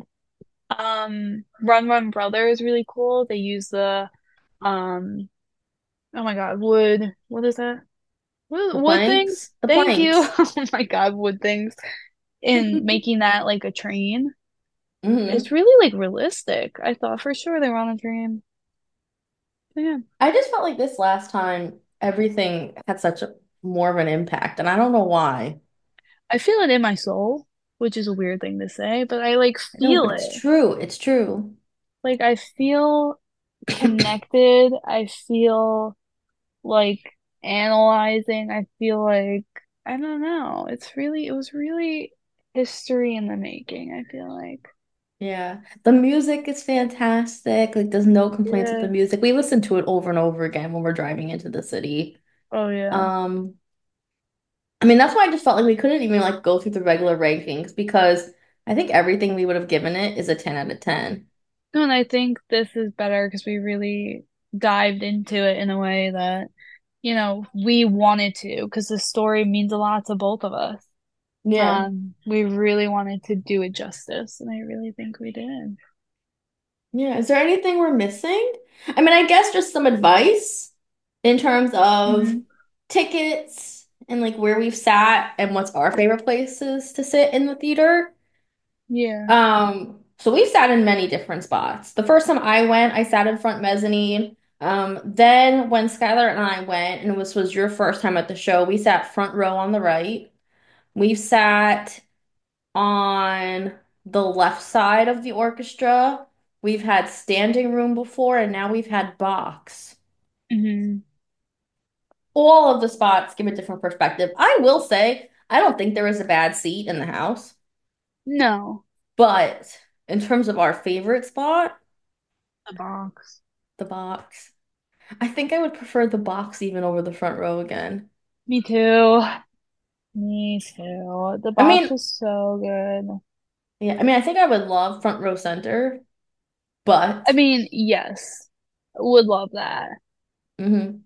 [SPEAKER 2] Run Run Brother is really cool. They use the um oh my God, wood. What is that?
[SPEAKER 1] The
[SPEAKER 2] Wood things?
[SPEAKER 1] planks, the
[SPEAKER 2] Thank you.
[SPEAKER 1] planks.
[SPEAKER 2] Oh my God, wood things. In making that like a train. It's
[SPEAKER 1] Hmm.
[SPEAKER 2] really like realistic. I thought for sure they were on a train. Yeah.
[SPEAKER 1] I just felt like this last time, everything had such a more of an impact, and I don't know why.
[SPEAKER 2] I feel it in my soul, which is a weird thing to say, but I like
[SPEAKER 1] No, but
[SPEAKER 2] feel
[SPEAKER 1] it's
[SPEAKER 2] it.
[SPEAKER 1] true. It's true.
[SPEAKER 2] Like I feel connected. I feel like analyzing. I feel like I don't know. It was really history in the making, I feel like.
[SPEAKER 1] Yeah. The music is fantastic. Like there's no complaints with the
[SPEAKER 2] Yeah.
[SPEAKER 1] music. We listen to it over and over again when we're driving into the city.
[SPEAKER 2] Oh yeah.
[SPEAKER 1] Um, I mean that's why I just felt like we couldn't even like go through the regular rankings because I think everything we would have given it is a 10 out of 10.
[SPEAKER 2] No, and I think this is better because we really dived into it in a way that, we wanted to, because the story means a lot to both of us.
[SPEAKER 1] Yeah.
[SPEAKER 2] We really wanted to do it justice, and I really think we did.
[SPEAKER 1] Yeah. Is there anything we're missing? I mean, I guess just some advice in terms of
[SPEAKER 2] Hmm.
[SPEAKER 1] tickets and like where we've sat and what's our favorite places to sit in the theater.
[SPEAKER 2] Yeah.
[SPEAKER 1] So we've sat in many different spots. The first time I went, I sat in front mezzanine. Then when Skylar and I went, and this was your first time at the show, we sat front row on the right. We sat on the left side of the orchestra. We've had standing room before, and now we've had box.
[SPEAKER 2] Hmm.
[SPEAKER 1] All of the spots give a different perspective. I will say, I don't think there is a bad seat in the house,
[SPEAKER 2] No,
[SPEAKER 1] but in terms of our favorite spot,
[SPEAKER 2] the box.
[SPEAKER 1] the box. I think I would prefer the box even over the front row again.
[SPEAKER 2] Me too. Me too. The
[SPEAKER 1] I
[SPEAKER 2] box
[SPEAKER 1] mean,
[SPEAKER 2] was so good.
[SPEAKER 1] yeah, I mean, I think I would love front row center,
[SPEAKER 2] I
[SPEAKER 1] but
[SPEAKER 2] mean, yes, would love that,
[SPEAKER 1] mhm.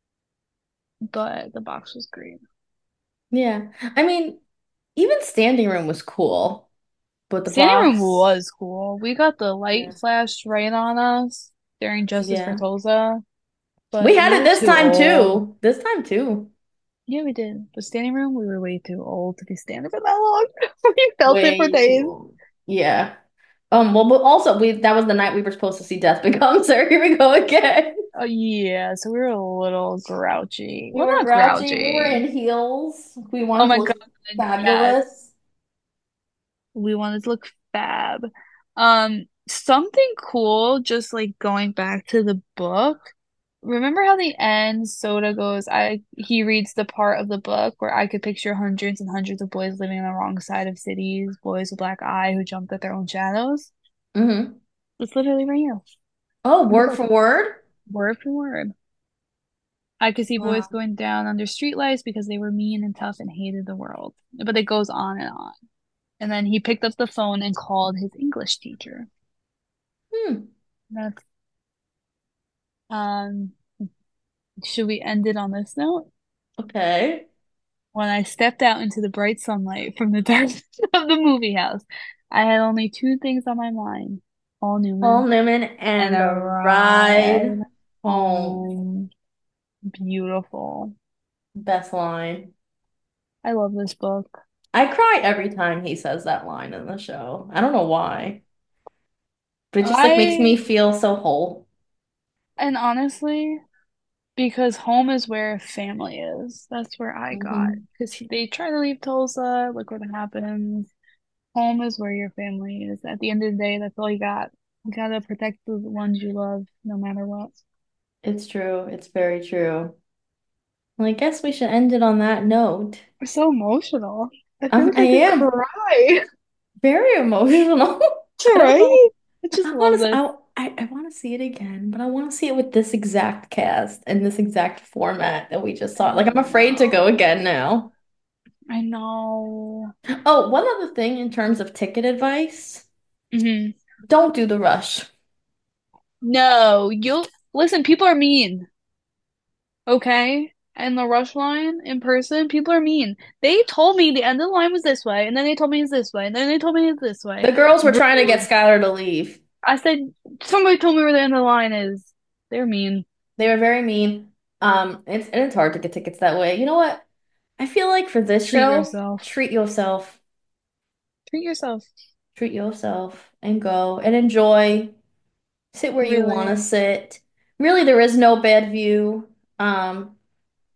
[SPEAKER 2] but the box was great.
[SPEAKER 1] Yeah. I mean, even standing room was cool, but the
[SPEAKER 2] Standing room
[SPEAKER 1] box,
[SPEAKER 2] was cool. We got the light
[SPEAKER 1] yeah.
[SPEAKER 2] flashed right on us during Justice for
[SPEAKER 1] Yeah.
[SPEAKER 2] Tulsa,
[SPEAKER 1] We
[SPEAKER 2] but
[SPEAKER 1] had
[SPEAKER 2] we
[SPEAKER 1] it
[SPEAKER 2] were
[SPEAKER 1] this
[SPEAKER 2] too
[SPEAKER 1] time
[SPEAKER 2] old.
[SPEAKER 1] too. This time too.
[SPEAKER 2] Yeah, we did. But standing room, we were way too old to be standing for that long. We felt it for
[SPEAKER 1] Way too
[SPEAKER 2] days.
[SPEAKER 1] old. Yeah. Well, but also we that was the night we were supposed to see Death Becomes Her. Here we go again.
[SPEAKER 2] Oh yeah, so we were a little grouchy.
[SPEAKER 1] We
[SPEAKER 2] Well,
[SPEAKER 1] were
[SPEAKER 2] not
[SPEAKER 1] grouchy. We were
[SPEAKER 2] grouchy.
[SPEAKER 1] in heels. We
[SPEAKER 2] Oh
[SPEAKER 1] wanted to
[SPEAKER 2] my God,
[SPEAKER 1] look
[SPEAKER 2] yes.
[SPEAKER 1] fabulous.
[SPEAKER 2] We wanted to look fab. Something cool, just like going back to the book. Remember how the end Soda goes, he reads the part of the book where I could picture hundreds and hundreds of boys living on the wrong side of cities, boys with black eye who jumped at their own shadows.
[SPEAKER 1] Hmm.
[SPEAKER 2] It's literally right here
[SPEAKER 1] Oh,
[SPEAKER 2] in the
[SPEAKER 1] word
[SPEAKER 2] book,
[SPEAKER 1] for word?
[SPEAKER 2] word for word. I could see boys
[SPEAKER 1] Wow.
[SPEAKER 2] going down under streetlights because they were mean and tough and hated the world. But it goes on and on. And then he picked up the phone and called his English teacher.
[SPEAKER 1] Hmm.
[SPEAKER 2] That's um should we end it on this note?
[SPEAKER 1] Okay.
[SPEAKER 2] When I stepped out into the bright sunlight from the darkness of the movie house, I had only two things on my mind. Paul
[SPEAKER 1] Paul
[SPEAKER 2] Newman
[SPEAKER 1] Newman
[SPEAKER 2] and
[SPEAKER 1] and
[SPEAKER 2] a
[SPEAKER 1] a ride
[SPEAKER 2] ride
[SPEAKER 1] home.
[SPEAKER 2] home. Beautiful.
[SPEAKER 1] Best line.
[SPEAKER 2] I love this book.
[SPEAKER 1] I cry every time he says that line in the show. I don't know why, but it just like makes me
[SPEAKER 2] I
[SPEAKER 1] feel so whole.
[SPEAKER 2] and honestly, because home is where family is. That's where I got.
[SPEAKER 1] Hmm.
[SPEAKER 2] Because they try to leave Tulsa. Look what happens. Home is where your family is. At the end of the day, that's all you got. You gotta protect the ones you love, no matter what.
[SPEAKER 1] It's true. It's very true. Well, I guess we should end it on that note.
[SPEAKER 2] We're so emotional. I feel like
[SPEAKER 1] I
[SPEAKER 2] I could
[SPEAKER 1] am
[SPEAKER 2] cry.
[SPEAKER 1] very emotional. I don't know.
[SPEAKER 2] Right? I just
[SPEAKER 1] I
[SPEAKER 2] love
[SPEAKER 1] want to.
[SPEAKER 2] this.
[SPEAKER 1] I want to see it again, but I want to see it with this exact cast and this exact format that we just saw.
[SPEAKER 2] I
[SPEAKER 1] Like I'm afraid to go
[SPEAKER 2] know.
[SPEAKER 1] again now.
[SPEAKER 2] I know.
[SPEAKER 1] Oh, one other thing in terms of ticket advice,
[SPEAKER 2] Hmm.
[SPEAKER 1] don't do the rush.
[SPEAKER 2] No, you'll listen, people are mean, okay? And the rush line in person, people are mean. They told me the end of the line was this way, and then they told me it's this way, and then they told me it's this way.
[SPEAKER 1] The girls were trying to get
[SPEAKER 2] Rude.
[SPEAKER 1] Skylar to leave.
[SPEAKER 2] I said, somebody told me where the end of the line is. They're mean.
[SPEAKER 1] They were very mean. It's hard to get tickets that way. You know what? I feel like for this
[SPEAKER 2] Treat
[SPEAKER 1] show,
[SPEAKER 2] yourself.
[SPEAKER 1] treat yourself,
[SPEAKER 2] Treat yourself.
[SPEAKER 1] treat yourself, and go and enjoy. Sit where you want to
[SPEAKER 2] Really.
[SPEAKER 1] sit. Really, there is no bad view. Um,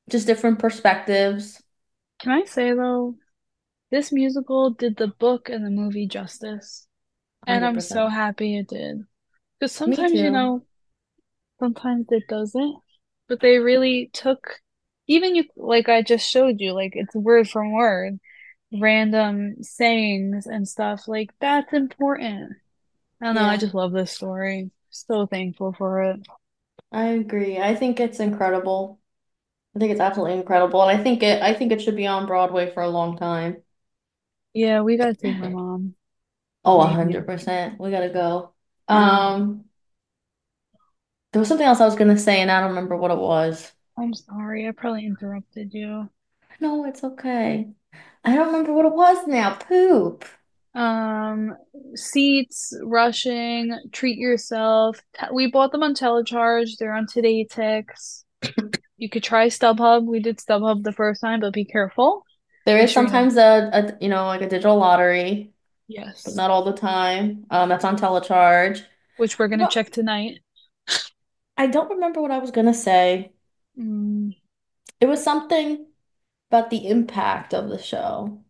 [SPEAKER 1] just different perspectives.
[SPEAKER 2] Can I say though, this musical did the book and the movie justice, and I'm so
[SPEAKER 1] 100%.
[SPEAKER 2] happy it did. Because
[SPEAKER 1] Me
[SPEAKER 2] sometimes,
[SPEAKER 1] too.
[SPEAKER 2] sometimes it doesn't. But they really took, even you, like I just showed you, like it's word from word, random sayings and stuff. Like that's important. I don't know. I
[SPEAKER 1] Yeah,
[SPEAKER 2] just love this story. So thankful for it.
[SPEAKER 1] I agree. I think it's incredible. I think it's absolutely incredible, and I think it should be on Broadway for a long time.
[SPEAKER 2] Yeah, we gotta take my mom.
[SPEAKER 1] Oh,
[SPEAKER 2] Maybe.
[SPEAKER 1] 100%. We gotta go.
[SPEAKER 2] Um,
[SPEAKER 1] Um, there was something else I was gonna say, and I don't remember what it was.
[SPEAKER 2] I'm sorry. I probably interrupted you.
[SPEAKER 1] No, it's okay. I don't remember what it was now. Poop.
[SPEAKER 2] Um, Seats, rushing, treat yourself. We bought them on Telecharge. They're on Today Tix. You could try StubHub. We did StubHub the first time, but be careful.
[SPEAKER 1] There
[SPEAKER 2] Make
[SPEAKER 1] is
[SPEAKER 2] sure you.
[SPEAKER 1] sometimes a like a digital lottery, but
[SPEAKER 2] Yes.
[SPEAKER 1] not all the time. That's on Telecharge.
[SPEAKER 2] Which we're gonna
[SPEAKER 1] But
[SPEAKER 2] check tonight.
[SPEAKER 1] I don't remember what I was gonna say.
[SPEAKER 2] Mm.
[SPEAKER 1] It was something about the impact of the show.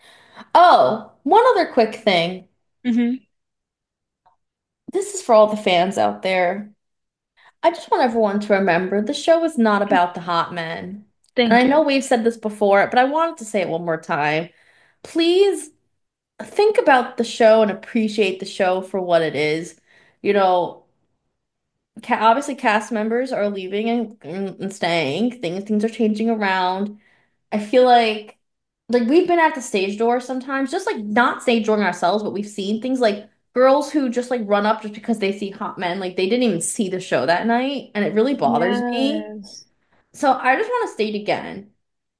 [SPEAKER 1] Oh, one other quick thing.
[SPEAKER 2] Hmm.
[SPEAKER 1] This is for all the fans out there. I just want everyone to remember the show is not about the hot men. And I
[SPEAKER 2] Thank
[SPEAKER 1] know
[SPEAKER 2] you.
[SPEAKER 1] we've said this before, but I wanted to say it one more time. Please think about the show and appreciate the show for what it is. You know, obviously cast members are leaving and staying. Things are changing around. I feel like we've been at the stage door sometimes, just like not stage dooring ourselves, but we've seen things like girls who just like run up just because they see hot men, like they didn't even see the show that night, and it really bothers me.
[SPEAKER 2] Yes.
[SPEAKER 1] So I just want to state again,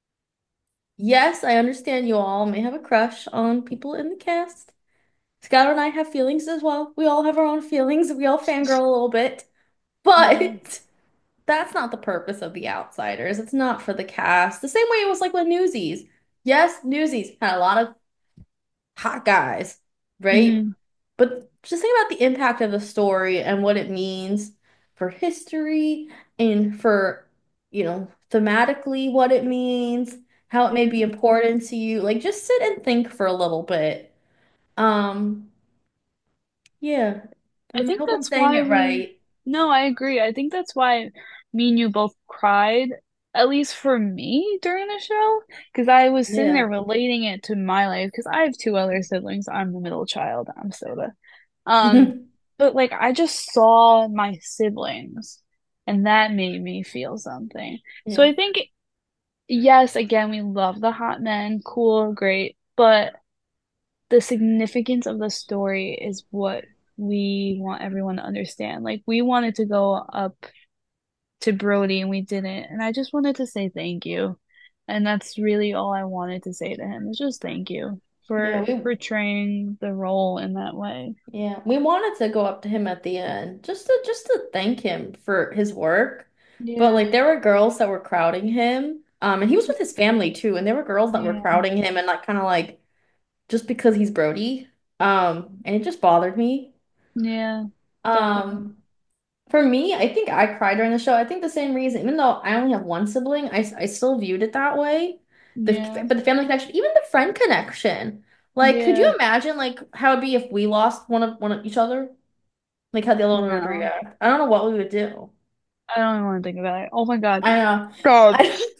[SPEAKER 1] yes, I understand you all may have a crush on people in the cast. Skylar and I have feelings as well. We all have our own feelings. We all fangirl a little bit,
[SPEAKER 2] Yeah.
[SPEAKER 1] but that's not the purpose of The Outsiders. It's not for the cast. The same way it was like with Newsies. Yes, Newsies had a lot of hot guys, right?
[SPEAKER 2] Hmm.
[SPEAKER 1] But just think about the impact of the story and what it means for history and for, thematically what it means, how it may be
[SPEAKER 2] Yeah.
[SPEAKER 1] important to you. Like just sit and think for a little bit. Um, yeah.
[SPEAKER 2] I
[SPEAKER 1] I
[SPEAKER 2] think
[SPEAKER 1] hope I'm
[SPEAKER 2] that's
[SPEAKER 1] saying
[SPEAKER 2] why
[SPEAKER 1] it
[SPEAKER 2] we,
[SPEAKER 1] right.
[SPEAKER 2] no, I agree. I think that's why me and you both cried, at least for me during the show, because I was sitting there
[SPEAKER 1] Yeah.
[SPEAKER 2] relating it to my life, because I have two other siblings. I'm the middle child. I'm Soda. Um, but like I just saw my siblings, and that made me feel something. So
[SPEAKER 1] Yeah.
[SPEAKER 2] I think, yes, again, we love the hot men, cool, great, but the significance of the story is what we want everyone to understand. Like we wanted to go up to Brody and we didn't, and I just wanted to say thank you. And that's really all I wanted to say to him is just thank you
[SPEAKER 1] Yeah,
[SPEAKER 2] for
[SPEAKER 1] we
[SPEAKER 2] portraying the role in that way.
[SPEAKER 1] yeah, we wanted to go up to him at the end just to thank him for his work. But like
[SPEAKER 2] Yeah.
[SPEAKER 1] there were girls that were crowding him. And he was with his family too, and there were girls that were
[SPEAKER 2] Yeah.
[SPEAKER 1] crowding him and like kind of like just because he's Brody. And it just bothered me.
[SPEAKER 2] Yeah. Definitely.
[SPEAKER 1] Um, for me, I think I cried during the show. I think the same reason, even though I only have one sibling, I still viewed it that way.
[SPEAKER 2] Yeah.
[SPEAKER 1] But the family connection, even the friend connection. Like, could you
[SPEAKER 2] Yeah.
[SPEAKER 1] imagine like how it'd be if we lost one of each other? Like how the other one would
[SPEAKER 2] No.
[SPEAKER 1] react? I don't know what we would do.
[SPEAKER 2] I don't even want to think about it. Oh my God.
[SPEAKER 1] I know.
[SPEAKER 2] God.
[SPEAKER 1] I,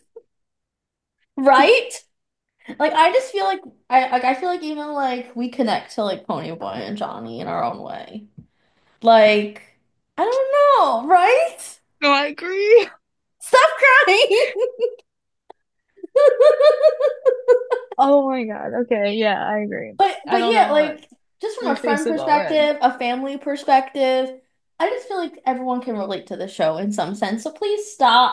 [SPEAKER 1] right? Like I just feel like I feel like even like we connect to like Ponyboy and Johnny in our own way. Like, I don't know, right?
[SPEAKER 2] No, I agree.
[SPEAKER 1] Stop crying.
[SPEAKER 2] Oh my God. Okay. Yeah, I agree. I
[SPEAKER 1] But
[SPEAKER 2] don't
[SPEAKER 1] yeah,
[SPEAKER 2] know what
[SPEAKER 1] like just from
[SPEAKER 2] your
[SPEAKER 1] a
[SPEAKER 2] face
[SPEAKER 1] friend
[SPEAKER 2] is all red.
[SPEAKER 1] perspective, a family perspective, I just feel like everyone can relate to the show in some sense. So please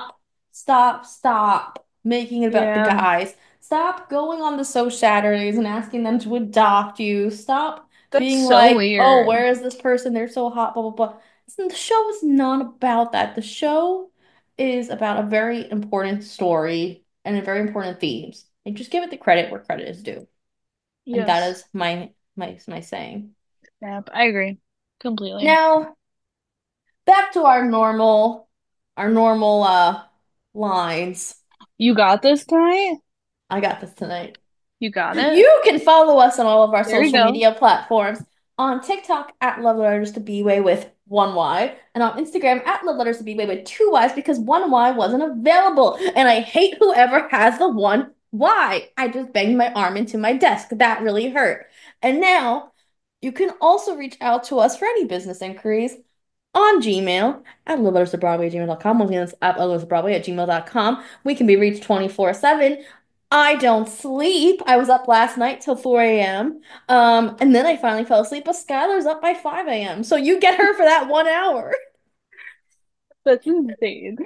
[SPEAKER 1] stop making it about the
[SPEAKER 2] Yeah.
[SPEAKER 1] guys. Stop going on the So Saturdays and asking them to adopt you. Stop
[SPEAKER 2] That's
[SPEAKER 1] being
[SPEAKER 2] so
[SPEAKER 1] like, oh,
[SPEAKER 2] weird.
[SPEAKER 1] where is this person? They're so hot, blah blah blah. The show is not about that. The show is about a very important story and a very important themes. And just give it the credit where credit is due. And that
[SPEAKER 2] Yes.
[SPEAKER 1] is my saying.
[SPEAKER 2] Yep. I agree. Completely.
[SPEAKER 1] Now, back to our normal lines.
[SPEAKER 2] You got this tonight?
[SPEAKER 1] I got this tonight.
[SPEAKER 2] You got it?
[SPEAKER 1] You can follow us on all of our
[SPEAKER 2] There you
[SPEAKER 1] social
[SPEAKER 2] go.
[SPEAKER 1] media platforms. On TikTok at Love Letters to Be-Way with one Y, and on Instagram at Love Letters to Be-Way with two Ys because one Y wasn't available. And I hate whoever has the one Y. I just banged my arm into my desk. That really hurt. And now you can also reach out to us for any business inquiries on Gmail at lovelettersofbroadway at gmail.com. Once again, that's at lovelettersofbroadway at gmail.com. We can be reached 24/7. I don't sleep. I was up last night till 4 a.m. And then I finally fell asleep, but Skylar's up by 5 a.m. So you get her for that 1 hour.
[SPEAKER 2] That's insane.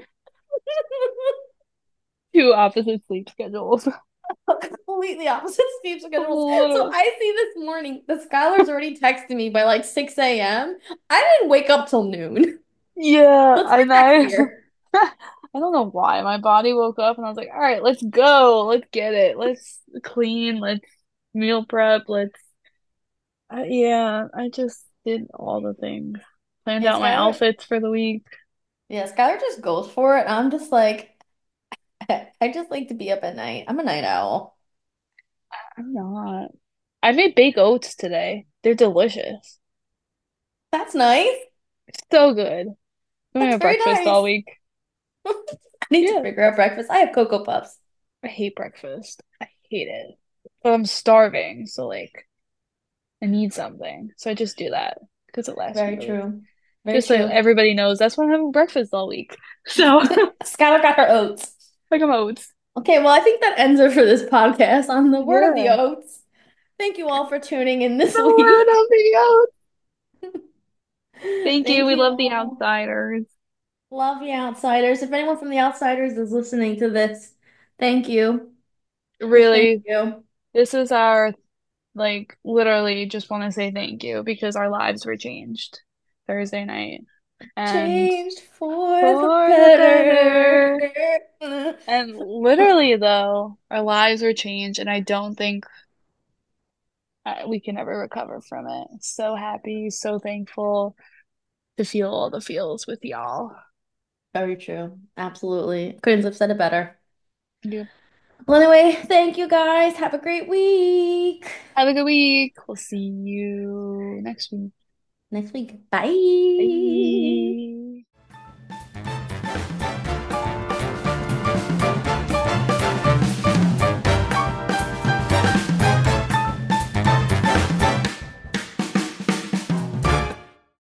[SPEAKER 2] Two opposite sleep schedules.
[SPEAKER 1] Completely opposite sleep schedules. So
[SPEAKER 2] Literally.
[SPEAKER 1] I see this morning that Skylar's already texting me by like 6 a.m. I didn't wake up till noon.
[SPEAKER 2] Yeah,
[SPEAKER 1] Let's
[SPEAKER 2] and
[SPEAKER 1] get back
[SPEAKER 2] I
[SPEAKER 1] here.
[SPEAKER 2] I don't know why. My body woke up and I was like, all right, let's go. Let's get it. Let's clean. Let's meal prep. Let's yeah, I just did all the things. Planned
[SPEAKER 1] Yeah,
[SPEAKER 2] out my
[SPEAKER 1] Skylar.
[SPEAKER 2] outfits for the week.
[SPEAKER 1] Yeah, Skylar just goes for it. I'm just like, I just like to be up at night. I'm a night owl.
[SPEAKER 2] I'm not. I made baked oats today. They're delicious.
[SPEAKER 1] That's nice.
[SPEAKER 2] So good. I'm
[SPEAKER 1] That's
[SPEAKER 2] having
[SPEAKER 1] very
[SPEAKER 2] breakfast all
[SPEAKER 1] nice.
[SPEAKER 2] week.
[SPEAKER 1] I need to
[SPEAKER 2] Yeah.
[SPEAKER 1] figure out breakfast. I have Cocoa Puffs.
[SPEAKER 2] I hate breakfast. I hate it. But I'm starving, so like I need something. So I just do that because it lasts me
[SPEAKER 1] Very
[SPEAKER 2] the week.
[SPEAKER 1] true. Very
[SPEAKER 2] Just so
[SPEAKER 1] true.
[SPEAKER 2] everybody knows that's why I'm having breakfast all week. So
[SPEAKER 1] Skylar got her oats.
[SPEAKER 2] like I'm oats.
[SPEAKER 1] Okay, well, I think that ends it for this podcast on the word of the
[SPEAKER 2] Yeah.
[SPEAKER 1] oats. Thank you all for tuning in this
[SPEAKER 2] The word
[SPEAKER 1] week.
[SPEAKER 2] of the oats. Thank you.
[SPEAKER 1] Thank
[SPEAKER 2] We
[SPEAKER 1] you
[SPEAKER 2] love the
[SPEAKER 1] all.
[SPEAKER 2] outsiders.
[SPEAKER 1] Love the outsiders. If anyone from the outsiders is listening to this, thank you. Just thank
[SPEAKER 2] Really,
[SPEAKER 1] you.
[SPEAKER 2] this is our like literally just want to say thank you because our lives were changed Thursday night. And
[SPEAKER 1] Changed for the
[SPEAKER 2] for the
[SPEAKER 1] better.
[SPEAKER 2] better. And literally, though, our lives were changed, and I don't think we can ever recover from it. So happy, so thankful to feel all the feels with y'all.
[SPEAKER 1] Very true. Absolutely. Couldn't have said it better.
[SPEAKER 2] Yeah.
[SPEAKER 1] Well, anyway, thank you guys. Have a great week.
[SPEAKER 2] Have a good week. We'll see you next week.
[SPEAKER 1] Next week. Bye.
[SPEAKER 2] Bye.